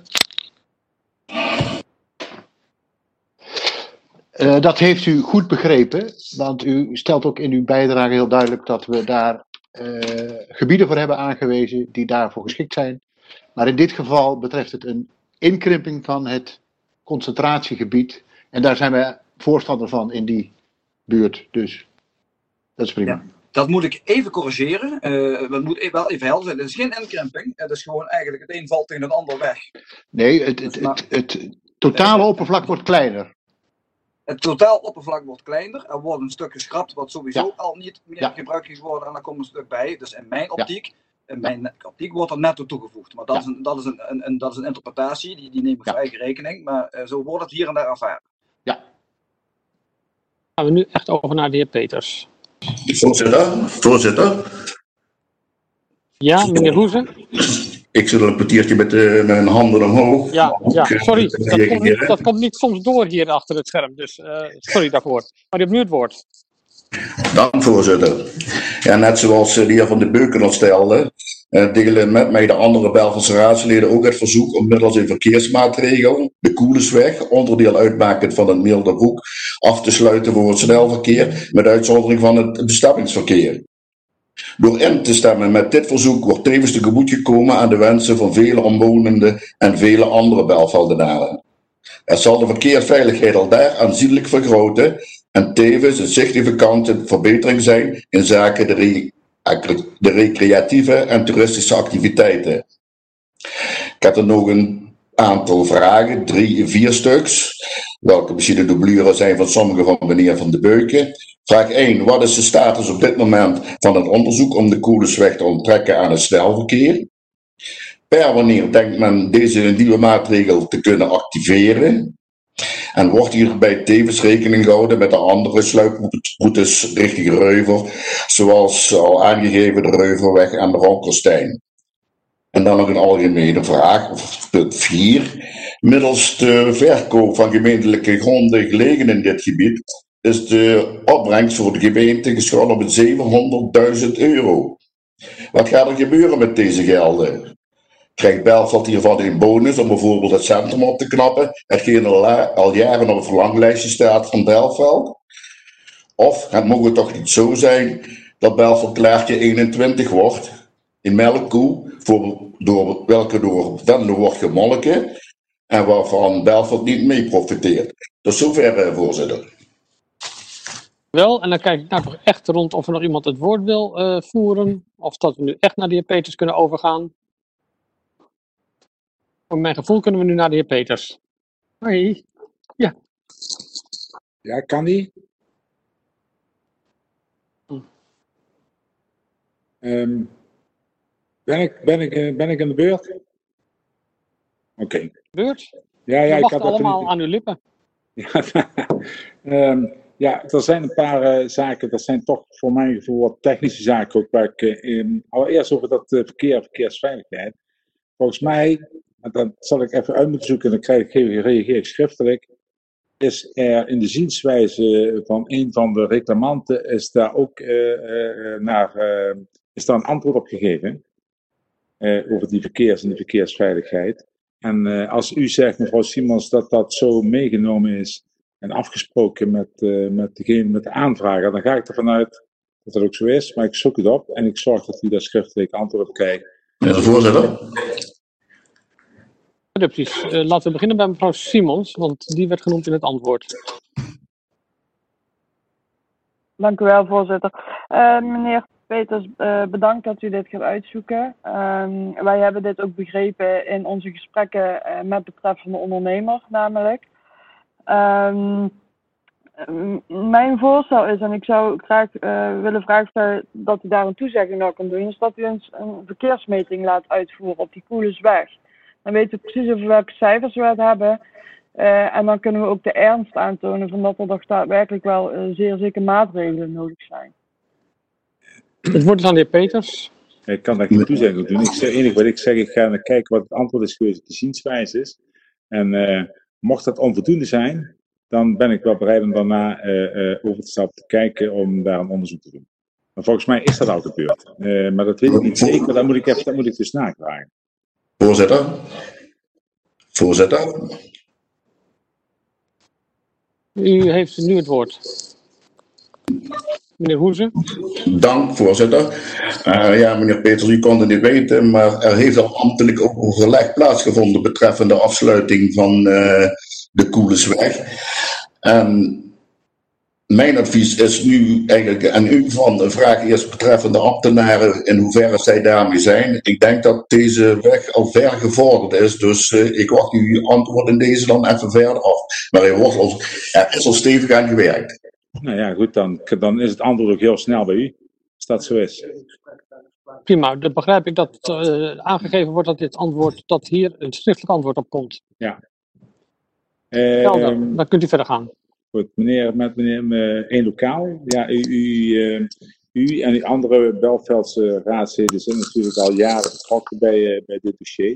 Speaker 10: Uh, dat heeft u goed begrepen, want u stelt ook in uw bijdrage heel duidelijk dat we daar uh, gebieden voor hebben aangewezen die daarvoor geschikt zijn. Maar in dit geval betreft het een inkrimping van het concentratiegebied. En daar zijn wij voorstander van in die buurt. Dus dat is prima.
Speaker 12: Ja, dat moet ik even corrigeren. Uh, dat moet wel even helder zijn. Het is geen inkrimping. Het is gewoon eigenlijk het een valt tegen het ander weg.
Speaker 10: Nee, het, het, het, het, het totale oppervlak wordt kleiner.
Speaker 12: Het totaal oppervlak wordt kleiner. Er wordt een stuk geschrapt wat sowieso ja. al niet meer ja. gebruikt is geworden. En dan komt een stuk bij. Dus in mijn optiek, ja. in mijn optiek wordt er netto toegevoegd. Maar dat ja. is, een, dat is, een, een, een, dat is een interpretatie. Die, die neem ik ja. voor eigen rekening. Maar uh, zo wordt het hier en daar ervaren.
Speaker 10: Ja.
Speaker 1: Gaan we nu echt over naar de heer Peters.
Speaker 13: Voorzitter. Voorzitter.
Speaker 1: Ja, meneer Hoeze.
Speaker 13: Ik zit al een kwartiertje met uh, mijn handen omhoog.
Speaker 1: Ja, ja sorry. Dat komt, niet, dat komt niet soms door hier achter het scherm. Dus uh, sorry daarvoor. Maar u hebt nu het woord.
Speaker 13: Dank, voorzitter. Ja, net zoals de heer Van de Beuken al stelde, uh, delen met mij de andere Belgische raadsleden ook het verzoek om middels een verkeersmaatregel de Koelensweg, onderdeel uitmakend van het Meerderhoek, af te sluiten voor het snelverkeer, met uitzondering van het bestemmingsverkeer. Door in te stemmen met dit verzoek wordt tevens tegemoet gekomen aan de wensen van vele omwonenden en vele andere Belgeldenaren. Het zal de verkeersveiligheid al daar aanzienlijk vergroten en tevens een significante verbetering zijn in zaken de, re- de recreatieve en toeristische activiteiten. Ik heb er nog een aantal vragen, drie, vier stuks, welke misschien de dublure zijn van sommige van meneer Van de Beuken. Vraag één. Wat is de status op dit moment van het onderzoek om de Koelensweg te onttrekken aan het snelverkeer? Per wanneer denkt men deze nieuwe maatregel te kunnen activeren? En wordt hierbij tevens rekening gehouden met de andere sluiproutes richting Reuver, zoals al aangegeven de Reuverweg en de Ronkelstein? En dan nog een algemene vraag, punt vier. Middels de verkoop van gemeentelijke gronden gelegen in dit gebied is de opbrengst voor de gemeente geschat op zevenhonderdduizend euro. Wat gaat er gebeuren met deze gelden? Krijgt Belfort hiervan een bonus om bijvoorbeeld het centrum op te knappen, hetgeen al, al jaren op het verlanglijstje staat van Delfzijl? Of het mogen toch niet zo zijn dat Belfort klaartje eenentwintig wordt, een melkkoe, voor, door, welke door Venlo wordt gemolken en waarvan Belfort niet mee profiteert. Tot zover, voorzitter.
Speaker 1: Wel, en dan kijk ik nou toch echt rond of er nog iemand het woord wil uh, voeren. Of dat we nu echt naar de heer Peters kunnen overgaan. Voor mijn gevoel kunnen we nu naar de heer Peters. Hoi. Ja.
Speaker 2: Ja, kan die?
Speaker 1: Hm.
Speaker 2: Um, ben, ik, ben, ik, ben ik in de beurt? Oké. Okay.
Speaker 1: Beurt?
Speaker 2: Ja, ja,
Speaker 1: we
Speaker 2: ik
Speaker 1: wachten
Speaker 2: had
Speaker 1: allemaal
Speaker 2: niet...
Speaker 1: aan uw lippen.
Speaker 2: Ja, um, ja, er zijn een paar uh, zaken, dat zijn toch voor mijn gevoel wat technische zaken ook, waar ik uh, in, allereerst over dat uh, verkeer, verkeersveiligheid. Volgens mij, en dat zal ik even uit moeten zoeken en dan krijg ik, reageer ik schriftelijk, is er in de zienswijze van een van de reclamanten, is daar ook uh, uh, naar, uh, is daar een antwoord op gegeven, uh, over die verkeers en die verkeersveiligheid. En uh, als u zegt, mevrouw Simons, dat dat zo meegenomen is en afgesproken met, uh, met degene, met de aanvrager, dan ga ik ervan uit dat dat ook zo is. Maar ik zoek het op en ik zorg dat u daar schriftelijk antwoord op krijgt.
Speaker 13: Meneer de voorzitter.
Speaker 1: Ja, precies. Uh, laten we beginnen bij mevrouw Simons, want die werd genoemd in het antwoord.
Speaker 9: Dank u wel, voorzitter. Uh, meneer Peters, uh, bedankt dat u dit gaat uitzoeken. Uh, wij hebben dit ook begrepen in onze gesprekken uh, met betreffende ondernemer, namelijk. Uh, mijn voorstel is, en ik zou graag uh, willen vragen stellen dat u daar een toezegging naar kan doen, is dat u eens een verkeersmeting laat uitvoeren op die Koelensweg. Dan weten we precies over welke cijfers we het hebben. Uh, en dan kunnen we ook de ernst aantonen van dat er toch daadwerkelijk wel uh, zeer zeker maatregelen nodig zijn.
Speaker 1: Het woord is aan de heer Peters.
Speaker 2: Ik kan daar geen toezegging op doen. Ik zeg, het enige wat ik zeg, ik ga naar kijken wat het antwoord is geweest op de zienswijze is. En uh, mocht dat onvoldoende zijn, dan ben ik wel bereid om daarna uh, uh, over te stappen te kijken om daar een onderzoek te doen. Maar volgens mij is dat al gebeurd. Uh, maar dat weet ik niet zeker, dat moet ik, even, dat moet ik dus navragen.
Speaker 13: Voorzitter. Voorzitter.
Speaker 1: U heeft nu het woord. Meneer Hoeze.
Speaker 13: Dank, voorzitter. Uh, ja, meneer Peters, u kon het niet weten, maar er heeft al ambtelijk ook overleg plaatsgevonden betreffende afsluiting van uh, de Koelesweg. Um, mijn advies is nu eigenlijk aan u van de vraag eerst betreffende ambtenaren in hoeverre zij daarmee zijn. Ik denk dat deze weg al ver gevorderd is, dus uh, ik wacht uw antwoord in deze dan even verder af. Maar er, wordt al, er is al stevig aan gewerkt.
Speaker 2: Nou ja, goed, dan, dan is het antwoord ook heel snel bij u, als dat zo is.
Speaker 1: Prima, dan begrijp ik dat uh, aangegeven wordt dat dit antwoord, dat hier een schriftelijk antwoord op komt.
Speaker 2: Ja.
Speaker 1: Uh, dan, dan kunt u verder gaan.
Speaker 2: Goed, meneer, met meneer één lokaal. Ja, u, u, uh, u en die andere Belveldse raadsleden zijn natuurlijk al jaren betrokken bij, uh, bij dit dossier.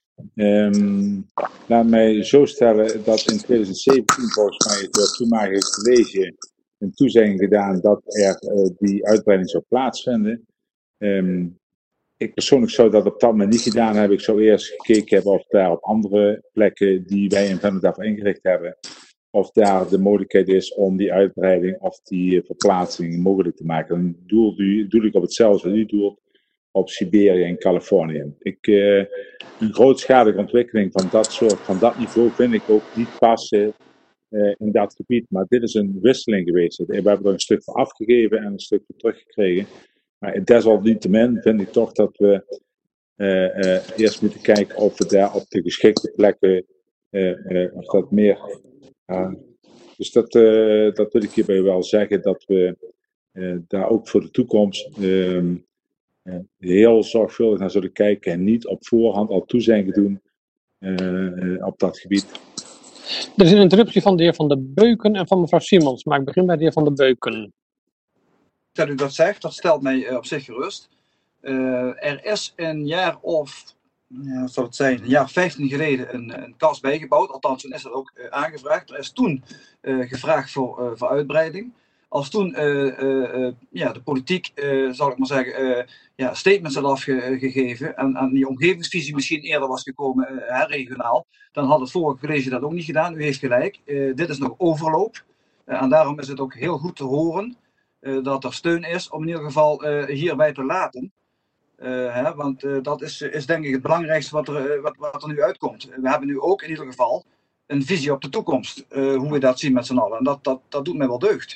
Speaker 2: Um, laat mij zo stellen dat in twintig zeventien volgens mij het toenmalige college een toezegging gedaan dat er uh, die uitbreiding zou plaatsvinden. Um, ik persoonlijk zou dat op dat moment niet gedaan hebben. Ik zou eerst gekeken hebben of daar op andere plekken die wij in Venlo daarvoor ingericht hebben, of daar de mogelijkheid is om die uitbreiding of die uh, verplaatsing mogelijk te maken. Dan doel, doel ik op hetzelfde wat u doelt, op Siberië en Californië. Ik, uh, een grootschalige ontwikkeling van dat soort, van dat niveau vind ik ook niet passen uh, in dat gebied. Maar dit is een wisseling geweest. We hebben er een stuk voor afgegeven en een stuk voor teruggekregen. Maar desalniettemin vind ik toch dat we uh, uh, eerst moeten kijken of we daar op de geschikte plekken, uh, uh, of dat meer... Uh, dus dat, uh, dat wil ik hierbij wel zeggen, dat we uh, daar ook voor de toekomst uh, uh, heel zorgvuldig naar zullen kijken en niet op voorhand al toezeggingen doen uh, uh, op dat gebied.
Speaker 1: Er is een interruptie van de heer Van der Beuken en van mevrouw Simons, maar ik begin bij de heer Van der Beuken.
Speaker 12: Dat u dat zegt, dat stelt mij uh, op zich gerust. Uh, er is een jaar of, ja, wat zal het zijn, een jaar vijftien geleden een, een kas bijgebouwd. Althans, toen is dat ook uh, aangevraagd. Er is toen uh, gevraagd voor, uh, voor uitbreiding. Als toen uh, uh, uh, ja, de politiek, uh, zal ik maar zeggen, uh, ja, statements had afgegeven en, en die omgevingsvisie misschien eerder was gekomen, uh, regionaal, dan had het vorige college dat ook niet gedaan. U heeft gelijk. Uh, dit is nog overloop. Uh, en daarom is het ook heel goed te horen uh, dat er steun is om in ieder geval uh, hierbij te laten. Uh, hè, want uh, dat is, is denk ik het belangrijkste wat er, uh, wat, wat er nu uitkomt. We hebben nu ook in ieder geval een visie op de toekomst, uh, hoe we dat zien met z'n allen. En dat, dat, dat doet mij wel deugd.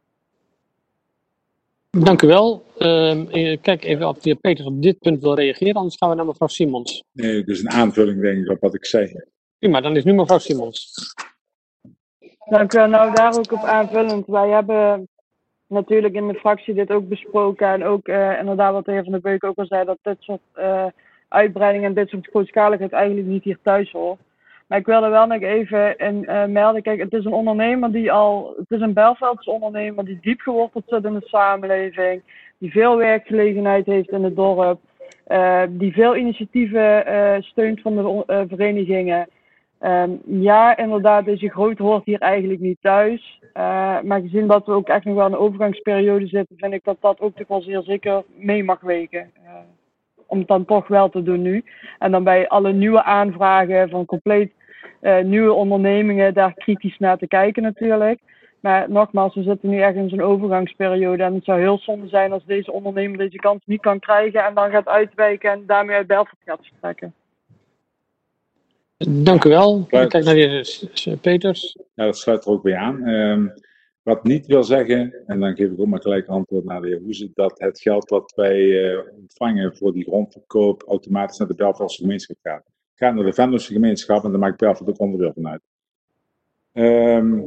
Speaker 1: Dank u wel. Uh, kijk even of de heer Peters op dit punt wil reageren, anders gaan we naar mevrouw Simons.
Speaker 2: Nee, dus een aanvulling denk ik op wat ik zei.
Speaker 1: Prima, dan is nu mevrouw Simons.
Speaker 9: Dank u wel. Nou, daar ook op aanvullend. Wij hebben natuurlijk in de fractie dit ook besproken en ook uh, inderdaad wat de heer Van der Beuken ook al zei, dat dit soort uh, uitbreidingen en dit soort grootschaligheid eigenlijk niet hier thuis hoort. Maar ik wilde wel nog even in, uh, melden, kijk, het is een ondernemer die al, het is een Belveldse ondernemer die diep geworteld zit in de samenleving, die veel werkgelegenheid heeft in het dorp, uh, die veel initiatieven uh, steunt van de uh, verenigingen. Um, ja, inderdaad, deze grootte hoort hier eigenlijk niet thuis. Uh, maar gezien dat we ook echt nog wel in een overgangsperiode zitten, vind ik dat dat ook toch wel zeer zeker mee mag wegen. Uh, om het dan toch wel te doen nu. En dan bij alle nieuwe aanvragen van compleet uh, nieuwe ondernemingen, daar kritisch naar te kijken natuurlijk. Maar nogmaals, we zitten nu echt in zo'n overgangsperiode. En het zou heel zonde zijn als deze ondernemer deze kans niet kan krijgen en dan gaat uitwijken en daarmee uit Belfort gaat vertrekken.
Speaker 1: Dank u wel. Kijk naar de heer Peters.
Speaker 2: Ja, dat sluit er ook bij aan. Um, wat niet wil zeggen, en dan geef ik ook maar gelijk antwoord naar de heer Hoeze, dat het geld wat wij uh, ontvangen voor die grondverkoop automatisch naar de Belveldse gemeenschap gaat. Het gaat naar de Venlose gemeenschap en daar maakt Belfort ook onderdeel van uit. Um,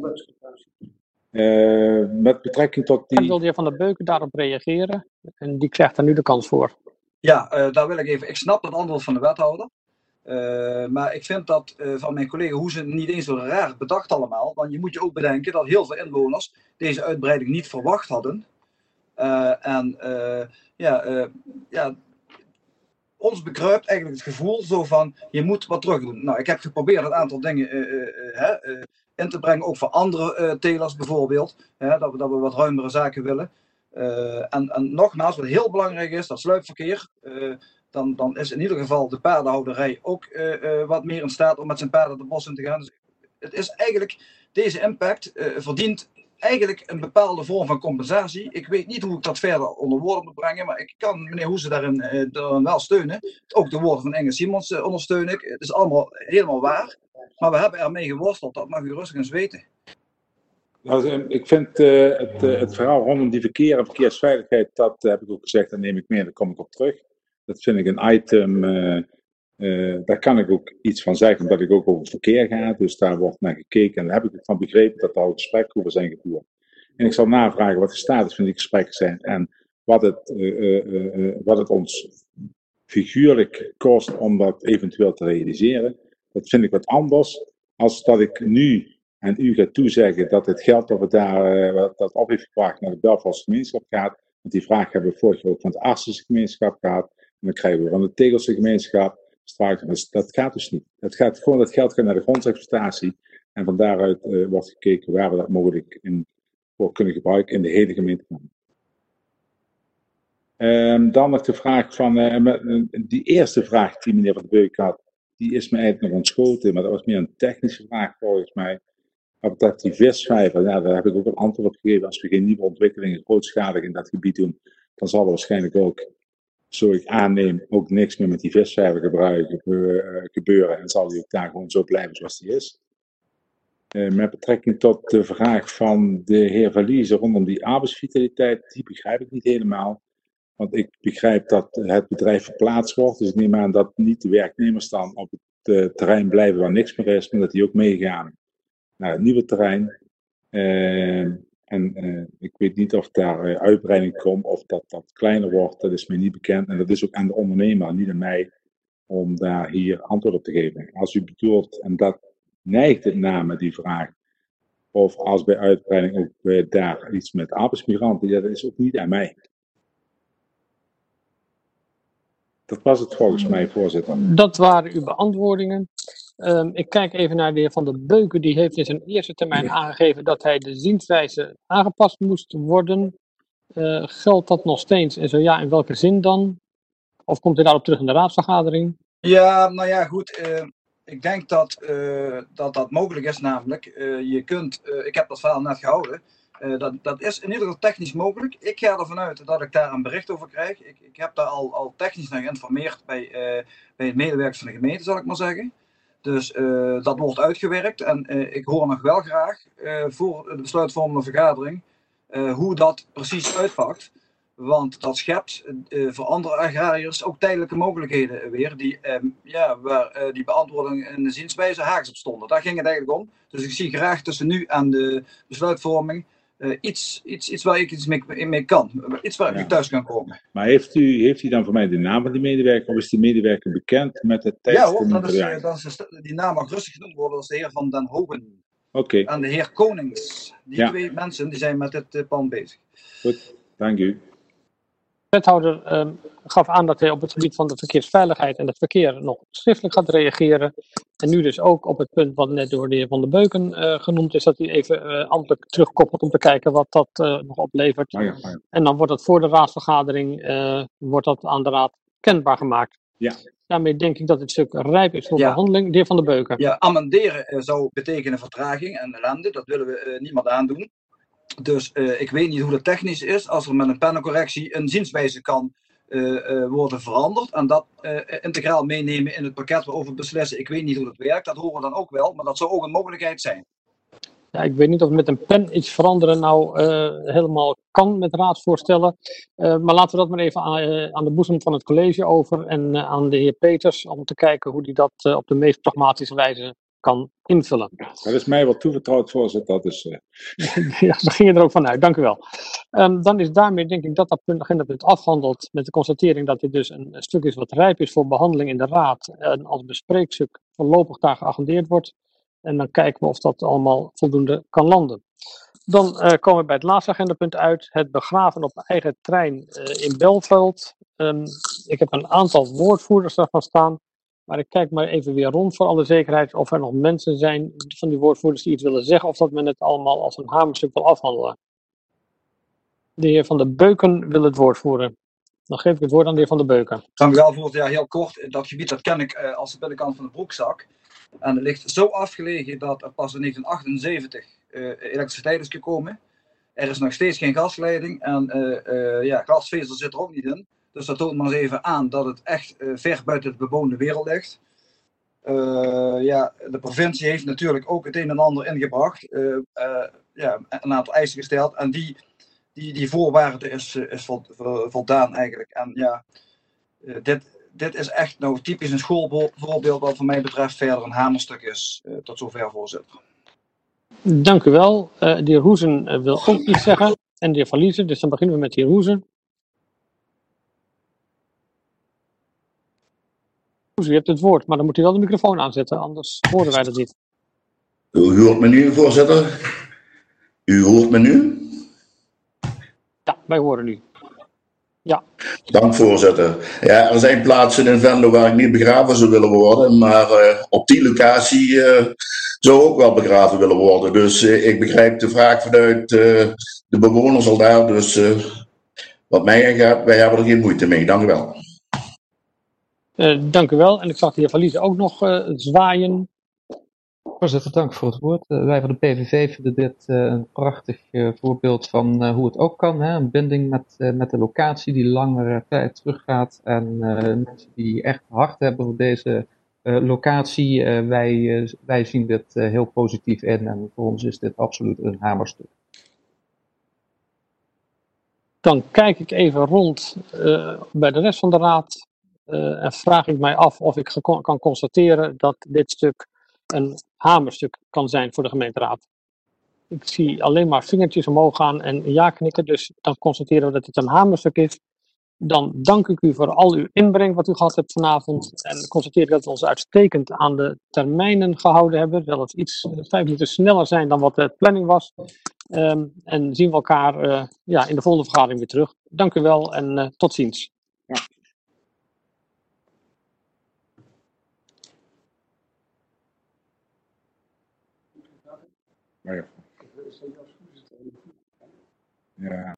Speaker 2: uh, met betrekking tot die...
Speaker 1: En wil de heer Van der Beuken daarop reageren? En die krijgt daar nu de kans voor.
Speaker 12: Ja, uh, daar wil ik even... Ik snap het antwoord van de wethouder. Uh, maar ik vind dat uh, van mijn collega Hoeze niet eens zo raar bedacht allemaal. Want je moet je ook bedenken dat heel veel inwoners deze uitbreiding niet verwacht hadden. Uh, en uh, ja, uh, ja, ons bekruipt eigenlijk het gevoel zo van, je moet wat terug doen. Nou, ik heb geprobeerd een aantal dingen uh, uh, uh, uh, in te brengen, ook voor andere uh, telers bijvoorbeeld. Uh, dat, we, dat we wat ruimere zaken willen. Uh, en, en nogmaals, wat heel belangrijk is, dat sluipverkeer. Uh, Dan, dan is in ieder geval de paardenhouderij ook uh, uh, wat meer in staat om met zijn paarden de bos in te gaan. Dus het is eigenlijk, deze impact uh, verdient eigenlijk een bepaalde vorm van compensatie. Ik weet niet hoe ik dat verder onder woorden moet brengen, maar ik kan meneer Hoese daarin, uh, daarin wel steunen. Ook de woorden van Inge Simons uh, ondersteun ik. Het is allemaal helemaal waar, maar we hebben ermee geworsteld, dat mag u rustig eens weten.
Speaker 2: Nou, ik vind uh, het, uh, het verhaal rondom die verkeer en verkeersveiligheid, dat uh, heb ik ook gezegd, daar neem ik mee, daar kom ik op terug. Dat vind ik een item, uh, uh, daar kan ik ook iets van zeggen, omdat ik ook over verkeer ga. Dus daar wordt naar gekeken en daar heb ik van begrepen dat er al gesprekken over zijn gevoerd. En ik zal navragen wat de status van die gesprekken zijn en wat het, uh, uh, uh, wat het ons figuurlijk kost om dat eventueel te realiseren. Dat vind ik wat anders als dat ik nu en u gaat toezeggen dat het geld dat we daar uh, dat op heeft gebracht naar de Belfast gemeenschap gaat. Want die vraag hebben we vorig jaar ook van het Arstische gemeenschap gehad. En dan krijgen we van de Tegelse gemeenschap. Dus dat gaat dus niet. Dat gaat gewoon, dat geld gaat naar de grondexploitatie. En van daaruit uh, wordt gekeken waar we dat mogelijk in, voor kunnen gebruiken in de hele gemeente. Um, dan nog de vraag van, uh, met, uh, die eerste vraag die meneer Van de Beuk had, die is me eigenlijk nog ontschoten. Maar dat was meer een technische vraag volgens mij. Wat betreft die visvijver, ja, daar heb ik ook een antwoord op gegeven. Als we geen nieuwe ontwikkelingen grootschalig in dat gebied doen, dan zal er waarschijnlijk ook, zo ik aanneem, ook niks meer met die visvijver gebruiken, uh, gebeuren. En zal die ook daar gewoon zo blijven zoals die is. Uh, met betrekking tot de vraag van de heer Verliezen rondom die arbeidsvitaliteit, die begrijp ik niet helemaal. Want ik begrijp dat het bedrijf verplaatst wordt. Dus ik neem aan dat niet de werknemers dan op het uh, terrein blijven waar niks meer is, maar dat die ook meegaan naar het nieuwe terrein. Uh, en uh, ik weet niet of daar uh, uitbreiding komt of dat dat kleiner wordt. Dat is mij niet bekend. En dat is ook aan de ondernemer, niet aan mij, om daar hier antwoord op te geven. Als u bedoelt, en dat neigt het naar met die vraag, of als bij uitbreiding ook uh, daar iets met arbeidsmigranten, ja, dat is ook niet aan mij. Dat was het volgens mij, voorzitter.
Speaker 1: Dat waren uw beantwoordingen. Um, ik kijk even naar de heer Van der Beuken. Die heeft in zijn eerste termijn aangegeven dat hij de zienswijze aangepast moest worden. Uh, geldt dat nog steeds? En zo ja, in welke zin dan? Of komt hij daarop terug in de raadsvergadering?
Speaker 12: Ja, nou ja, goed. Uh, ik denk dat, uh, dat dat mogelijk is, namelijk. Uh, je kunt, uh, ik heb dat verhaal net gehouden. Uh, dat, dat is in ieder geval technisch mogelijk. Ik ga ervan uit dat ik daar een bericht over krijg. Ik, ik heb daar al, al technisch naar geïnformeerd bij, uh, bij het medewerkers van de gemeente, zal ik maar zeggen. Dus uh, dat wordt uitgewerkt en uh, ik hoor nog wel graag uh, voor de besluitvormende vergadering uh, hoe dat precies uitpakt. Want dat schept uh, voor andere agrariërs ook tijdelijke mogelijkheden weer, die, uh, ja, waar uh, die beantwoording in de zienswijze haaks op stonden. Daar ging het eigenlijk om. Dus ik zie graag tussen nu en de besluitvorming uh, iets, iets, iets waar ik iets mee, mee kan. Iets waar ja. ik thuis kan komen.
Speaker 2: Maar heeft u, heeft u dan voor mij de naam van die medewerker, of is die medewerker bekend met het tijd?
Speaker 12: Ja hoor, dat is, uh, dat is, die naam mag rustig genoemd worden, dat is de heer Van den Hogen.
Speaker 2: Oké.
Speaker 12: En de heer Konings. Die ja. twee mensen die zijn met het uh, plan bezig.
Speaker 2: Goed, dank u.
Speaker 1: De wethouder um, gaf aan dat hij op het gebied van de verkeersveiligheid en het verkeer nog schriftelijk gaat reageren. En nu dus ook op het punt wat net door de heer Van der Beuken uh, genoemd is, dat hij even uh, ambtelijk terugkoppelt om te kijken wat dat uh, nog oplevert.
Speaker 2: Ah, ja, ah, ja.
Speaker 1: En dan wordt dat voor de raadsvergadering uh, wordt dat aan de raad kenbaar gemaakt.
Speaker 2: Ja.
Speaker 1: Daarmee denk ik dat het stuk rijp is voor ja. behandeling. De heer Van der Beuken.
Speaker 12: Ja, amenderen uh, zou betekenen vertraging en ellende. Dat willen we uh, niemand aandoen. Dus uh, ik weet niet hoe dat technisch is. Als er met een pennencorrectie een zienswijze kan uh, uh, worden veranderd. En dat uh, integraal meenemen in het pakket waarover we beslissen. Ik weet niet hoe dat werkt. Dat horen we dan ook wel. Maar dat zou ook een mogelijkheid zijn.
Speaker 1: Ja, ik weet niet of met een pen iets veranderen nou uh, helemaal kan met raadsvoorstellen. Uh, maar laten we dat maar even aan, uh, aan de boezem van het college over. En uh, aan de heer Peters om te kijken hoe hij dat uh, op de meest pragmatische wijze kan invullen.
Speaker 2: Dat is mij wat toevertrouwd, voorzitter. Dat is, uh...
Speaker 1: ja, daar ging je er ook vanuit. Dank u wel. Um, dan is daarmee denk ik dat dat punt, agendapunt afhandeld met de constatering dat dit dus een, een stuk is wat rijp is voor behandeling in de raad en als bespreekstuk voorlopig daar geagendeerd wordt. En dan kijken we of dat allemaal voldoende kan landen. Dan uh, komen we bij het laatste agendapunt uit. Het begraven op eigen trein uh, in Belveld. Um, ik heb een aantal woordvoerders daarvan staan. Maar ik kijk maar even weer rond voor alle zekerheid of er nog mensen zijn van die woordvoerders die iets willen zeggen. Of dat men het allemaal als een hamerstuk wil afhandelen. De heer Van der Beuken wil het woord voeren. Dan geef ik het woord aan de heer Van der Beuken.
Speaker 12: Dank u wel, voorzitter. Ja, heel kort. Dat gebied dat ken ik uh, als de binnenkant van de broekzak. En het ligt zo afgelegen dat er pas in negentien achtenzeventig uh, elektriciteit is gekomen. er is nog steeds geen gasleiding en uh, uh, ja, glasvezel zit er ook niet in. Dus dat toont maar eens even aan dat het echt uh, ver buiten de bewoonde wereld ligt. Uh, ja, de provincie heeft natuurlijk ook het een en ander ingebracht. Uh, uh, ja, een aantal eisen gesteld en die, die, die voorwaarde is, is voldaan eigenlijk. En ja, uh, dit, dit is echt nou typisch een schoolvoorbeeld wat voor mij betreft verder een hamerstuk is. Uh, tot zover, voorzitter.
Speaker 1: Dank u wel. Uh, de heer Hoesen uh, wil ook iets zeggen. En de heer Van Liesem, dus dan beginnen we met de heer Hoesen. U hebt het woord, maar dan moet u wel de microfoon aanzetten, anders horen wij dat niet.
Speaker 13: U hoort me nu, voorzitter? U hoort me nu?
Speaker 1: Ja, wij horen u. Ja.
Speaker 13: Dank, voorzitter. Ja, er zijn plaatsen in Venlo waar ik niet begraven zou willen worden, maar uh, op die locatie uh, zou ook wel begraven willen worden. Dus uh, ik begrijp de vraag vanuit uh, de bewoners al daar. Dus uh, wat mij aangaat, wij hebben er geen moeite mee. Dank u wel.
Speaker 1: Uh, dank u wel. En ik zag de heer Van Liesem ook nog uh, zwaaien.
Speaker 8: Voorzitter, dank voor het woord. Uh, wij van de P V V vinden dit uh, een prachtig uh, voorbeeld van uh, hoe het ook kan. Hè? Een binding met, uh, met de locatie die langere tijd teruggaat. En uh, mensen die echt hart hebben voor deze uh, locatie. Uh, wij, uh, wij zien dit uh, heel positief in en voor ons is dit absoluut een hamerstuk.
Speaker 1: Dan kijk ik even rond uh, bij de rest van de raad. Uh, en vraag ik mij af of ik kan constateren dat dit stuk een hamerstuk kan zijn voor de gemeenteraad. Ik zie alleen maar vingertjes omhoog gaan en ja knikken, dus dan constateren we dat het een hamerstuk is. Dan dank ik u voor al uw inbreng wat u gehad hebt vanavond en constateer dat we ons uitstekend aan de termijnen gehouden hebben. Dat het iets vijf minuten sneller zijn dan wat de planning was. Um, en zien we elkaar uh, ja, in de volgende vergadering weer terug. Dank u wel en uh, tot ziens.
Speaker 2: Ja. Ja. Ja.